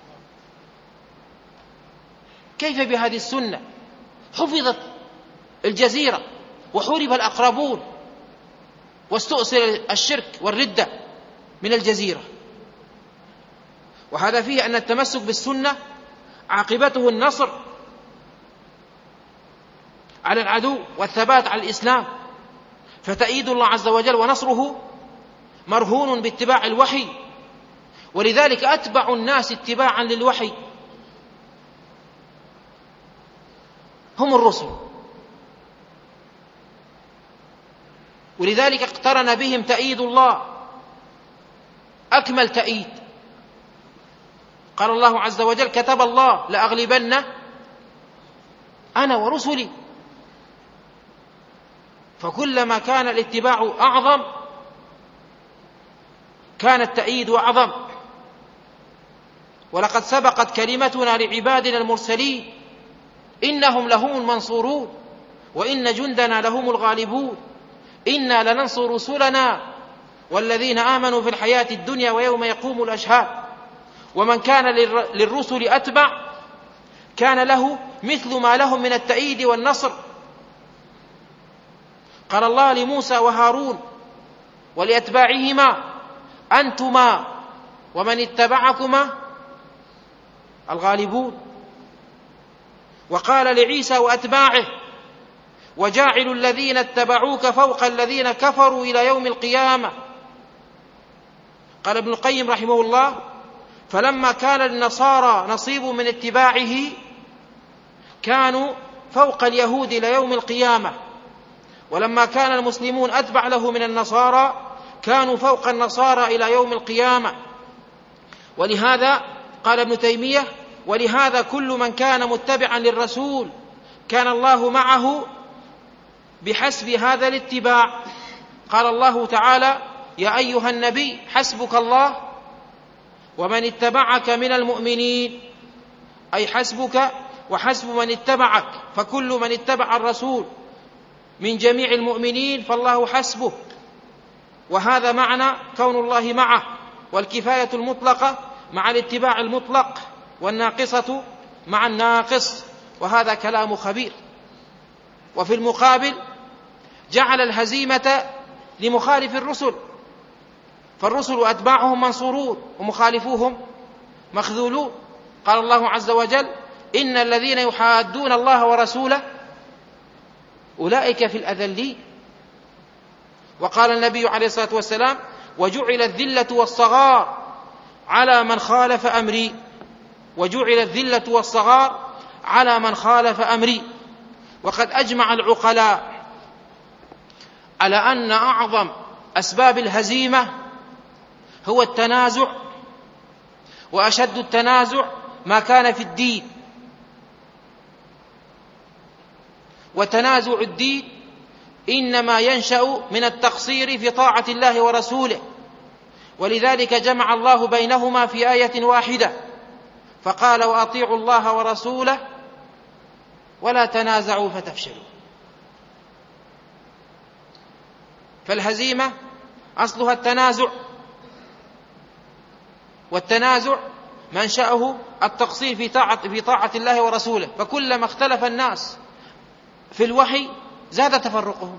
كيف بهذه السنة؟ حفظت الجزيرة وحورب الأقربون واستؤصل الشرك والردة من الجزيرة. وهذا فيه أن التمسك بالسنة عاقبته النصر على العدو والثبات على الإسلام، فتأييد الله عز وجل ونصره مرهون باتباع الوحي، ولذلك أتبع الناس اتباعا للوحي هم الرسل، ولذلك اقترن بهم تأييد الله أكمل تأييد. قال الله عز وجل كتب الله لأغلبن أنا ورسلي. فكلما كان الاتباع أعظم كان التأييد أعظم. ولقد سبقت كلمتنا لعبادنا المرسلين إنهم لهم المنصورون وإن جندنا لهم الغالبون إنا لننصر رسلنا والذين آمنوا في الحياة الدنيا ويوم يقوم الأشهاد. ومن كان للرسل أتبع كان له مثل ما لهم من التأييد والنصر. قال الله لموسى وهارون ولأتباعهما أنتما ومن اتبعكما الغالبون. وقال لعيسى وأتباعه: وجاعل الذين اتبعوك فوق الذين كفروا إلى يوم القيامة. قال ابن القيم رحمه الله: فلما كان للنصارى نصيب من اتباعه كانوا فوق اليهود إلى يوم القيامة، ولما كان المسلمون أتبع له من النصارى كانوا فوق النصارى إلى يوم القيامة. ولهذا قال ابن تيمية: ولهذا كل من كان متبعا للرسول كان الله معه بحسب هذا الاتباع. قال الله تعالى: يا أيها النبي حسبك الله ومن اتبعك من المؤمنين، أي حسبك وحسب من اتبعك، فكل من اتبع الرسول من جميع المؤمنين فالله حسبه. وهذا معنى كون الله معه، والكفاية المطلقة مع الاتباع المطلق، والناقصة مع الناقص، وهذا كلام خبير. وفي المقابل جعل الهزيمة لمخالف الرسل، فالرسل أتباعهم منصورون ومخالفوهم مخذولون. قال الله عز وجل: إن الذين يحادون الله ورسوله أولئك في الأذلين. وقال النبي عليه الصلاة والسلام: وجعل الذلة والصغار على من خالف أمري، وجعل الذلة والصغار على من خالف أمري. وقد أجمع العقلاء على أن أعظم أسباب الهزيمة هو التنازع، وأشد التنازع ما كان في الدين. وتنازع الدين إنما ينشأ من التقصير في طاعة الله ورسوله، ولذلك جمع الله بينهما في آية واحدة فقال: وأطيعوا الله ورسوله ولا تنازعوا فتفشلوا. فالهزيمة أصلها التنازع، والتنازع منشأه التقصير في طاعة الله ورسوله، فكلما اختلف الناس في الوحي زاد تفرقهم.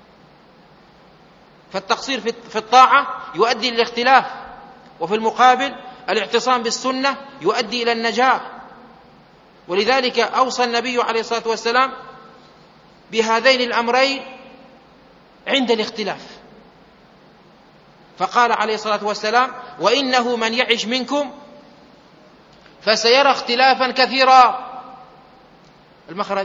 فالتقصير في الطاعة يؤدي إلى الاختلاف، وفي المقابل الاعتصام بالسنة يؤدي إلى النجاة. ولذلك أوصى النبي عليه الصلاة والسلام بهذين الأمرين عند الاختلاف، فقال عليه الصلاة والسلام: وإنه من يعش منكم فسيرى اختلافا كثيرا. المخرج: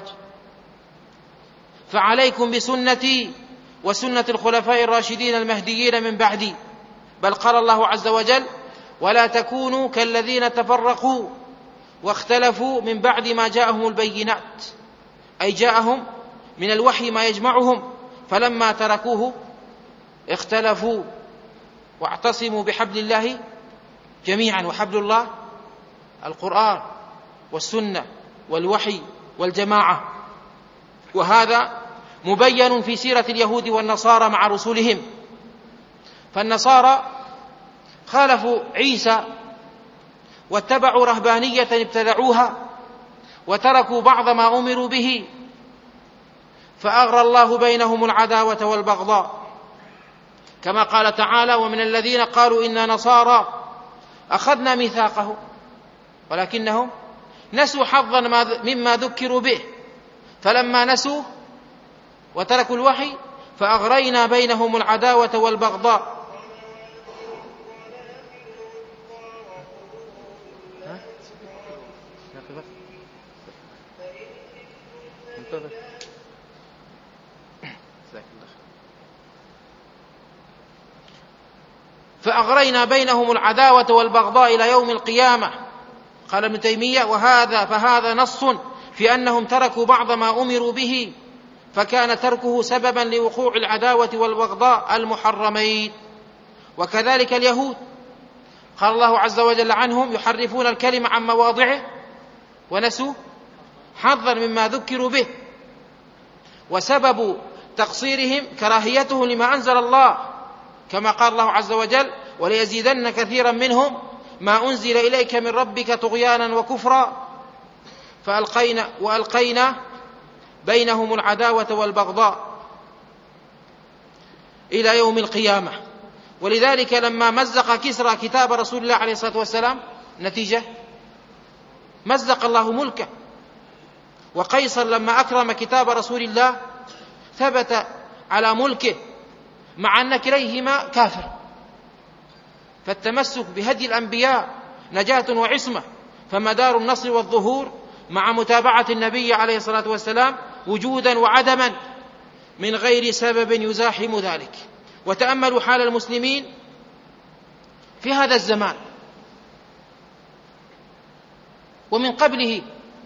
فعليكم بسنتي وسنة الخلفاء الراشدين المهديين من بعدي. بل قال الله عز وجل: ولا تكونوا كالذين تفرقوا واختلفوا من بعد ما جاءهم البينات، أي جاءهم من الوحي ما يجمعهم، فلما تركوه اختلفوا. واعتصموا بحبل الله جميعا، وحبل الله القرآن والسنة والوحي والجماعة. وهذا مبين في سيرة اليهود والنصارى مع رسلهم. فالنصارى خالفوا عيسى واتبعوا رهبانية ابتدعوها، وتركوا بعض ما أمروا به، فأغرى الله بينهم العداوة والبغضاء، كما قال تعالى: ومن الذين قالوا إنا نصارى أخذنا ميثاقهم ولكنهم نسوا حظا مما ذكروا به، فلما نسوا وتركوا الوحي فأغرينا بينهم العداوة والبغضاء. فأغرينا بينهم العداوة والبغضاء إلى يوم القيامة. قال ابن تيمية: فهذا نص في أنهم تركوا بعض ما أمروا به، فكان تركه سببا لوقوع العداوة والبغضاء المحرمين. وكذلك اليهود، قال الله عز وجل عنهم: يحرفون الكلم عن مواضعه ونسوا حظا مما ذكروا به. وسبب تقصيرهم كراهيتهم لما أنزل الله، كما قال الله عز وجل: وليزيدن كثيرا منهم ما أنزل إليك من ربك طغيانا وكفرا، وألقينا بينهم العداوة والبغضاء إلى يوم القيامة. ولذلك لما مزق كسرى كتاب رسول الله عليه الصلاة والسلام، نتيجة مزق الله ملكه. وقيصر لما أكرم كتاب رسول الله ثبت على ملكه مع أن كليهما كافر. فالتمسك بهدي الأنبياء نجاة وعصمة، فمدار النصر والظهور مع متابعة النبي عليه الصلاة والسلام وجودا وعدما من غير سبب يزاحم ذلك. وتأملوا حال المسلمين في هذا الزمان ومن قبله.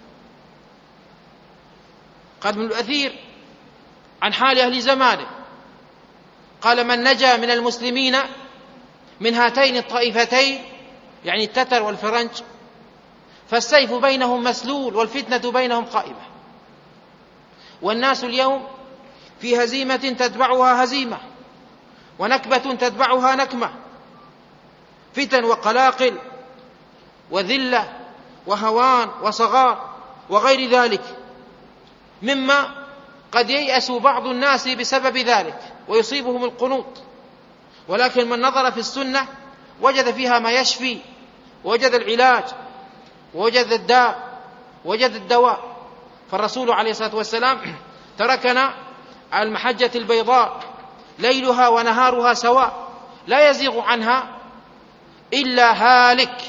قال ابن الأثير عن حال أهل زمانه قال: من نجا من المسلمين من هاتين الطائفتين، يعني التتر والفرنج، فالسيف بينهم مسلول والفتنة بينهم قائمة. والناس اليوم في هزيمة تتبعها هزيمة، ونكبة تتبعها نكمة، فتن وقلاقل وذلة وهوان وصغار وغير ذلك، مما قد ييأس بعض الناس بسبب ذلك ويصيبهم القنوط. ولكن من نظر في السنة وجد فيها ما يشفي، ووجد العلاج، ووجد الداء، ووجد الدواء. فالرسول عليه الصلاة والسلام تركنا على المحجة البيضاء ليلها ونهارها سواء، لا يزيغ عنها إلا هالك.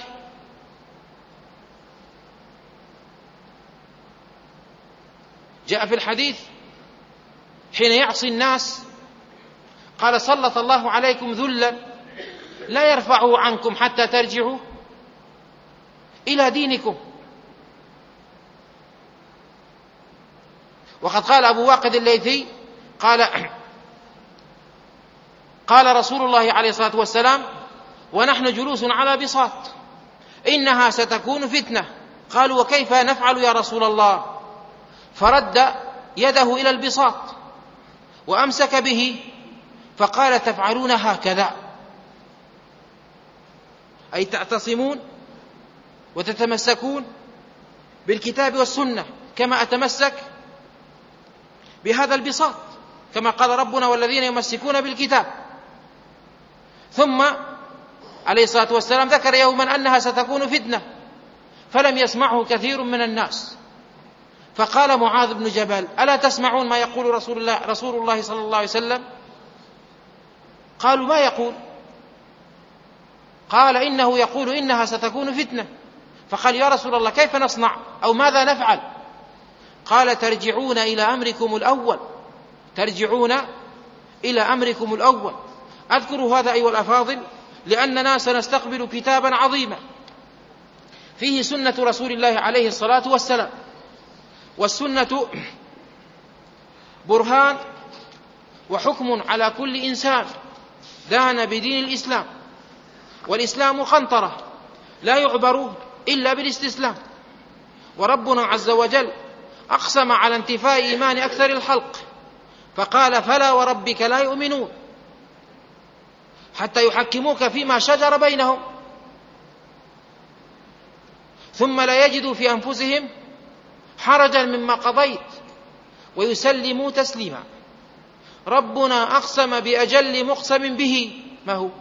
جاء في الحديث حين يعصي الناس قال: سلط الله عليكم ذلا لا يرفعه عنكم حتى ترجعوا إلى دينكم. وقد قال أبو واقد الليثي قال رسول الله عليه الصلاة والسلام ونحن جلوس على بساط: إنها ستكون فتنة. قالوا: وكيف نفعل يا رسول الله؟ فرد يده إلى البساط وأمسك به فقال: تفعلون هكذا، أي تعتصمون وتتمسكون بالكتاب والسنة كما أتمسك بهذا البساط، كما قال ربنا: والذين يمسكون بالكتاب. ثم عليه الصلاة والسلام ذكر يوما أنها ستكون فتنة، فلم يسمعه كثير من الناس، فقال معاذ بن جبل: ألا تسمعون ما يقول رسول الله صلى الله عليه وسلم؟ قالوا: ما يقول؟ قال: إنه يقول إنها ستكون فتنة. فقال: يا رسول الله كيف نصنع أو ماذا نفعل؟ قال: ترجعون إلى أمركم الأول، ترجعون إلى أمركم الأول. أذكر هذا أيها الأفاضل لأننا سنستقبل كتابا عظيما فيه سنة رسول الله عليه الصلاة والسلام. والسنة برهان وحكم على كل إنسان دان بدين الإسلام، والإسلام قنطرة لا يعبر إلا بالاستسلام. وربنا عز وجل أقسم على انتفاء إيمان أكثر الخلق فقال: فلا وربك لا يؤمنون حتى يحكموك فيما شجر بينهم ثم لا يجدوا في أنفسهم حرجا مما قضيت ويسلموا تسليما. ربنا أقسم بأجل مقسم به، ما هو؟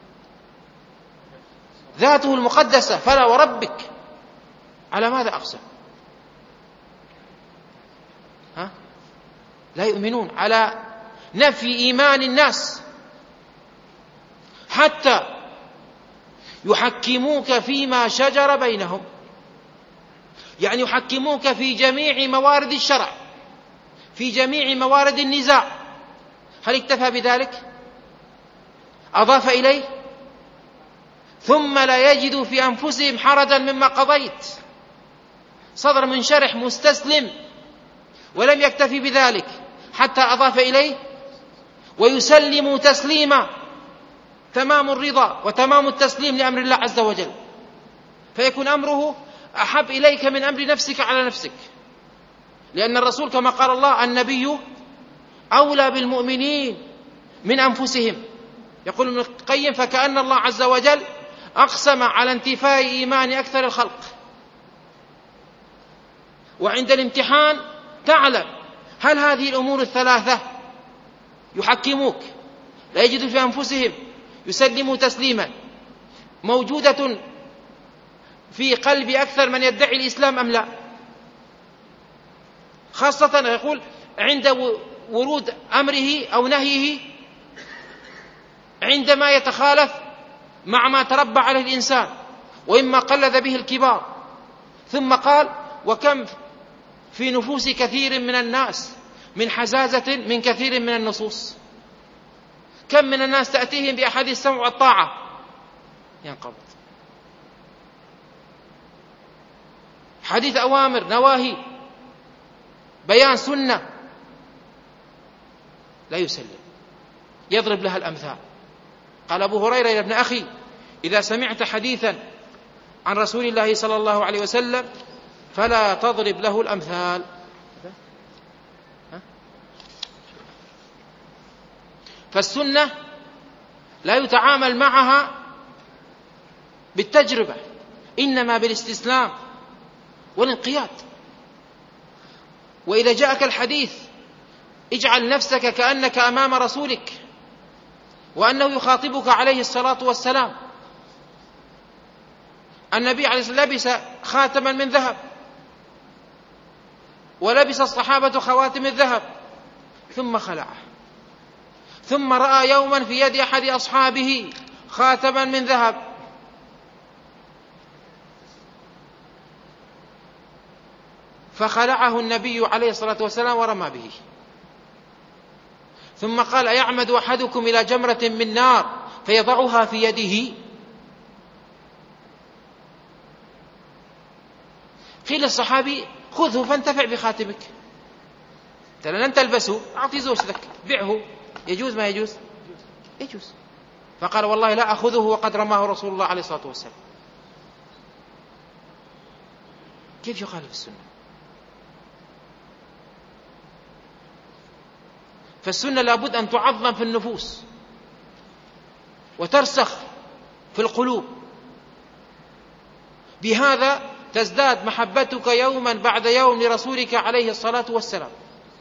ذاته المقدسة. فلا وربك، على ماذا أقسم؟ لا يؤمنون، على نفي إيمان الناس حتى يحكموك فيما شجر بينهم، يعني يحكموك في جميع موارد الشرع، في جميع موارد النزاع. هل اكتفى بذلك؟ أضاف إليه: ثم لا يجدوا في أنفسهم حرجا مما قضيت. صدر منشرح مستسلم، ولم يكتفي بذلك حتى أضاف إليه: ويسلموا تسليما، تمام الرضا وتمام التسليم لأمر الله عز وجل، فيكون أمره أحب إليك من أمر نفسك على نفسك. لأن الرسول كما قال الله: النبي أولى بالمؤمنين من أنفسهم. يقول ابن القيم: فكأن الله عز وجل أقسم على انتفاء إيمان أكثر الخلق. وعند الامتحان تعلم هل هذه الأمور الثلاثة يحكموك، لا يجد في أنفسهم، يسلموا تسليما، موجودة في قلب أكثر من يدعي الإسلام أم لا؟ خاصة يقول عند ورود أمره أو نهيه، عندما يتخالف مع ما تربى عليه الإنسان وإما قلد به الكبار. ثم قال: وكم في نفوس كثير من الناس من حزازة من كثير من النصوص. كم من الناس تأتيهم بأحاديث السمع والطاعة ينقبض، حديث أوامر نواهي بيان سنة لا يسلم، يضرب لها الأمثال. قال أبو هريرة يا ابن أخي: إذا سمعت حديثا عن رسول الله صلى الله عليه وسلم فلا تضرب له الأمثال. فالسنة لا يتعامل معها بالتجربة، إنما بالاستسلام والانقياد. وإذا جاءك الحديث اجعل نفسك كأنك أمام رسولك وأنه يخاطبك عليه الصلاة والسلام. النبي عليه الصلاة والسلام لبس خاتما من ذهب، ولبس الصحابة خواتم الذهب، ثم خلعه، ثم رأى يوما في يد أحد أصحابه خاتما من ذهب، فخلعه النبي عليه الصلاة والسلام ورمى به. ثم قال: أيعمد أحدكم إلى جمرة من نار فيضعها في يده؟ قيل الصحابي: خذه فانتفع بخاتمك، انت لن تلبسه، أعطي زوجتك، بيعه. يجوز ما يجوز؟ يجوز. فقال: والله لا أخذه وقد رماه رسول الله عليه الصلاة والسلام. كيف يخالف السنة؟ فالسنة لابد أن تعظم في النفوس وترسخ في القلوب، بهذا تزداد محبتك يوما بعد يوم لرسولك عليه الصلاة والسلام.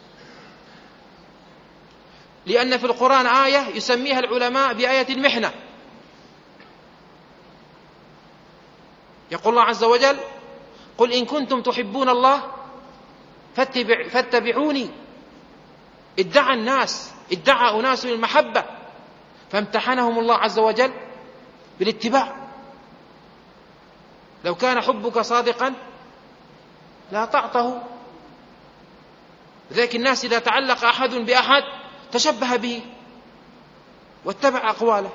لأن في القرآن آية يسميها العلماء بآية المحنة. يقول الله عز وجل: قل إن كنتم تحبون الله فاتبعوني. ادعى أناس المحبة فامتحنهم الله عز وجل بالاتباع. لو كان حبك صادقا لا طعته. ذلك الناس إذا تعلق أحد بأحد تشبه به واتبع أقواله.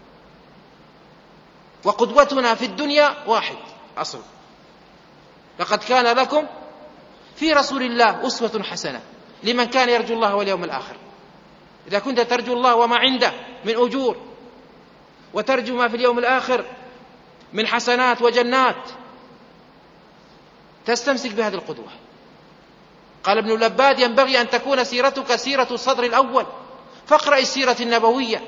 وقدوتنا في الدنيا واحد أصل: لقد كان لكم في رسول الله أسوة حسنة لمن كان يرجو الله واليوم الآخر. إذا كنت ترجو الله وما عنده من أجور، وترجو ما في اليوم الآخر من حسنات وجنات، تستمسك بهذه القدوة. قال ابن اللباد: ينبغي أن تكون سيرتك سيرة الصدر الأول، فاقرأ السيرة النبوية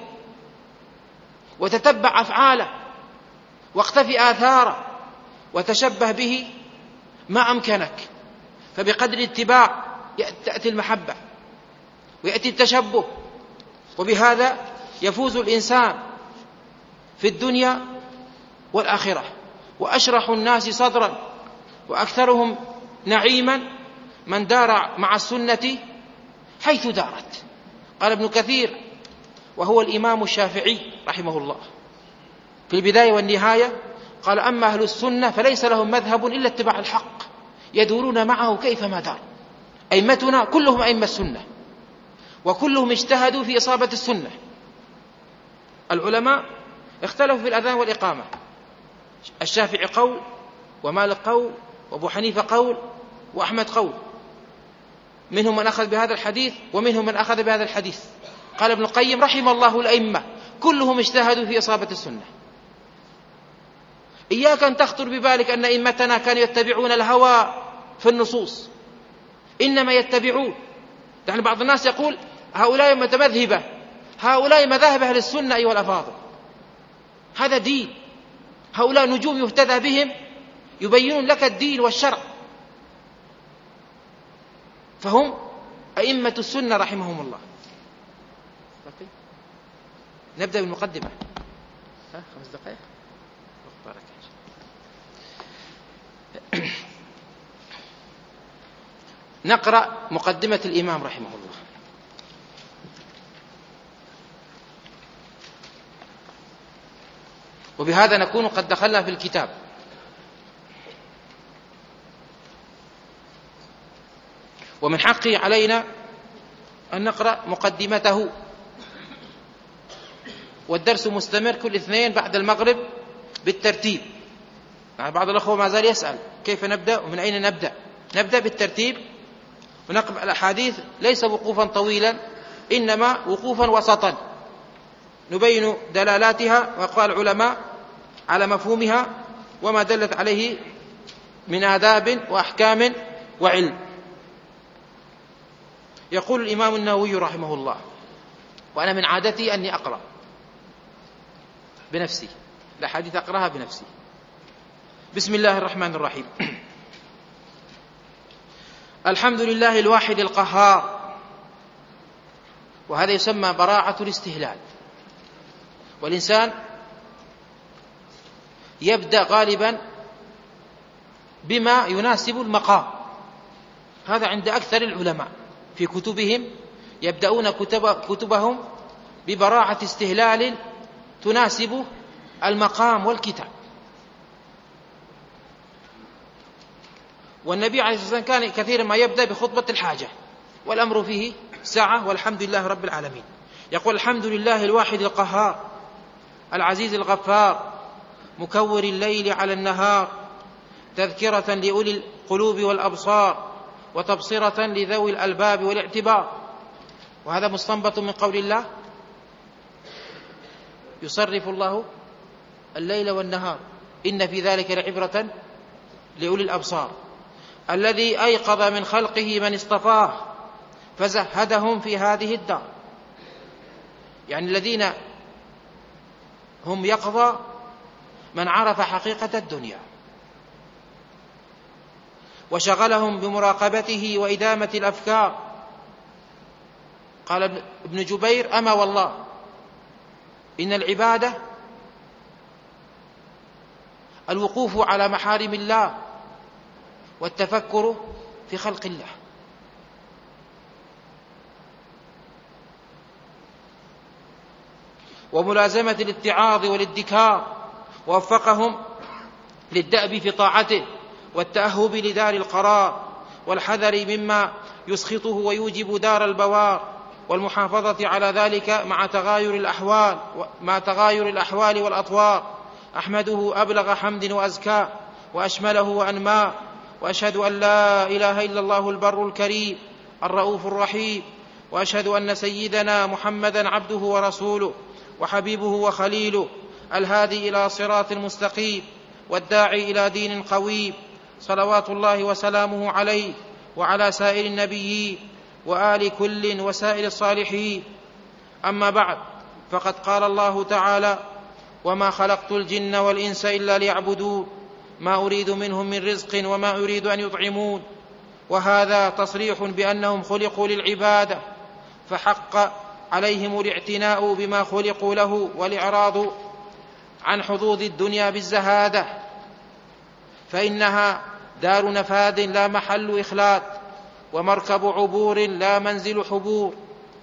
وتتبع أفعاله واقتفي آثاره وتشبه به ما أمكنك. فبقدر الاتباع تأتي المحبة ويأتي التشبه، وبهذا يفوز الإنسان في الدنيا والآخرة. وأشرح الناس صدرا وأكثرهم نعيما من دار مع السنة حيث دارت. قال ابن كثير وهو الإمام الشافعي رحمه الله في البداية والنهاية، قال: أما أهل السنة فليس لهم مذهب إلا اتباع الحق، يدورون معه كيفما دار. أئمتنا كلهم أئمة السنة، وكلهم اجتهدوا في إصابة السنة. العلماء اختلفوا في الأذان والإقامة، الشافعي قول، ومالك قول، وأبو حنيفة قول، وأحمد قول. منهم من أخذ بهذا الحديث ومنهم من أخذ بهذا الحديث. قال ابن القيم رحم الله الأئمة كلهم اجتهدوا في إصابة السنة. إياك أن تخطر ببالك أن أئمتنا كانوا يتبعون الهوى في النصوص، إنما يتبعون. يعني بعض الناس يقول هؤلاء متمذهبة، هؤلاء مذاهب أهل السنة أيها الأفاضل، هذا دين، هؤلاء نجوم يهتدى بهم يبينون لك الدين والشرع، فهم أئمة السنة رحمهم الله. نبدأ بالمقدمة. 5 دقائق. نقرأ مقدمة الإمام رحمه الله. وبهذا نكون قد دخلنا في الكتاب. ومن حقه علينا أن نقرأ مقدمته، والدرس مستمر كل اثنين بعد المغرب بالترتيب. يعني بعض الأخوة ما زال يسأل كيف نبدأ ومن أين نبدأ. نبدأ بالترتيب ونقرأ الأحاديث ليس وقوفا طويلا، إنما وقوفا وسطا نبين دلالاتها وأقوال العلماء على مفهومها وما دلت عليه من آداب وأحكام وعلم. يقول الإمام النووي رحمه الله، وأنا من عادتي أني أقرأ بنفسي الأحاديث، أقرأها بنفسي. بسم الله الرحمن الرحيم. الحمد لله الواحد القهار. وهذا يسمى براعة الاستهلال. والإنسان يبدأ غالبا بما يناسب المقام، هذا عند أكثر العلماء في كتبهم، يبدأون كتبهم ببراعة استهلال تناسب المقام والكتاب. والنبي عليه الصلاة والسلام كان كثيرا ما يبدأ بخطبة الحاجة، والأمر فيه سعة، والحمد لله رب العالمين. يقول الحمد لله الواحد القهار العزيز الغفار، مكور الليل على النهار، تذكرة لأولي القلوب والأبصار، وتبصرة لذوي الألباب والاعتبار. وهذا مستنبط من قول الله: يصرف الله الليل والنهار إن في ذلك لعبرة لأولي الأبصار، الذي أيقظ من خلقه من اصطفاه فزهدهم في هذه الدار. يعني الذين هم يقظى من عرف حقيقة الدنيا وشغلهم بمراقبته وإدامة الأفكار. قال ابن جبير: أما والله إن العبادة الوقوف على محارم الله والتفكر في خلق الله. وملازمة الاتعاظ والادكار، ووفقهم للدأب في طاعته والتأهب لدار القرار، والحذر مما يسخطه ويوجب دار البوار، والمحافظة على ذلك مع تغاير الأحوال والأطوار. أحمده أبلغ حمد وأزكى وأشمله وأنمى، وأشهد أن لا إله إلا الله البر الكريم الرؤوف الرحيم، وأشهد أن سيدنا محمدا عبده ورسوله وحبيبه وخليله، الهادي إلى صراط مستقيم والداعي إلى دين قويم، صلوات الله وسلامه عليه وعلى سائر النبيين وآل كل وسائر الصالحين. أما بعد، فقد قال الله تعالى: وما خلقت الجن والإنس إلا ليعبدون ما أريد منهم من رزق وما أريد أن يطعمون. وهذا تصريح بأنهم خلقوا للعبادة، فحق عليهم الاعتناء بما خلقوا له والإعراض عن حظوظ الدنيا بالزهادة، فإنها دار نفاد لا محل إخلاد، ومركب عبور لا منزل حبور،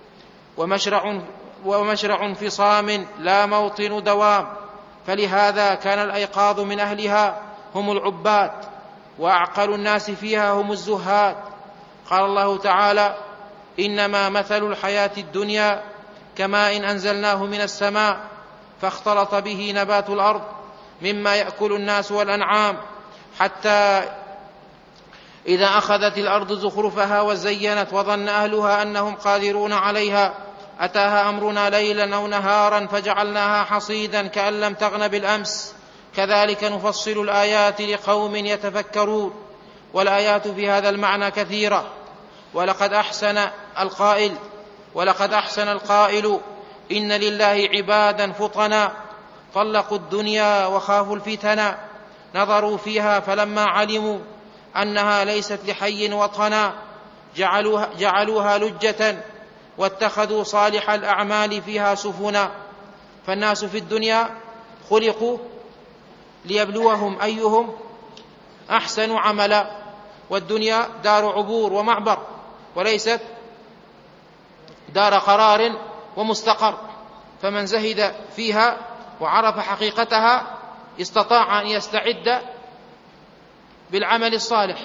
ومشرع انفصام لا موطن دوام. فلهذا كان الأيقاظ من أهلها هم العباد، وأعقل الناس فيها هم الزهاد. قال الله تعالى: إنما مثل الحياة الدنيا كماء أنزلناه من السماء فاختلط به نبات الأرض مما يأكل الناس والأنعام، حتى إذا أخذت الأرض زخرفها وزينت وظن أهلها أنهم قادرون عليها أتاها أمرنا ليلا أو نهارا فجعلناها حصيدا كأن لم تغن بالأمس، كذلك نفصل الآيات لقوم يتفكرون. والآيات في هذا المعنى كثيرة. ولقد أحسن القائل: إن لله عبادا فطنا طلقوا الدنيا وخافوا الفتنا، نظروا فيها فلما علموا أنها ليست لحي وطنا جعلوها لجة واتخذوا صالح الأعمال فيها سفنا. فالناس في الدنيا خلقوا ليبلوهم أيهم أحسن عملا، والدنيا دار عبور ومعبر وليست دار قرار ومستقر، فمن زهد فيها وعرف حقيقتها استطاع أن يستعد بالعمل الصالح.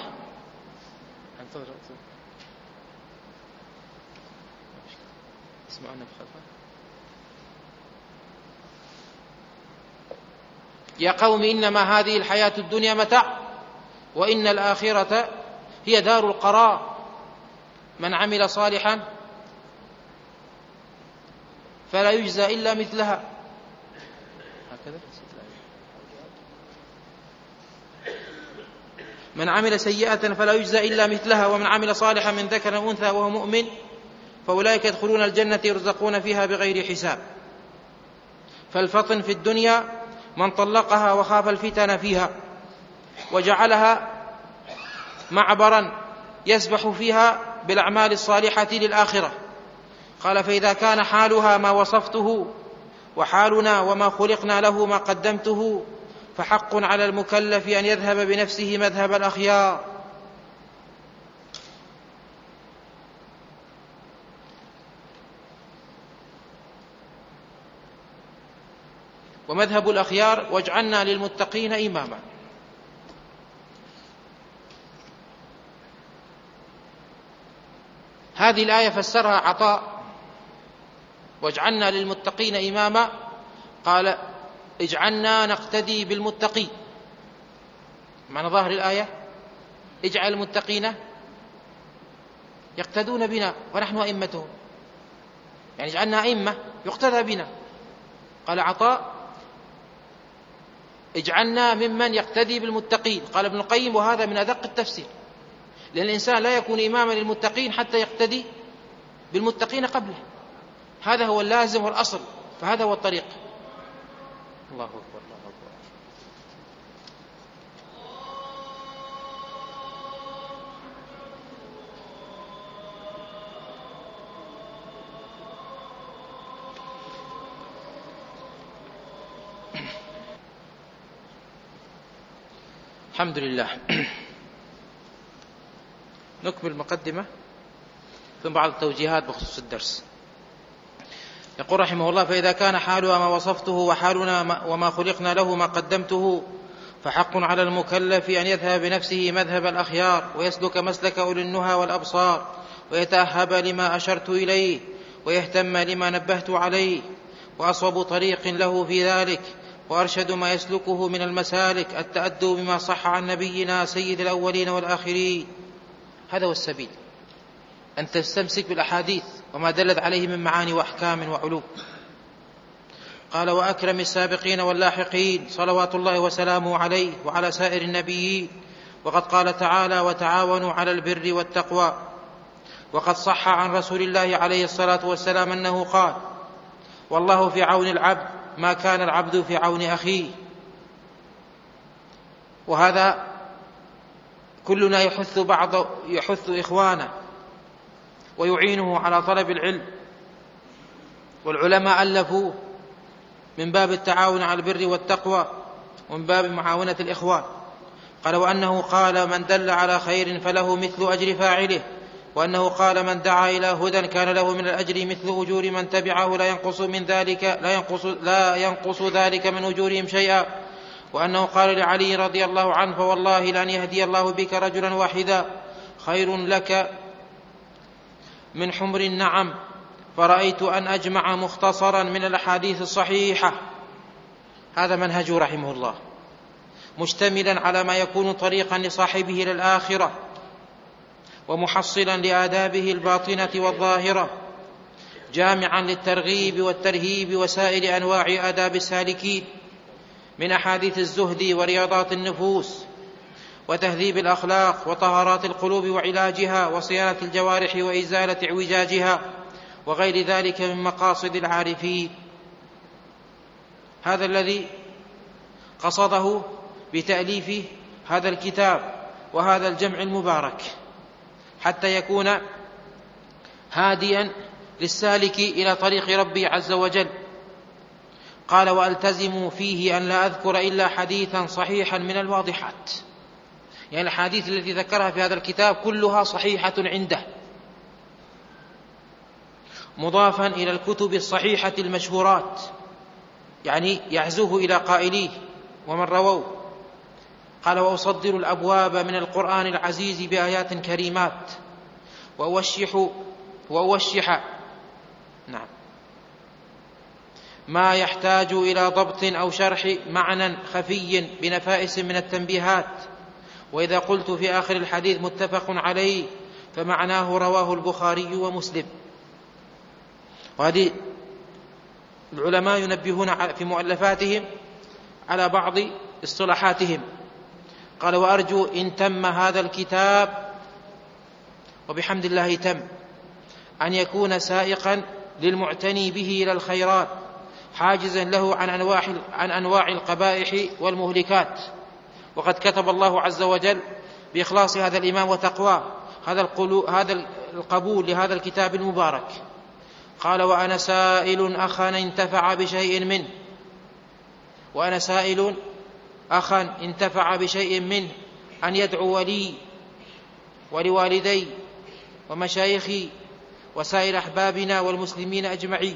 يا قوم إنما هذه الحياة الدنيا متاع وإن الآخرة هي دار القرار، من عمل صالحا فلا يجزى إلا مثلها. من عمل سيئة فلا يجزى إلا مثلها، ومن عمل صالحا من ذكر أو أنثى وهو مؤمن فأولئك يدخلون الجنة يرزقون فيها بغير حساب. فالفطن في الدنيا من طلقها وخاف الفتن فيها وجعلها معبرا يسبح فيها بالأعمال الصالحة للآخرة. قال: فإذا كان حالها ما وصفته وحالنا وما خلقنا له ما قدمته فحق على المكلف أن يذهب بنفسه مذهب الأخيار. ومذهب الأخيار: واجعلنا للمتقين إماما. هذه الآية فسرها عطاء: واجعلنا للمتقين إماما، قال: اجعلنا نقتدي بالمتقين. معنى ظاهر الآية: اجعل المتقين يقتدون بنا ونحن أئمتهم، يعني اجعلنا أئمة يقتدى بنا. قال عطاء: اجعلنا ممن يقتدي بالمتقين. قال ابن القيم: وهذا من أدق التفسير، لأن الإنسان لا يكون إماما للمتقين حتى يقتدي بالمتقين قبله، هذا هو اللازم والأصل، فهذا هو الطريق. الله أكبر الله أكبر. الحمد لله. نكمل المقدمة ثم بعض التوجيهات بخصوص الدرس. يقول رحمه الله: فإذا كان حالها ما وصفته وحالنا وما خلقنا له ما قدمته فحق على المكلف أن يذهب بنفسه مذهب الأخيار ويسلك مسلك أولي النهى والأبصار ويتأهب لما أشرت إليه ويهتم لما نبهت عليه، وأصوب طريق له في ذلك وأرشد ما يسلكه من المسالك التأدب بما صح عن نبينا سيد الأولين والآخرين. هذا هو السبيل، أن تستمسك بالأحاديث وما دلت عليه من معاني وأحكام وعلوم. قال: وأكرم السابقين واللاحقين صلوات الله وسلامه عليه وعلى سائر النبيين. وقد قال تعالى: وتعاونوا على البر والتقوى. وقد صح عن رسول الله عليه الصلاة والسلام أنه قال: والله في عون العبد ما كان العبد في عون أخيه. وهذا كلنا يحث إخوانه ويعينه على طلب العلم، والعلماء ألفوا من باب التعاون على البر والتقوى ومن باب معاونة الإخوان. قال: وأنه قال: من دل على خير فله مثل أجر فاعله، وأنه قال: من دعا إلى هدى كان له من الأجر مثل أجور من تبعه لا ينقص ذلك من أجورهم شيئا. وأنه قال لعلي رضي الله عنه: فوالله لأن يهدي الله بك رجلا واحدا خير لك من حمر النعم. فرأيت أن أجمع مختصرا من الأحاديث الصحيحة. هذا منهجه رحمه الله، مشتملا على ما يكون طريقا لصاحبه للآخرة ومحصلا لآدابه الباطنة والظاهرة، جامعا للترغيب والترهيب وسائر أنواع آداب السالكين من أحاديث الزهد ورياضات النفوس وتهذيب الأخلاق وطهارات القلوب وعلاجها وصيانة الجوارح وإزالة اعوجاجها وغير ذلك من مقاصد العارفين. هذا الذي قصده بتأليف هذا الكتاب وهذا الجمع المبارك، حتى يكون هاديا للسالك إلى طريق ربي عز وجل. قال: وألتزم فيه أن لا أذكر إلا حديثا صحيحا من الواضحات. يعني الأحاديث التي ذكرها في هذا الكتاب كلها صحيحة عنده، مضافا إلى الكتب الصحيحة المشهورات، يعني يعزوه إلى قائليه ومن رووا. قال: وأصدر الأبواب من القرآن العزيز بآيات كريمات، وأوشح ما يحتاج إلى ضبط أو شرح معنى خفي بنفائس من التنبيهات. وإذا قلت في آخر الحديث متفق عليه فمعناه رواه البخاري ومسلم. وهذه العلماء ينبهون في مؤلفاتهم على بعض اصطلاحاتهم. قال: وأرجو إن تم هذا الكتاب، وبحمد الله تم، أن يكون سائقا للمعتني به إلى الخيرات، حاجزا له عن أنواع القبائح والمهلكات. وقد كتب الله عز وجل بإخلاص هذا الإمام وتقواه هذا القبول لهذا الكتاب المبارك. قال: وأنا سائل أخا انتفع بشيء منه أن يدعو لي ولوالدي ومشايخي وسائر أحبابنا والمسلمين أجمعين.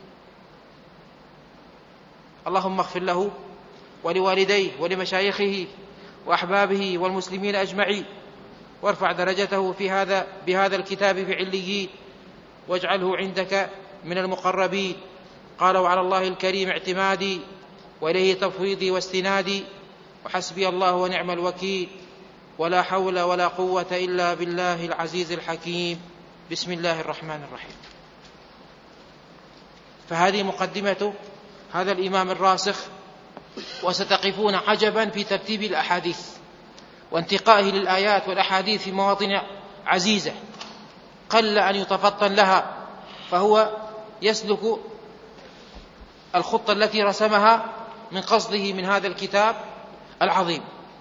اللهم اغفر له ولوالديه ولمشايخه وأحبابه والمسلمين أجمعين، وارفع درجته بهذا الكتاب في عليين، واجعله عندك من المقربين. قال: وعلى الله الكريم اعتمادي، وإليه تفويضي واستنادي، وحسبي الله ونعم الوكيل، ولا حول ولا قوة إلا بالله العزيز الحكيم. بسم الله الرحمن الرحيم. فهذه مقدمة هذا الإمام الراسخ، وستقفون عجبا في ترتيب الأحاديث وانتقائه للآيات والأحاديث في مواطن عزيزة قل أن يتفطن لها، فهو يسلك الخطة التي رسمها من قصده من هذا الكتاب العظيم.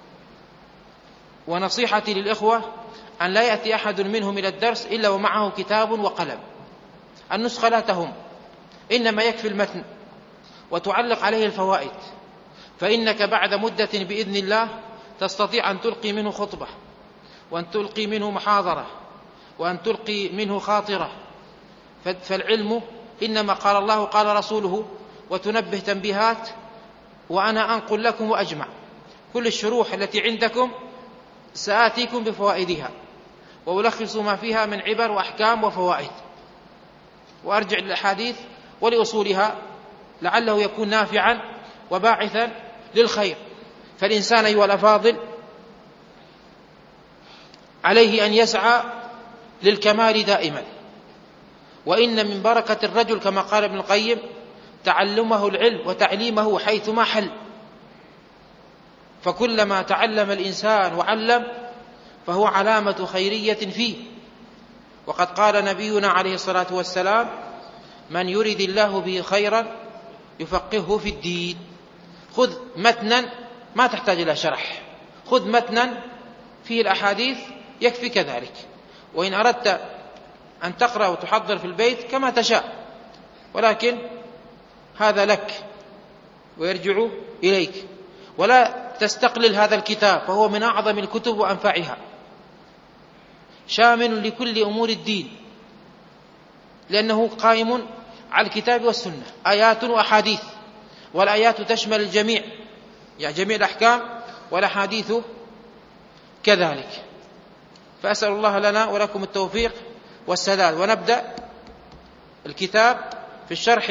ونصيحتي للإخوة أن لا يأتي أحد منهم إلى الدرس إلا ومعه كتاب وقلم. النسخة لا تهم، إنما يكفي المتن وتعلق عليه الفوائد، فإنك بعد مدة بإذن الله تستطيع أن تلقي منه خطبة، وأن تلقي منه محاضرة، وأن تلقي منه خاطرة. فالعلم إنما قال الله قال رسوله، وتنبه تنبيهات، وأنا أنقل لكم وأجمع كل الشروح التي عندكم، سآتيكم بفوائدها وألخص ما فيها من عبر وأحكام وفوائد، وأرجع للأحاديث ولأصولها لعله يكون نافعا وباعثا للخير. فالإنسان أيها الأفاضل عليه أن يسعى للكمال دائما، وإن من بركة الرجل كما قال ابن القيم تعلمه العلم وتعليمه حيثما حل. فكلما تعلم الإنسان وعلم فهو علامة خيرية فيه. وقد قال نبينا عليه الصلاة والسلام: من يرد الله به خيرا يفقهه في الدين. خذ متنا ما تحتاج إلى شرح، خذ متنا فيه الأحاديث يكفي كذلك. وإن أردت أن تقرأ وتحضر في البيت كما تشاء، ولكن هذا لك ويرجع إليك. ولا تستقلل هذا الكتاب، فهو من أعظم الكتب وأنفعها، شامل لكل أمور الدين، لأنه قائم على الكتاب والسنة، آيات وأحاديث، والآيات تشمل الجميع، يعني جميع الأحكام، والأحاديث كذلك. فأسأل الله لنا ولكم التوفيق والسداد. ونبدأ الكتاب في الشرح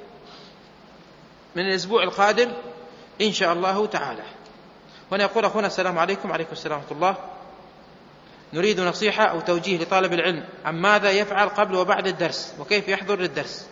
من الأسبوع القادم إن شاء الله تعالى. هنا يقول أخونا: السلام عليكم. وعليكم السلام ورحمة الله. نريد نصيحة أو توجيه لطالب العلم عن ماذا يفعل قبل وبعد الدرس، وكيف يحضر للدرس.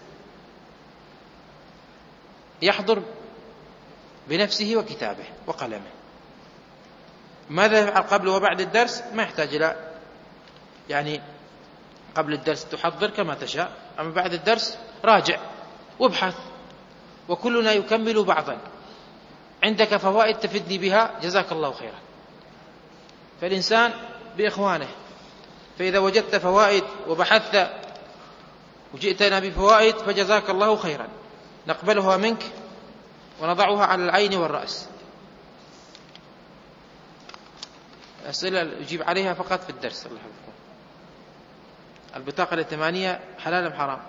يحضر بنفسه وكتابه وقلمه. ماذا يفعل قبل وبعد الدرس ما يحتاج إلى، يعني قبل الدرس تحضر كما تشاء، أما بعد الدرس راجع وابحث، وكلنا يكمل بعضا. عندك فوائد تفدني بها جزاك الله خيرا. فالإنسان بإخوانه، فإذا وجدت فوائد وبحثت وجئتنا بفوائد فجزاك الله خيرا، نقبلها منك ونضعها على العين والرأس. أسئلة يجيب عليها فقط في الدرس. الله يحفظكم. البطاقة الائتمانية حلال أم حرام؟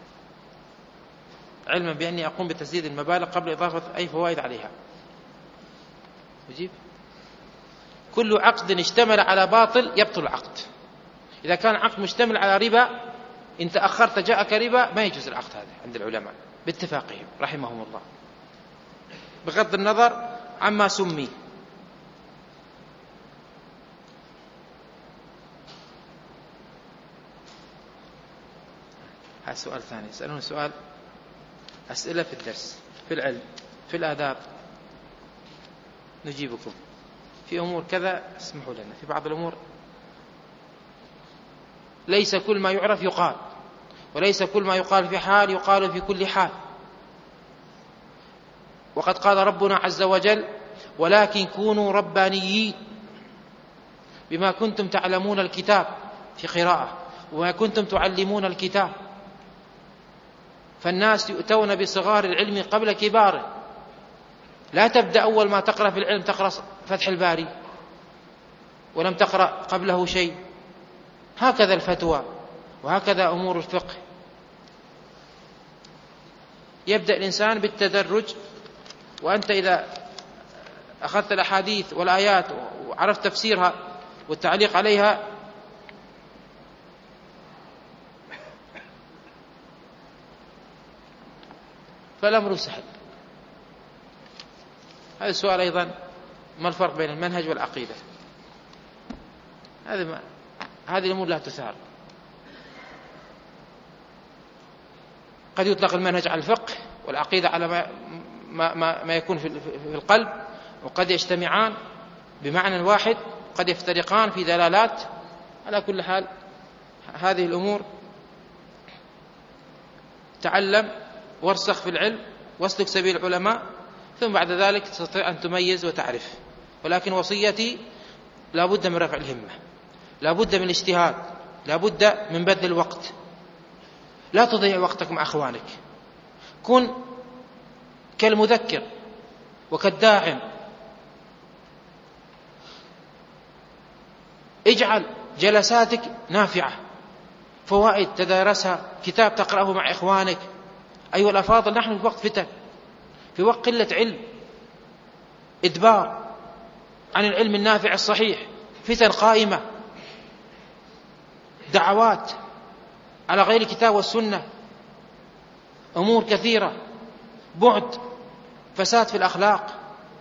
علما بأني أقوم بتسديد المبالغ قبل إضافة أي فوائد عليها. يجيب: كل عقد اشتمل على باطل يبطل العقد. إذا كان عقد مشتمل على ربا، إن تأخرت جاءك ربا، ما يجوز العقد هذا عند العلماء باتفاقهم رحمهم الله، بغض النظر عما سمي. هذا سؤال ثاني، يسألون سؤال أسئلة في الدرس، في العلم، في الآداب، نجيبكم في أمور كذا اسمحوا لنا، في بعض الأمور ليس كل ما يعرف يقال، وليس كل ما يقال في حال يقال في كل حال. وقد قال ربنا عز وجل: ولكن كونوا ربانيين بما كنتم تعلمون الكتاب، في قراءة: وما كنتم تعلمون الكتاب. فالناس يؤتون بصغار العلم قبل كباره. لا تبدأ أول ما تقرأ في العلم تقرأ فتح الباري ولم تقرأ قبله شيء. هكذا الفتوى، وهكذا أمور الفقه. يبدأ الإنسان بالتدرج، وأنت إذا أخذت الأحاديث والآيات وعرفت تفسيرها والتعليق عليها فالأمر سهل. هذا السؤال أيضا: ما الفرق بين المنهج والعقيدة؟ هذه الأمور لا تثار. قد يطلق المنهج على الفقه والعقيدة على ما يكون في القلب، وقد يجتمعان بمعنى واحد، قد يفترقان في دلالات. على كل حال هذه الأمور تعلم وارسخ في العلم واسلك سبيل العلماء، ثم بعد ذلك تستطيع أن تميز وتعرف. ولكن وصيتي: لا بد من رفع الهمة، لا بد من الاجتهاد، لا بد من بذل الوقت. لا تضيع وقتك مع أخوانك، كن كالمذكر وكالداعم. اجعل جلساتك نافعة، فوائد تدارسها، كتاب تقرأه مع إخوانك. أيها الأفاضل، نحن في وقت فتن، في وقت قلة علم، إدبار عن العلم النافع الصحيح، فتن قائمة، دعوات على غير الكتاب والسنة، أمور كثيرة، بعد، فساد في الأخلاق.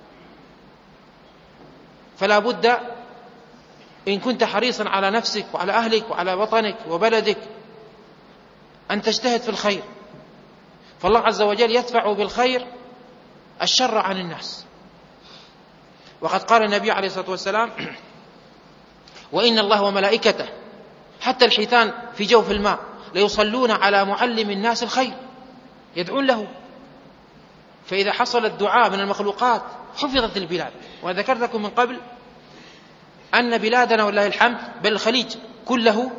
فلا بد إن كنت حريصا على نفسك وعلى أهلك وعلى وطنك وبلدك أن تجتهد في الخير، فالله عز وجل يدفع بالخير الشر عن الناس. وقد قال النبي عليه الصلاة والسلام: وإن الله وملائكته حتى الحيتان في جوف الماء ليصلون على معلم الناس الخير، يدعون له. فإذا حصل الدعاء من المخلوقات حفظت البلاد. وذكرت لكم من قبل أن بلادنا والله الحمد، بل الخليج كله،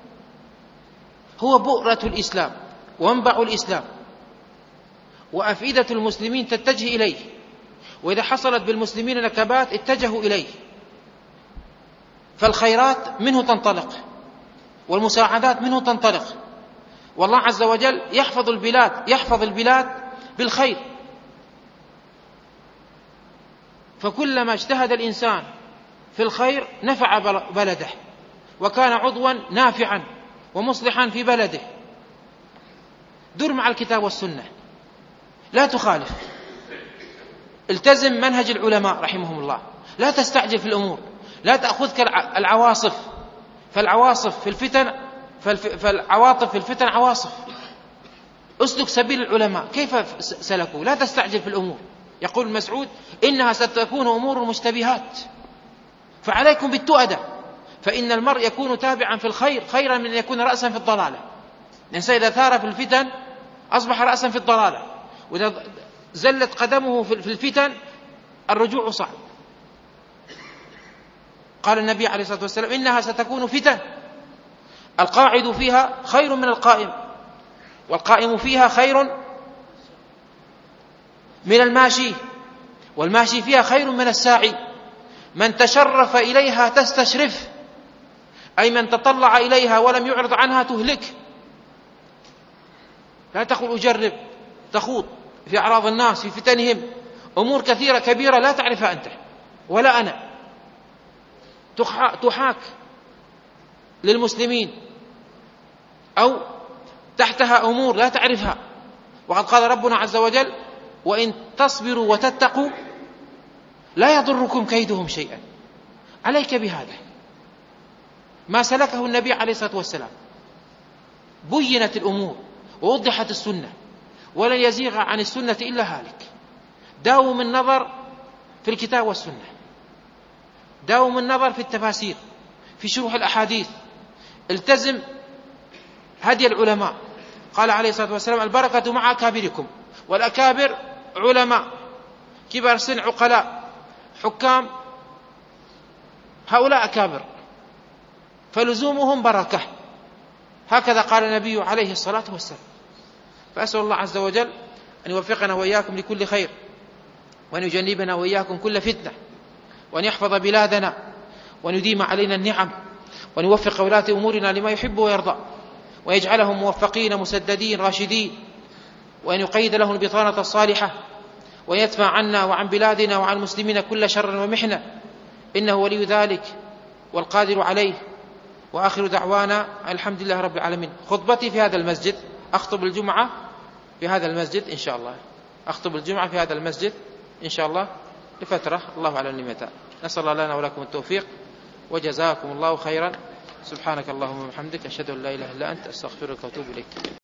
هو بؤرة الإسلام ومنبع الإسلام، وأفئدة المسلمين تتجه إليه. وإذا حصلت بالمسلمين نكبات اتجهوا إليه، فالخيرات منه تنطلق والمساعدات منه تنطلق. والله عز وجل يحفظ البلاد بالخير. فكلما اجتهد الإنسان في الخير نفع بلده، وكان عضوا نافعا ومصلحا في بلده. دور مع الكتاب والسنة، لا تخالف، التزم منهج العلماء رحمهم الله، لا تستعجل في الأمور، لا تأخذك العواصف، فالعواصف في الفتن فالعواطف في الفتن عواصف. اسلك سبيل العلماء كيف سلكوا، لا تستعجل في الأمور. يقول مسعود: إنها ستكون أمور مشتبهات، فعليكم بالتؤدة، فإن المرء يكون تابعا في الخير خيرا من أن يكون رأسا في الضلالة. الإنسان إذا ثار في الفتن أصبح رأسا في الضلالة، وإذا زلت قدمه في الفتن الرجوع صعب. قال النبي عليه الصلاة والسلام: إنها ستكون فتن القاعد فيها خير من القائم، والقائم فيها خير من الماشي، والماشي فيها خير من الساعي. من تشرف إليها تستشرف، أي من تطلع إليها ولم يعرض عنها تهلك. لا تقول أجرب، تخوض في أعراض الناس في فتنهم، أمور كثيرة كبيرة لا تعرفها أنت ولا أنا، تحاك للمسلمين أو تحتها أمور لا تعرفها. وقد قال ربنا عز وجل: وإن تصبروا وتتقوا لا يضركم كيدهم شيئا. عليك بهذا ما سلكه النبي عليه الصلاة والسلام، بينت الأمور ووضحت السنة، ولن يزيغ عن السنة إلا هالك. داوم النظر في الكتاب والسنة، داوم النظر في التفاسير، في شروح الأحاديث، التزم هدي العلماء. قال عليه الصلاة والسلام: البركة مع أكابركم، والأكابر علماء، كبار سن، عقلاء، حكام، هؤلاء أكابر، فلزومهم بركة. هكذا قال النبي عليه الصلاة والسلام. فأسأل الله عز وجل أن يوفقنا وإياكم لكل خير، وأن يجنبنا وإياكم كل فتنة، وأن يحفظ بلادنا، وأن يديم علينا النعم، وأن يوفق ولاة أمورنا لما يحب ويرضى، ويجعلهم موفقين مسددين راشدين، وأن يقيد لهم البطانة الصالحة، وأن يدفع عنا وعن بلادنا وعن المسلمين كل شر ومحنة، إنه ولي ذلك والقادر عليه. وآخر دعوانا الحمد لله رب العالمين. خطبتي في هذا المسجد، أخطب الجمعة في هذا المسجد إن شاء الله، أخطب الجمعة في هذا المسجد إن شاء الله لفترة، الله أعلم لمتى. نسأل الله لنا ولكم التوفيق، وجزاكم الله خيرا. سبحانك اللهم وبحمدك، أشهد أن لا إله إلا أنت، أستغفرك وأتوب إليك.